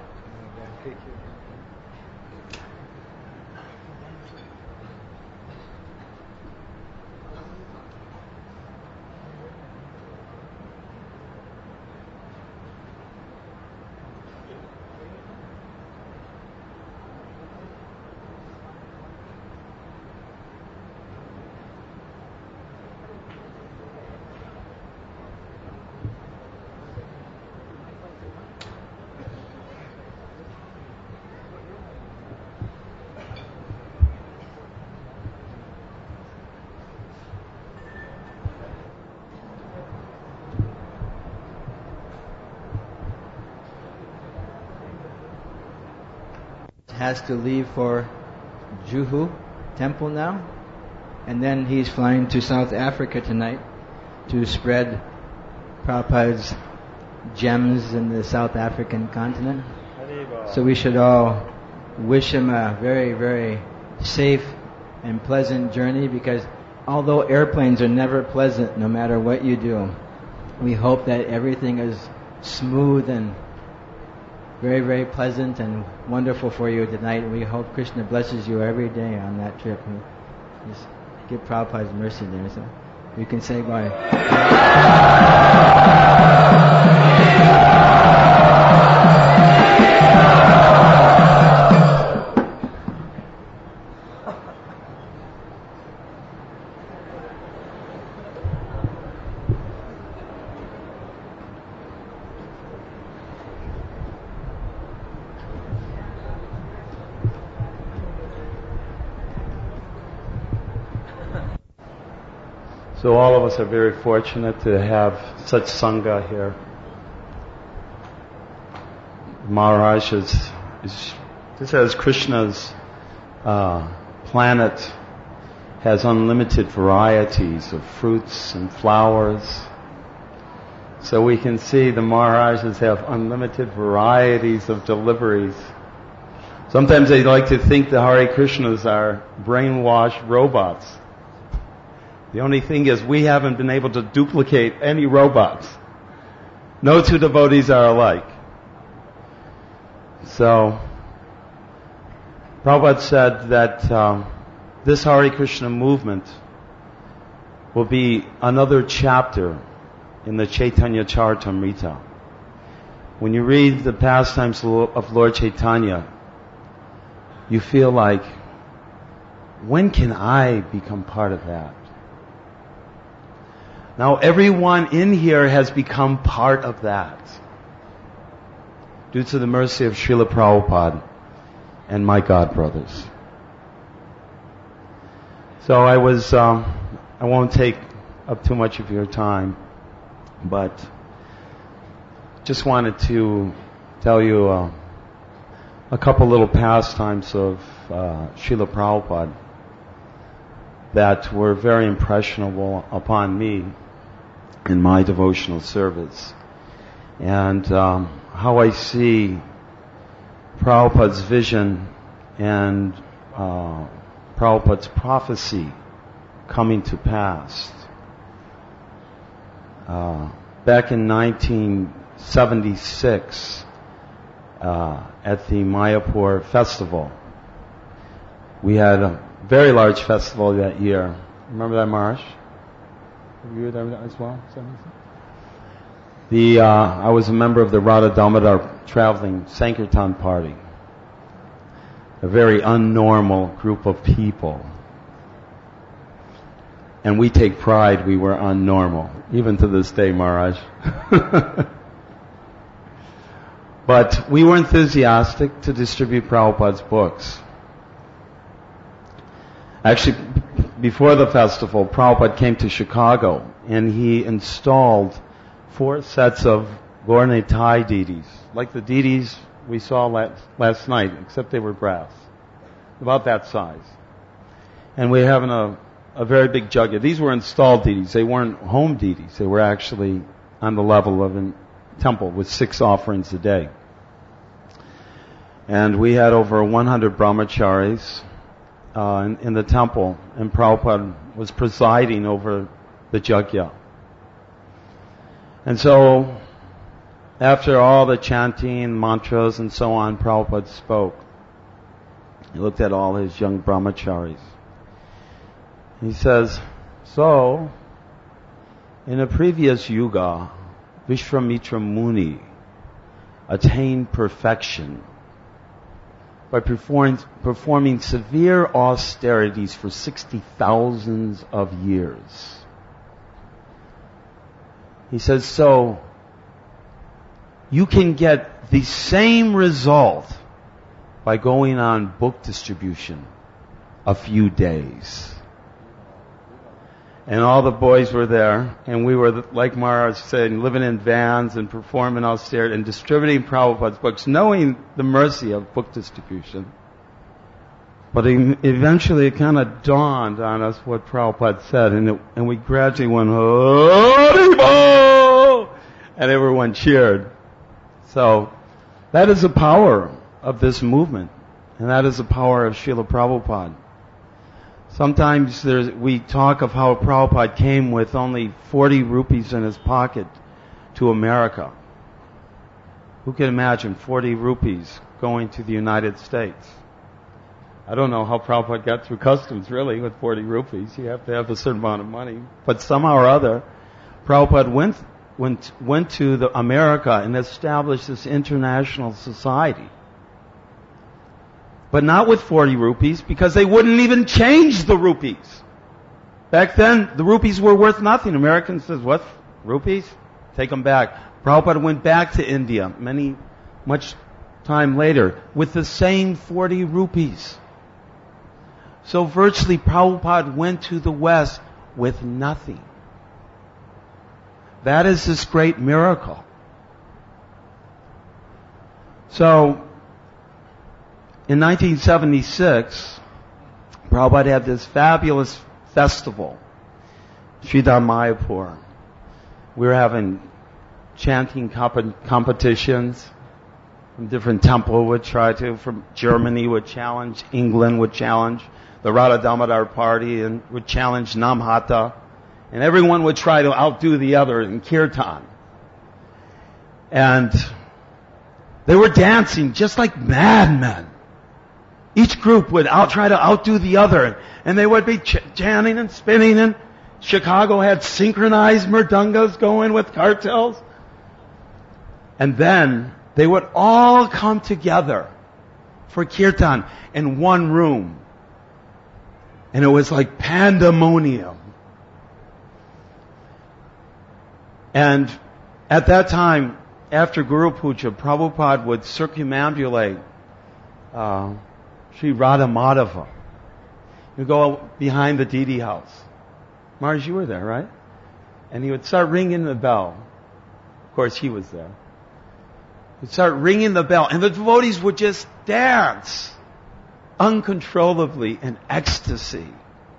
Speaker 5: Has to leave for Juhu temple now, and then he's flying to South Africa tonight to spread Prabhupada's gems in the South African continent. So we should all wish him a very, very safe and pleasant journey, because although airplanes are never pleasant no matter what you do, we hope that everything is smooth and very, very pleasant and wonderful for you tonight. We hope Krishna blesses you every day on that trip. Just give Prabhupada's mercy there. So you can say bye.
Speaker 6: So all of us are very fortunate to have such Sangha here. Maharaj is just as Krishna's planet has unlimited varieties of fruits and flowers. So we can see the Maharajas have unlimited varieties of deliveries. Sometimes they like to think the Hare Krishnas are brainwashed robots. The only thing is we haven't been able to duplicate any robots. No two devotees are alike. So, Prabhupada said that this Hare Krishna movement will be another chapter in the Chaitanya Charitamrita. When you read the pastimes of Lord Chaitanya, you feel like, when can I become part of that? Now everyone in here has become part of that, due to the mercy of Srila Prabhupada and my godbrothers. So I won't take up too much of your time, but just wanted to tell you a couple little pastimes of Srila Prabhupada that were very impressionable upon me in my devotional service. And how I see Prabhupada's vision and Prabhupada's prophecy coming to pass. Back in 1976, at the Mayapur festival, we had a very large festival that year. Remember that, Maharaj? Were you there as well? I was a member of the Radha Damodar traveling Sankirtan party. A very unnormal group of people. And we take pride we were unnormal, even to this day, Maharaj. But we were enthusiastic to distribute Prabhupada's books. Actually, before the festival, Prabhupada came to Chicago and he installed 4 sets of Gaur Nitai deities, like the deities we saw last night, except they were brass, about that size. And we're having a very big jugga. These were installed deities. They weren't home deities. They were actually on the level of a temple with 6 offerings a day. And we had over 100 brahmacharis in the temple, and Prabhupada was presiding over the jagya. And so, after all the chanting, mantras, and so on, Prabhupada spoke. He looked at all his young brahmacharis. He says, so, in a previous yuga, Vishwamitra Muni attained perfection by performing severe austerities for 60,000 of years. He says, so, you can get the same result by going on book distribution a few days. And all the boys were there, and we were, like Maharaj said, living in vans and performing austerity and distributing Prabhupada's books, knowing the mercy of book distribution. But eventually it kind of dawned on us what Prabhupada said, and we gradually went, Haribol! And everyone cheered. So, that is the power of this movement, and that is the power of Srila Prabhupada. Sometimes we talk of how Prabhupada came with only 40 rupees in his pocket to America. Who can imagine 40 rupees going to the United States? I don't know how Prabhupada got through customs, really, with 40 rupees. You have to have a certain amount of money. But somehow or other, Prabhupada went to America and established this international society. But not with 40 rupees, because they wouldn't even change the rupees. Back then, the rupees were worth nothing. Americans says, what? Rupees? Take them back. Prabhupada went back to India much time later with the same 40 rupees. So virtually Prabhupada went to the West with nothing. That is this great miracle. So, in 1976, Prabhupada had this fabulous festival, Sridhar Mayapur. We were having chanting competitions from different temples would try to, from Germany would challenge, England would challenge, the Radha Damodar party and would challenge Namhata, and everyone would try to outdo the other in kirtan. And they were dancing just like madmen. Each group would try to outdo the other, and they would be chanting and spinning, and Chicago had synchronized mridungas going with cartels. And then they would all come together for kirtan in one room. And it was like pandemonium. And at that time, after Guru Puja, Prabhupada would circumambulate Sri Radha Madhava. He'd go behind the Didi house. Mars, you were there, right? And he would start ringing the bell. Of course, he was there. He'd start ringing the bell, and the devotees would just dance uncontrollably in ecstasy.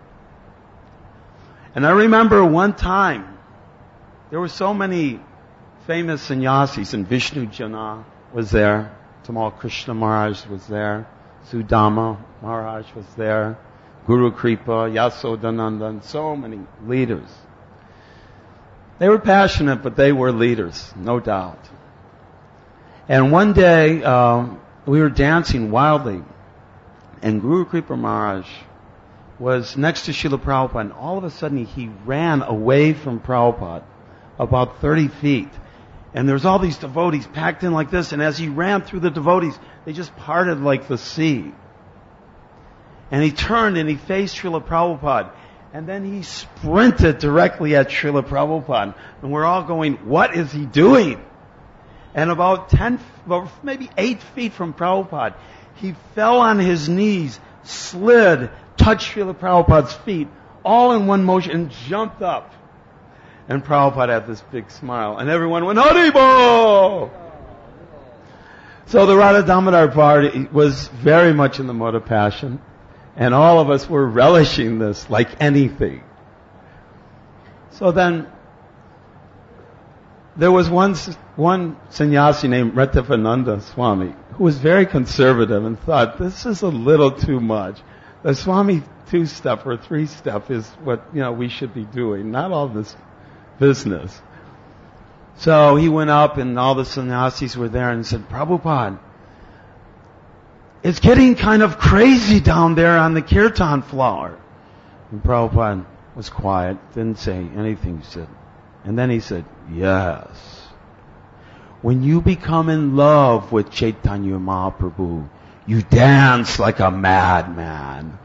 Speaker 6: And I remember one time, there were so many famous sannyasis, and Vishnu Jana was there, Tamal Krishna Maharaj was there, Sudama Maharaj was there, Guru Kripa, Yasodananda, and so many leaders. They were passionate, but they were leaders, no doubt. And one day, we were dancing wildly, and Guru Kripa Maharaj was next to Srila Prabhupada, and all of a sudden he ran away from Prabhupada, about 30 feet. And there's all these devotees packed in like this, and as he ran through the devotees, they just parted like the sea. And he turned and he faced Srila Prabhupada, and then he sprinted directly at Srila Prabhupada. And we're all going, what is he doing? And about maybe 8 feet from Prabhupada, he fell on his knees, slid, touched Srila Prabhupada's feet, all in one motion, and jumped up. And Prabhupada had this big smile, and everyone went, Haribo! So the Radha Damodar party was very much in the mode of passion, and all of us were relishing this like anything. So then, there was one sannyasi named Ratavananda Swami who was very conservative and thought, this is a little too much. The Swami 2-step or 3-step is what, we should be doing, not all this business. So he went up and all the sannyasis were there and said, Prabhupada, it's getting kind of crazy down there on the kirtan floor. And Prabhupada was quiet, didn't say anything. He said, and then he said, yes. When you become in love with Chaitanya Mahaprabhu, you dance like a madman.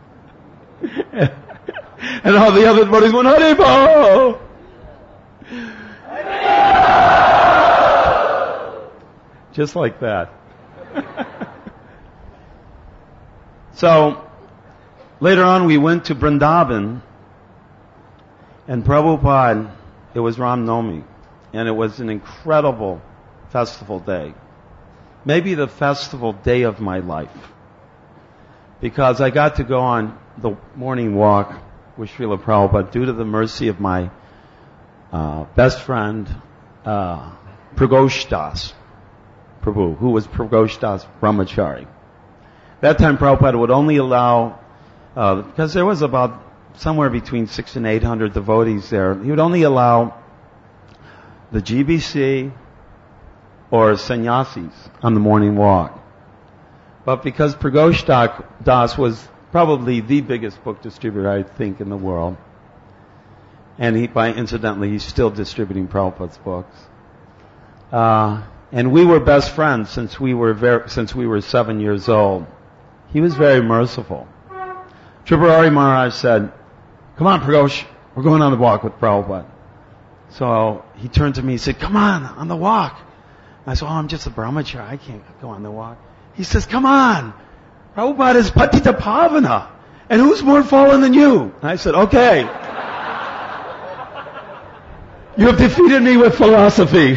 Speaker 6: And all the other devotees went, Haribo! Just like that. So, later on we went to Vrindavan, and Prabhupada, it was Ram Navami, and it was an incredible festival day. Maybe the festival day of my life. Because I got to go on the morning walk with Srila Prabhupada due to the mercy of my best friend, Pragosh Das Prabhu, who was Pragosh Das Brahmachari. That time Prabhupada would only allow, because there was about somewhere between 600 and 800 devotees there, he would only allow the GBC or sannyasis on the morning walk. But because Pragosh Das was probably the biggest book distributor, I think, in the world, and incidentally, he's still distributing Prabhupada's books. And we were best friends since we were 7 years old. He was very merciful. Tripurari Maharaj said, come on, Pragosh, we're going on the walk with Prabhupada. So he turned to me and said, come on the walk. I said, I'm just a brahmachari, I can't go on the walk. He says, come on, Prabhupada is Patita Pavana, and who's more fallen than you? And I said, okay. You have defeated me with philosophy.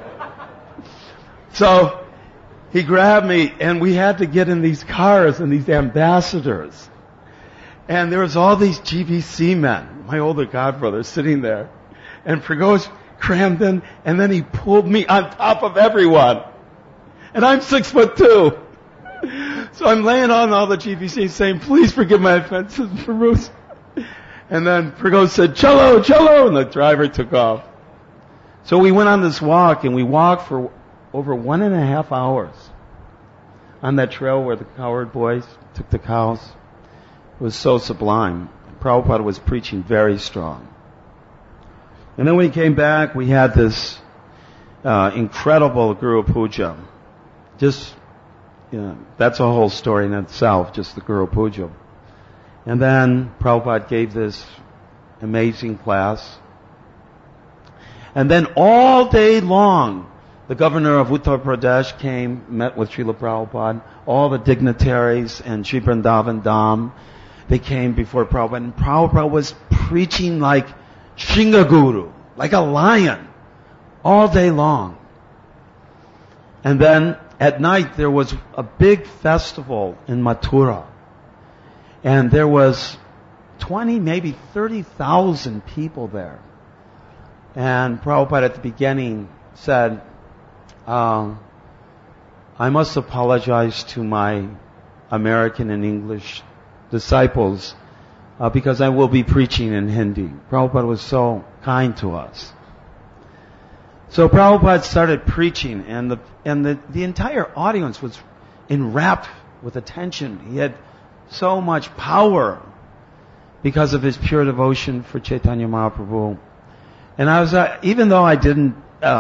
Speaker 6: So he grabbed me, and we had to get in these cars and these ambassadors. And there was all these GBC men, my older godbrother, sitting there. And Praghosh crammed in, and then he pulled me on top of everyone. And I'm 6'2". So I'm laying on all the GBC saying, please forgive my offenses, Prabhu. And then Praghosh said, cello, cello, and the driver took off. So we went on this walk, and we walked for over 1.5 hours on that trail where the cowherd boys took the cows. It was so sublime. Prabhupada was preaching very strong. And then when we came back, we had this incredible Guru Puja. Just, that's a whole story in itself, just the Guru Puja. And then Prabhupada gave this amazing class. And then all day long, the governor of Uttar Pradesh came, met with Srila Prabhupada, all the dignitaries and Sri Vrindavan Dham. They came before Prabhupada, and Prabhupada was preaching like Shingaguru, like a lion, all day long. And then at night there was a big festival in Mathura. And there was 20, maybe 30,000 people there. And Prabhupada at the beginning said, I must apologize to my American and English disciples because I will be preaching in Hindi. Prabhupada was so kind to us. So Prabhupada started preaching, and the entire audience was enwrapped with attention. He had so much power because of his pure devotion for Chaitanya Mahaprabhu. And I was, even though I didn't,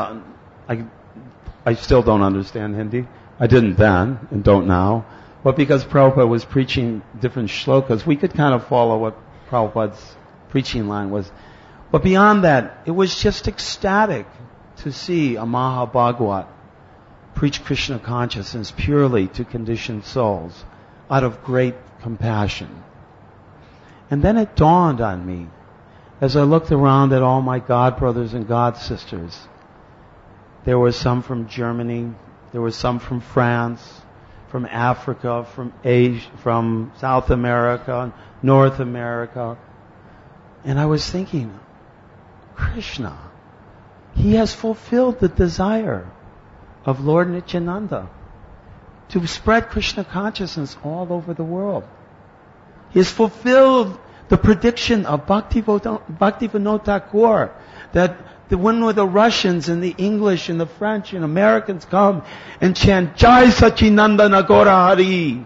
Speaker 6: I still don't understand Hindi. I didn't then, and don't now. But because Prabhupada was preaching different shlokas, we could kind of follow what Prabhupada's preaching line was. But beyond that, it was just ecstatic to see a Mahabhagavad preach Krishna consciousness purely to conditioned souls out of great compassion. And then it dawned on me, as I looked around at all my god brothers and god sisters, there were some from Germany, there were some from France, from Africa, from Asia, from South America, North America. And I was thinking, Krishna, he has fulfilled the desire of Lord Nityananda to spread Krishna consciousness all over the world. He has fulfilled the prediction of Bhaktivinoda Thakur that when the Russians and the English and the French and Americans come and chant Jai Sachinandana Gaura Hari.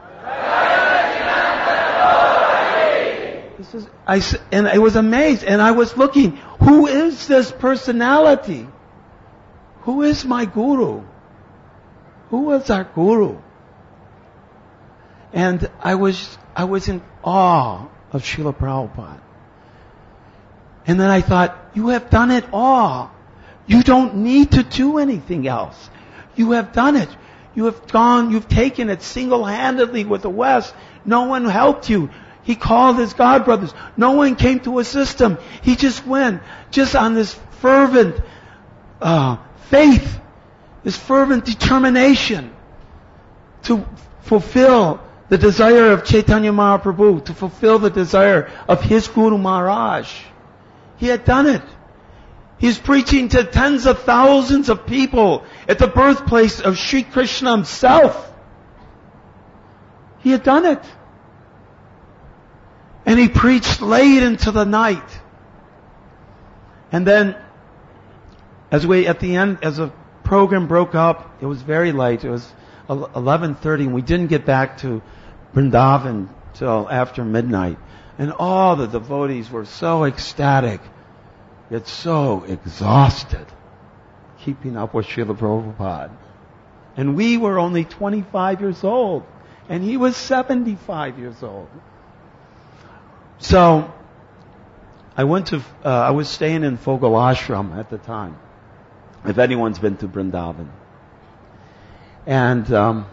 Speaker 6: And I was amazed, and I was looking, who is this personality? Who is my guru? Who is our guru? And I was in awe of Srila Prabhupada. And then I thought, you have done it all. You don't need to do anything else. You have done it. You have gone, you've taken it single-handedly with the West. No one helped you. He called his godbrothers. No one came to assist him. He just went, just on this fervent faith, this fervent determination to fulfill the desire of Chaitanya Mahaprabhu, to fulfill the desire of his Guru Maharaj. He had done it. He's preaching to tens of thousands of people at the birthplace of Sri Krishna himself. He had done it. And he preached late into the night. And then, at the end, as the program broke up, it was very late. It was 11:30, and we didn't get back to Vrindavan till after midnight. And all the devotees were so ecstatic, yet so exhausted, keeping up with Srila Prabhupada. And we were only 25 years old, and he was 75 years old. So, I was staying in Fogal Ashram at the time, if anyone's been to Vrindavan. And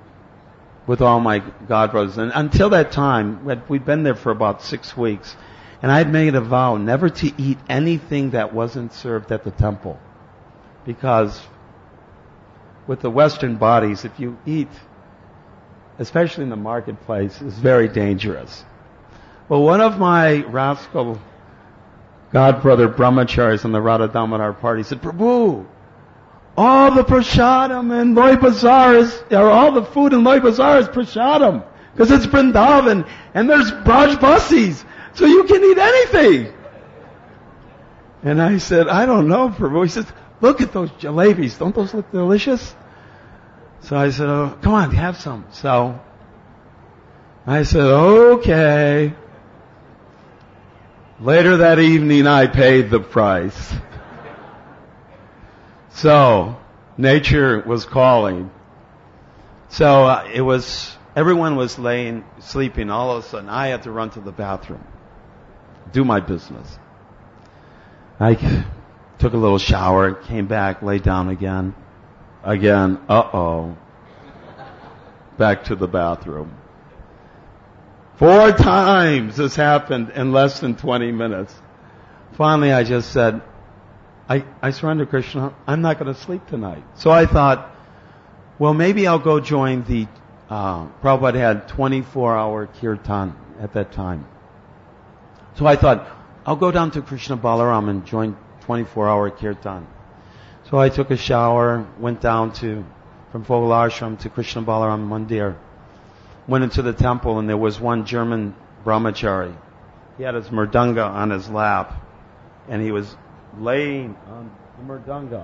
Speaker 6: with all my godbrothers. And until that time, we'd been there for about 6 weeks. And I had made a vow never to eat anything that wasn't served at the temple. Because with the Western bodies, if you eat, especially in the marketplace, it's very dangerous. Well, one of my rascal godbrother brahmacharis on the Radha Damodar party said, Prabhu, all the prasadam in Loi Bazaar or all the food in Loi Bazaar is prasadam. Because it's Vrindavan, and there's Braj Basis, so you can eat anything. And I said, I don't know, Prabhu. He says, look at those jalebis. Don't those look delicious? So I said, oh, come on, have some. So I said, okay. Later that evening, I paid the price. So, nature was calling. So everyone was sleeping. All of a sudden, I had to run to the bathroom, do my business. I took a little shower, came back, lay down again. Back to the bathroom. 4 times this happened in less than 20 minutes. Finally, I just said, I surrender, Krishna. I'm not going to sleep tonight. So I thought, well, maybe I'll go join the, Prabhupada had 24-hour kirtan at that time. So I thought, I'll go down to Krishna Balaram and join 24-hour kirtan. So I took a shower, went down from Fogal Ashram to Krishna Balaram Mandir. Went into the temple, and there was one German brahmachari. He had his mridanga on his lap, and he was laying on the mridanga,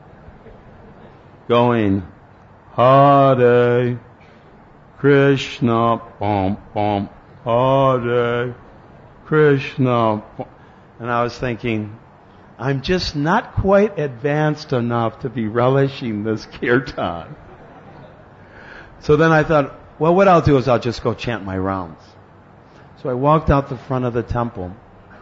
Speaker 6: going, Hare Krishna, bum bum, Hare Krishna. And I was thinking, I'm just not quite advanced enough to be relishing this kirtan. So then I thought, well, what I'll do is I'll just go chant my rounds. So I walked out the front of the temple.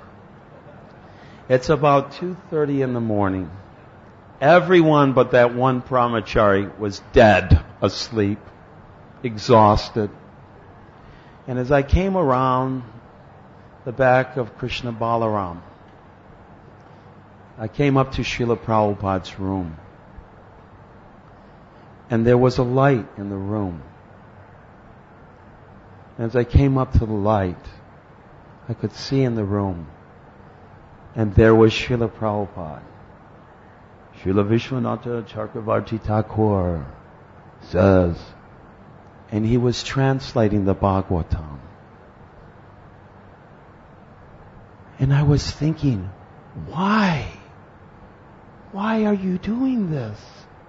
Speaker 6: It's about 2:30 in the morning. Everyone but that one brahmachari was dead, asleep, exhausted. And as I came around the back of Krishna Balaram, I came up to Srila Prabhupada's room. And there was a light in the room. And as I came up to the light, I could see in the room. And there was Srila Prabhupada. Srila Vishwanatha Chakravarti Thakur says, and he was translating the Bhagavatam. And I was thinking, why? Why are you doing this?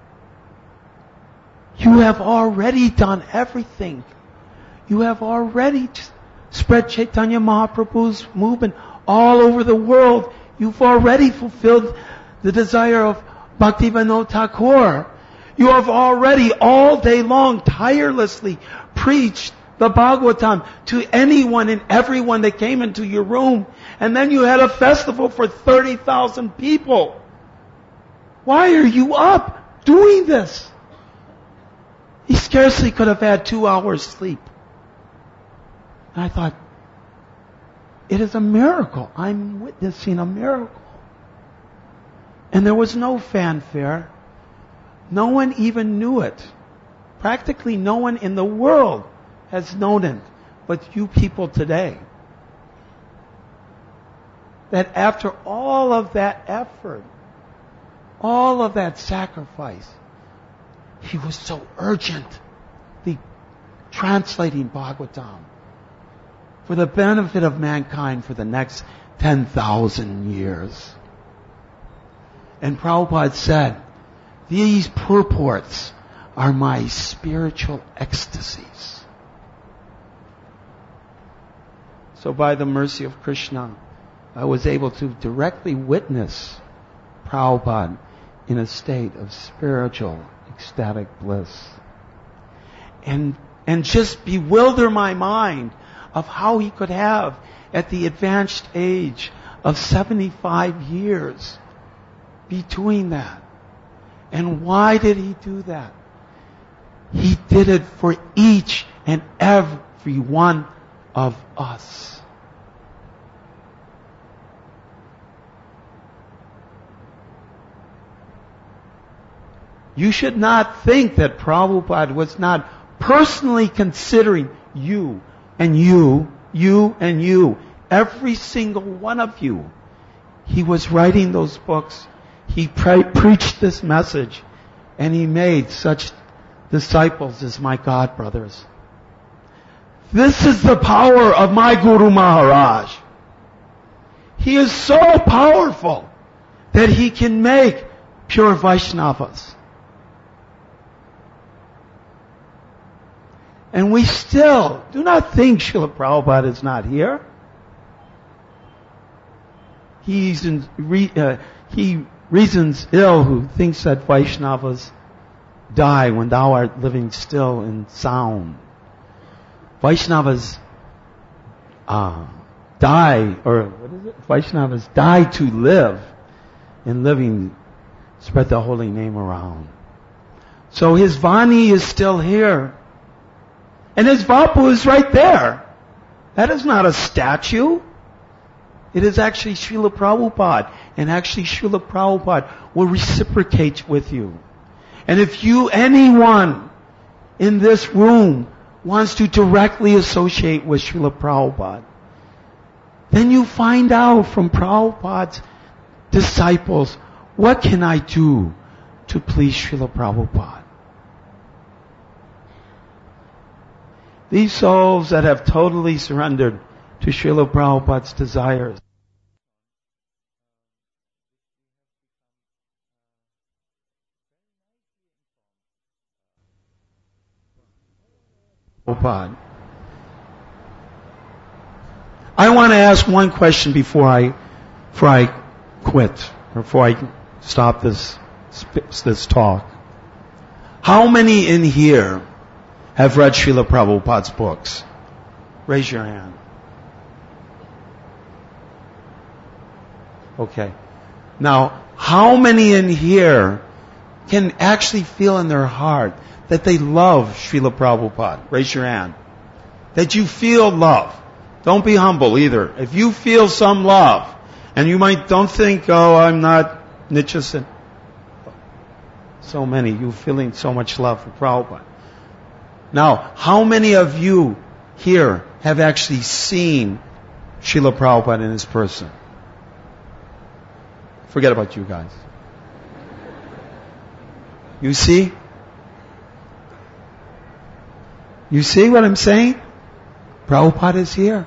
Speaker 6: You have already done everything. You have already spread Chaitanya Mahaprabhu's movement all over the world. You've already fulfilled the desire of Bhaktivinoda Thakur. You have already all day long tirelessly preached the Bhagavatam to anyone and everyone that came into your room. And then you had a festival for 30,000 people. Why are you up doing this? He scarcely could have had 2 hours sleep. And I thought, it is a miracle. I'm witnessing a miracle. And there was no fanfare. No one even knew it. Practically no one in the world has known it but you people today. That after all of that effort, all of that sacrifice, he was so urgently translating Bhagavatam for the benefit of mankind for the next 10,000 years. And Prabhupada said, these purports are my spiritual ecstasies. So by the mercy of Krishna, I was able to directly witness Prabhupada in a state of spiritual, ecstatic bliss. And just bewilder my mind of how he could have, at the advanced age of 75 years, be doing that. And why did he do that? He did it for each and every one of us. You should not think that Prabhupada was not personally considering you and you, you and you, every single one of you. He was writing those books. He preached this message, and he made such disciples as my God brothers. This is the power of my Guru Maharaj. He is so powerful that he can make pure Vaishnavas. And we still do not think Srila Prabhupada is not here. He reasons ill who thinks that Vaishnavas die when thou art living still in sound. Vaishnavas die, or what is it? Vaishnavas die to live, and living spread the holy name around. So his Vani is still here. And his Vapu is right there. That is not a statue. It is actually Srila Prabhupada. And actually Srila Prabhupada will reciprocate with you. And if anyone in this room wants to directly associate with Srila Prabhupada, then you find out from Prabhupada's disciples, what can I do to please Srila Prabhupada? These souls that have totally surrendered to Srila Prabhupada's desires. Prabhupada. I want to ask one question before I quit, or before I stop this talk. How many in here have read Srila Prabhupada's books? Raise your hand. Okay. Now, how many in here can actually feel in their heart that they love Srila Prabhupada? Raise your hand. That you feel love. Don't be humble either. If you feel some love, and you don't think, oh, I'm not Nichasan. So many, you feeling so much love for Prabhupada. Now, how many of you here have actually seen Srila Prabhupada in his person? Forget about you guys. You see? You see what I'm saying? Prabhupada is here.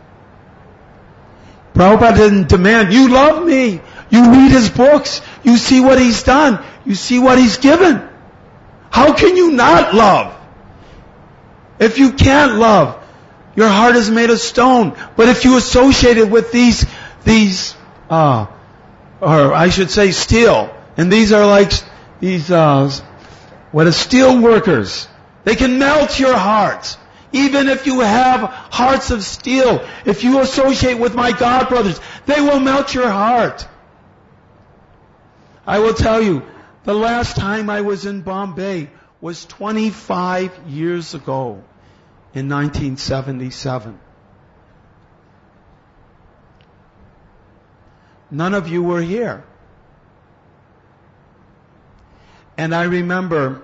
Speaker 6: Prabhupada didn't demand, you love me. You read his books. You see what he's done. You see what he's given. How can you not love? If you can't love, your heart is made of stone. But if you associate it with these, or I should say steel, and these are like these, steel workers. They can melt your heart. Even if you have hearts of steel, if you associate with my God brothers, they will melt your heart. I will tell you, the last time I was in Bombay was 25 years ago, in 1977. None of you were here. And I remember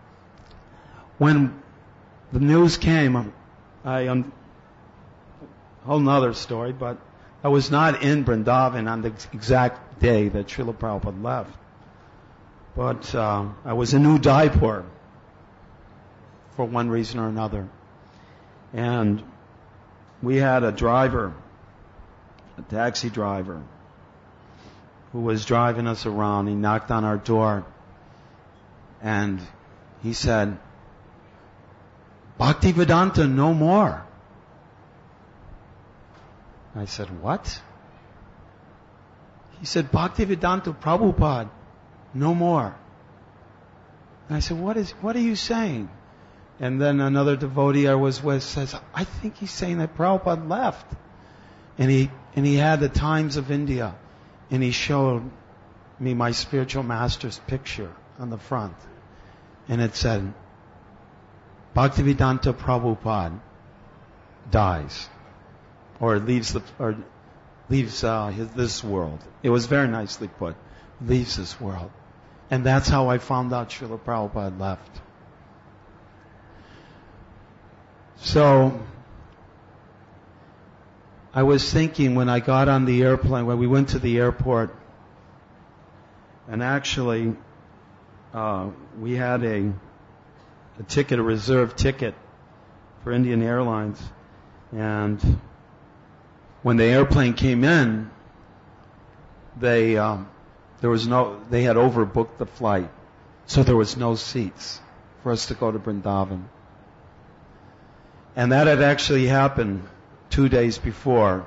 Speaker 6: when the news came, whole nother story, but I was not in Vrindavan on the exact day that Srila Prabhupada left. But I was in Udaipur for one reason or another. And we had a driver, a taxi driver, who was driving us around. He knocked on our door and he said, Bhaktivedanta, no more. I said, what? He said, Bhaktivedanta Prabhupada, no more. And I said, what are you saying? And then another devotee I was with says, I think he's saying that Prabhupada left. And he had the Times of India. And he showed me my spiritual master's picture on the front. And it said, Bhaktivedanta Prabhupada dies. Or leaves this world. It was very nicely put. Leaves this world. And that's how I found out Srila Prabhupada left. So, I was thinking when I got on the airplane, when we went to the airport, and actually, we had a ticket, a reserved ticket for Indian Airlines, and when the airplane came in, they had overbooked the flight, so there was no seats for us to go to Vrindavan. And that had actually happened 2 days before.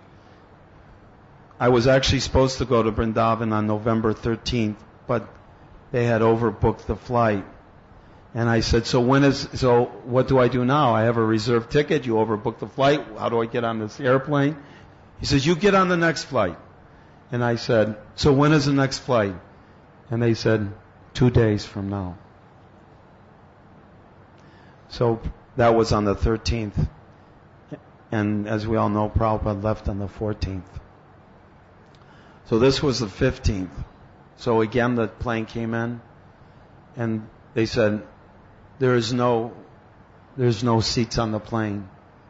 Speaker 6: I was actually supposed to go to Vrindavan on November 13th, but they had overbooked the flight. And I said, so what do I do now? I have a reserved ticket, you overbooked the flight, how do I get on this airplane? He says, you get on the next flight. And I said, so when is the next flight? And they said, 2 days from now. So that was on the 13th. And as we all know, Prabhupada left on the 14th. So this was the 15th. So again, the plane came in, and they said, there's no seats on the plane.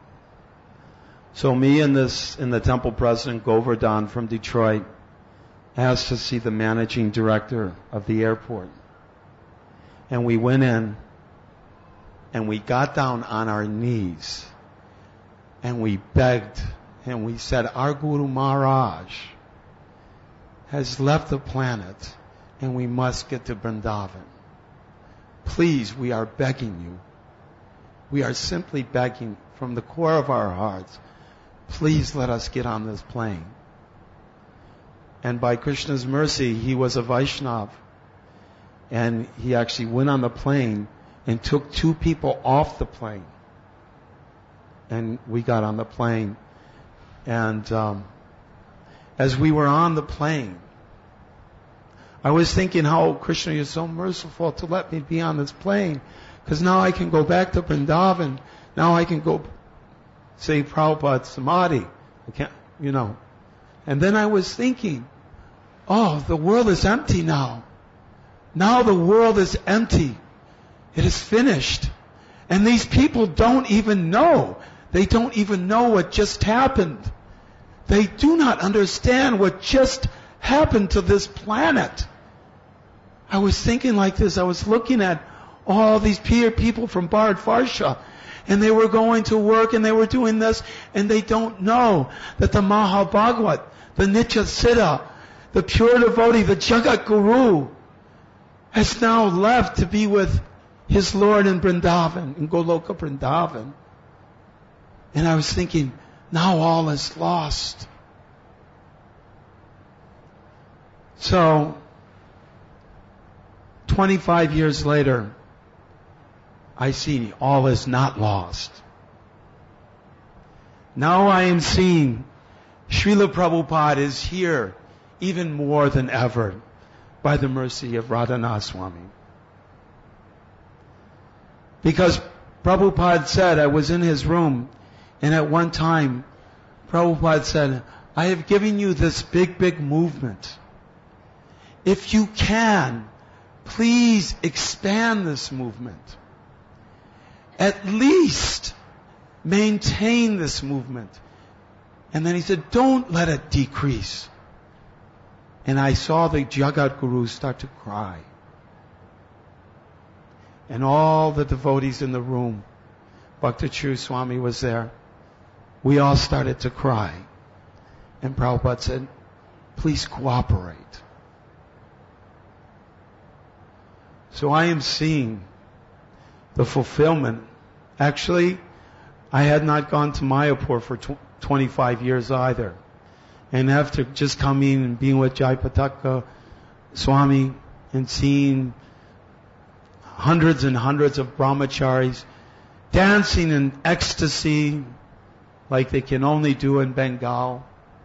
Speaker 6: So me and the temple president, Govardhan from Detroit, asked to see the managing director of the airport. And we went in, and we got down on our knees, and we begged, and we said, our Guru Maharaj has left the planet, and we must get to Vrindavan. Please, we are begging you. We are simply begging from the core of our hearts, please let us get on this plane. And by Krishna's mercy, he was a Vaishnava. And he actually went on the plane and took 2 people off the plane. And we got on the plane. And as we were on the plane, I was thinking how Krishna is so merciful to let me be on this plane, because now I can go back to Vrindavan. Now I can go say Prabhupada's Samadhi. I can't, And then I was thinking, oh, the world is empty now. Now the world is empty. It is finished. And these people don't even know. They don't even know what just happened. They do not understand what just happened to this planet. I was thinking like this. I was looking at all these people from Bharatvarsha, and they were going to work and they were doing this, and they don't know that the Mahabhagavat, the Nitya Siddha, the pure devotee, the Jagat Guru, has now left to be with his Lord in Vrindavan, in Goloka Vrindavan. And I was thinking, now all is lost. So, 25 years later, I see all is not lost. Now I am seeing Srila Prabhupada is here even more than ever by the mercy of Radhanath Swami. Because Prabhupada said, I was in his room, and at one time, Prabhupada said, I have given you this big, big movement. If you can, please expand this movement. At least maintain this movement. And then he said, don't let it decrease. And I saw the Jagat Guru start to cry. And all the devotees in the room, Bhakti Churu Swami was there, we all started to cry. And Prabhupada said, please cooperate. So I am seeing the fulfillment. Actually, I had not gone to Mayapur for 25 years either. And after just coming and being with Jayapataka Swami and seeing hundreds and hundreds of brahmacharis dancing in ecstasy like they can only do in Bengal,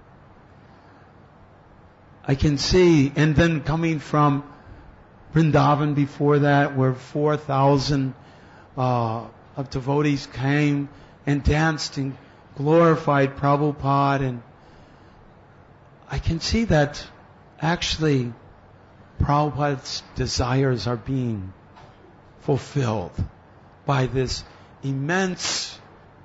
Speaker 6: I can see, and then coming from Vrindavan before that, where 4,000 of devotees came and danced and glorified Prabhupada, and I can see that actually Prabhupada's desires are being fulfilled by this immense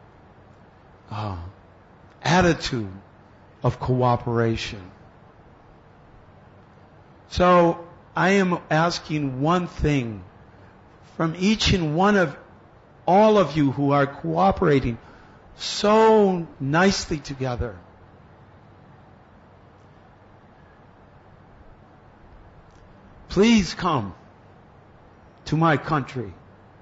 Speaker 6: attitude of cooperation. So I am asking one thing from each and one of all of you who are cooperating so nicely together. Please come to my country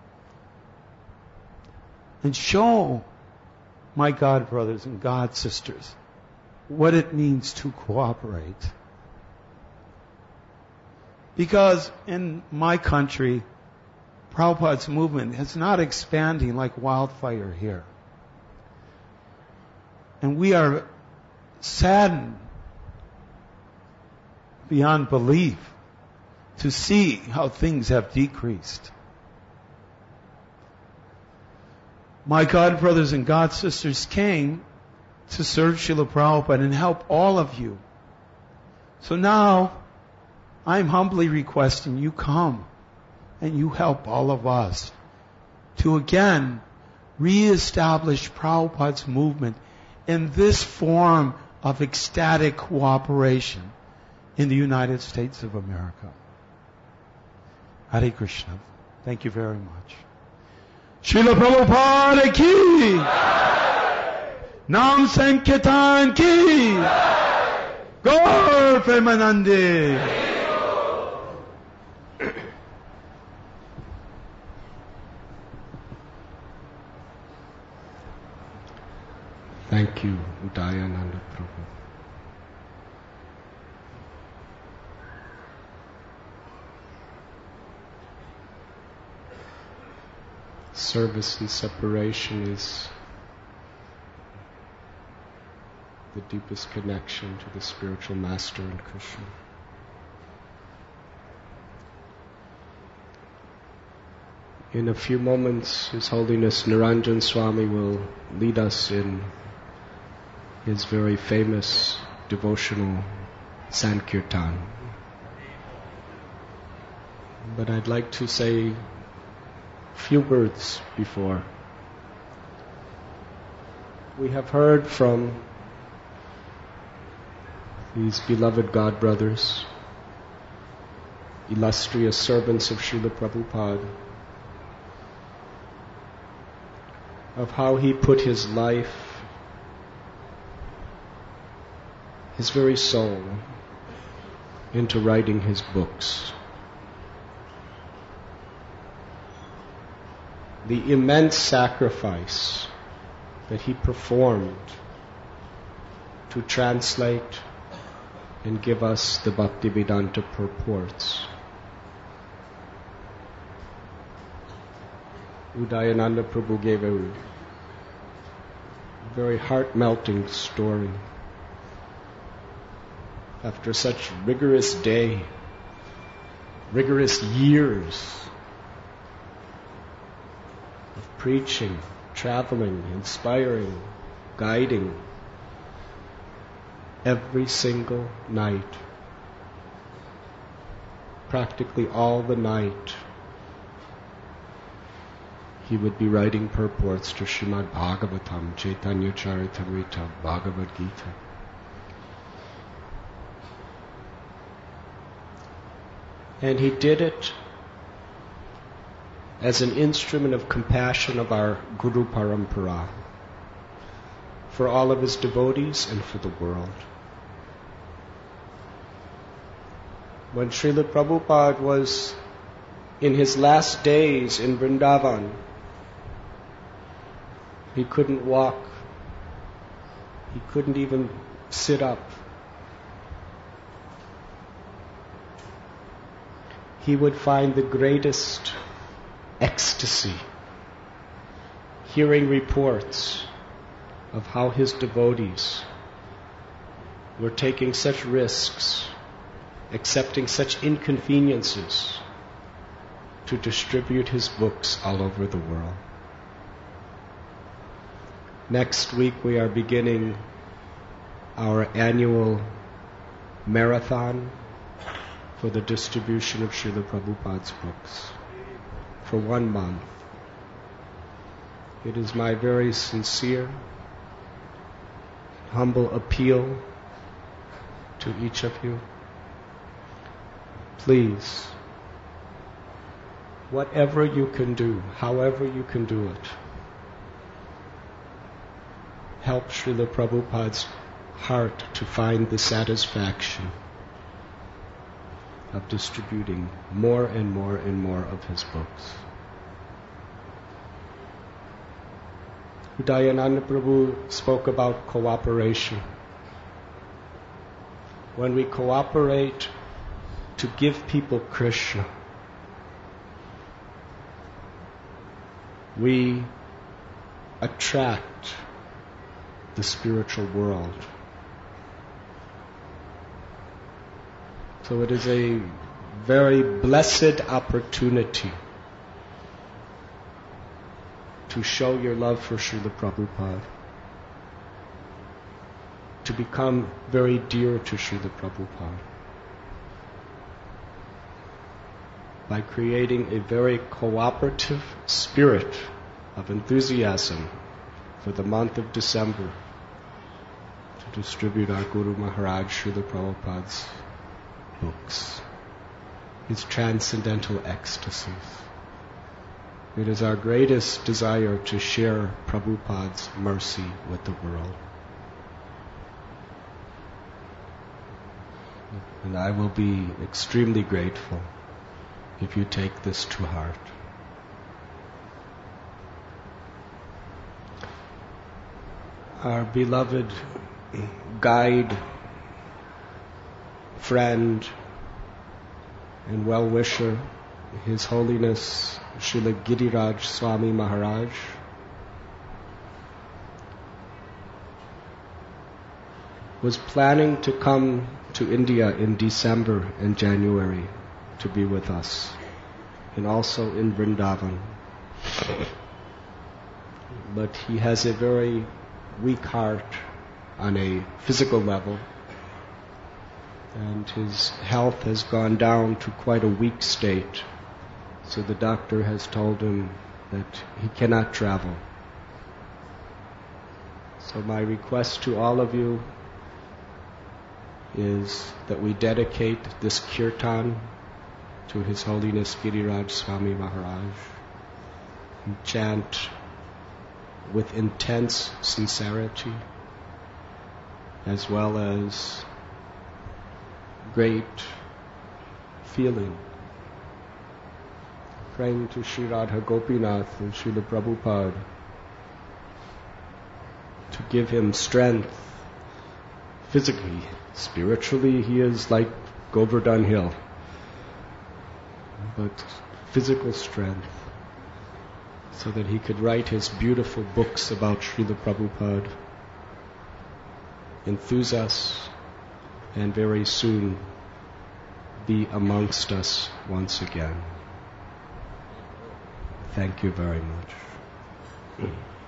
Speaker 6: and show my God brothers and God sisters what it means to cooperate. Because in my country, Prabhupada's movement is not expanding like wildfire here. And we are saddened beyond belief to see how things have decreased. My God brothers and God sisters came to serve Srila Prabhupada and help all of you. So now, I'm humbly requesting you come and you help all of us to again reestablish Prabhupada's movement in this form of ecstatic cooperation in the United States of America. Hare Krishna. Thank you very much. Srila Prabhupada ki! Nam Sankirtan ki! Gaur Premanande!
Speaker 1: Thank you, Udayananda Prabhu. Service and separation is the deepest connection to the spiritual master in Krishna. In a few moments, His Holiness Niranjan Swami will lead us in his very famous devotional Sankirtan. But I'd like to say few words before. We have heard from these beloved God brothers, illustrious servants of Srila Prabhupada, of how he put his life, his very soul, into writing his books. The immense sacrifice that he performed to translate and give us the Bhaktivedanta purports. Udayananda Prabhu gave a very heart-melting story. After such rigorous day, rigorous years of preaching, traveling, inspiring, guiding, every single night, practically all the night, he would be writing purports to Srimad Bhagavatam, Chaitanya Charitamrita, Bhagavad Gita. And he did it as an instrument of compassion of our Guru Parampara, for all of his devotees and for the world. When Srila Prabhupada was in his last days in Vrindavan, he couldn't walk. He couldn't even sit up. He would find the greatest ecstasy hearing reports of how his devotees were taking such risks, accepting such inconveniences to distribute his books all over the world. Next week we are beginning our annual marathon for the distribution of Srila Prabhupada's books for 1 month. It is my very sincere, humble appeal to each of you. Please, whatever you can do, however you can do it, help Srila Prabhupada's heart to find the satisfaction of distributing more and more and more of his books. Udayananda Prabhu spoke about cooperation. When we cooperate to give people Krishna, we attract the spiritual world. So it is a very blessed opportunity to show your love for Srila Prabhupada, to become very dear to Srila Prabhupada, by creating a very cooperative spirit of enthusiasm for the month of December to distribute our Guru Maharaj Srila Prabhupada's books, his transcendental ecstasies. It is our greatest desire to share Prabhupada's mercy with the world. And I will be extremely grateful if you take this to heart. Our beloved guide, friend, and well-wisher, His Holiness Srila Giriraj Swami Maharaj, was planning to come to India in December and January to be with us, and also in Vrindavan. But he has a very weak heart on a physical level, and his health has gone down to quite a weak state. So the doctor has told him that he cannot travel. So my request to all of you is that we dedicate this kirtan to His Holiness Giriraj Swami Maharaj and chant with intense sincerity as well as great feeling, praying to Sri Radha Gopinath and Srila Prabhupada to give him strength physically. Spiritually, he is like Govardhan Hill, but physical strength, so that he could write his beautiful books about Srila Prabhupada, enthuse us, and very soon be amongst us once again. Thank you very much.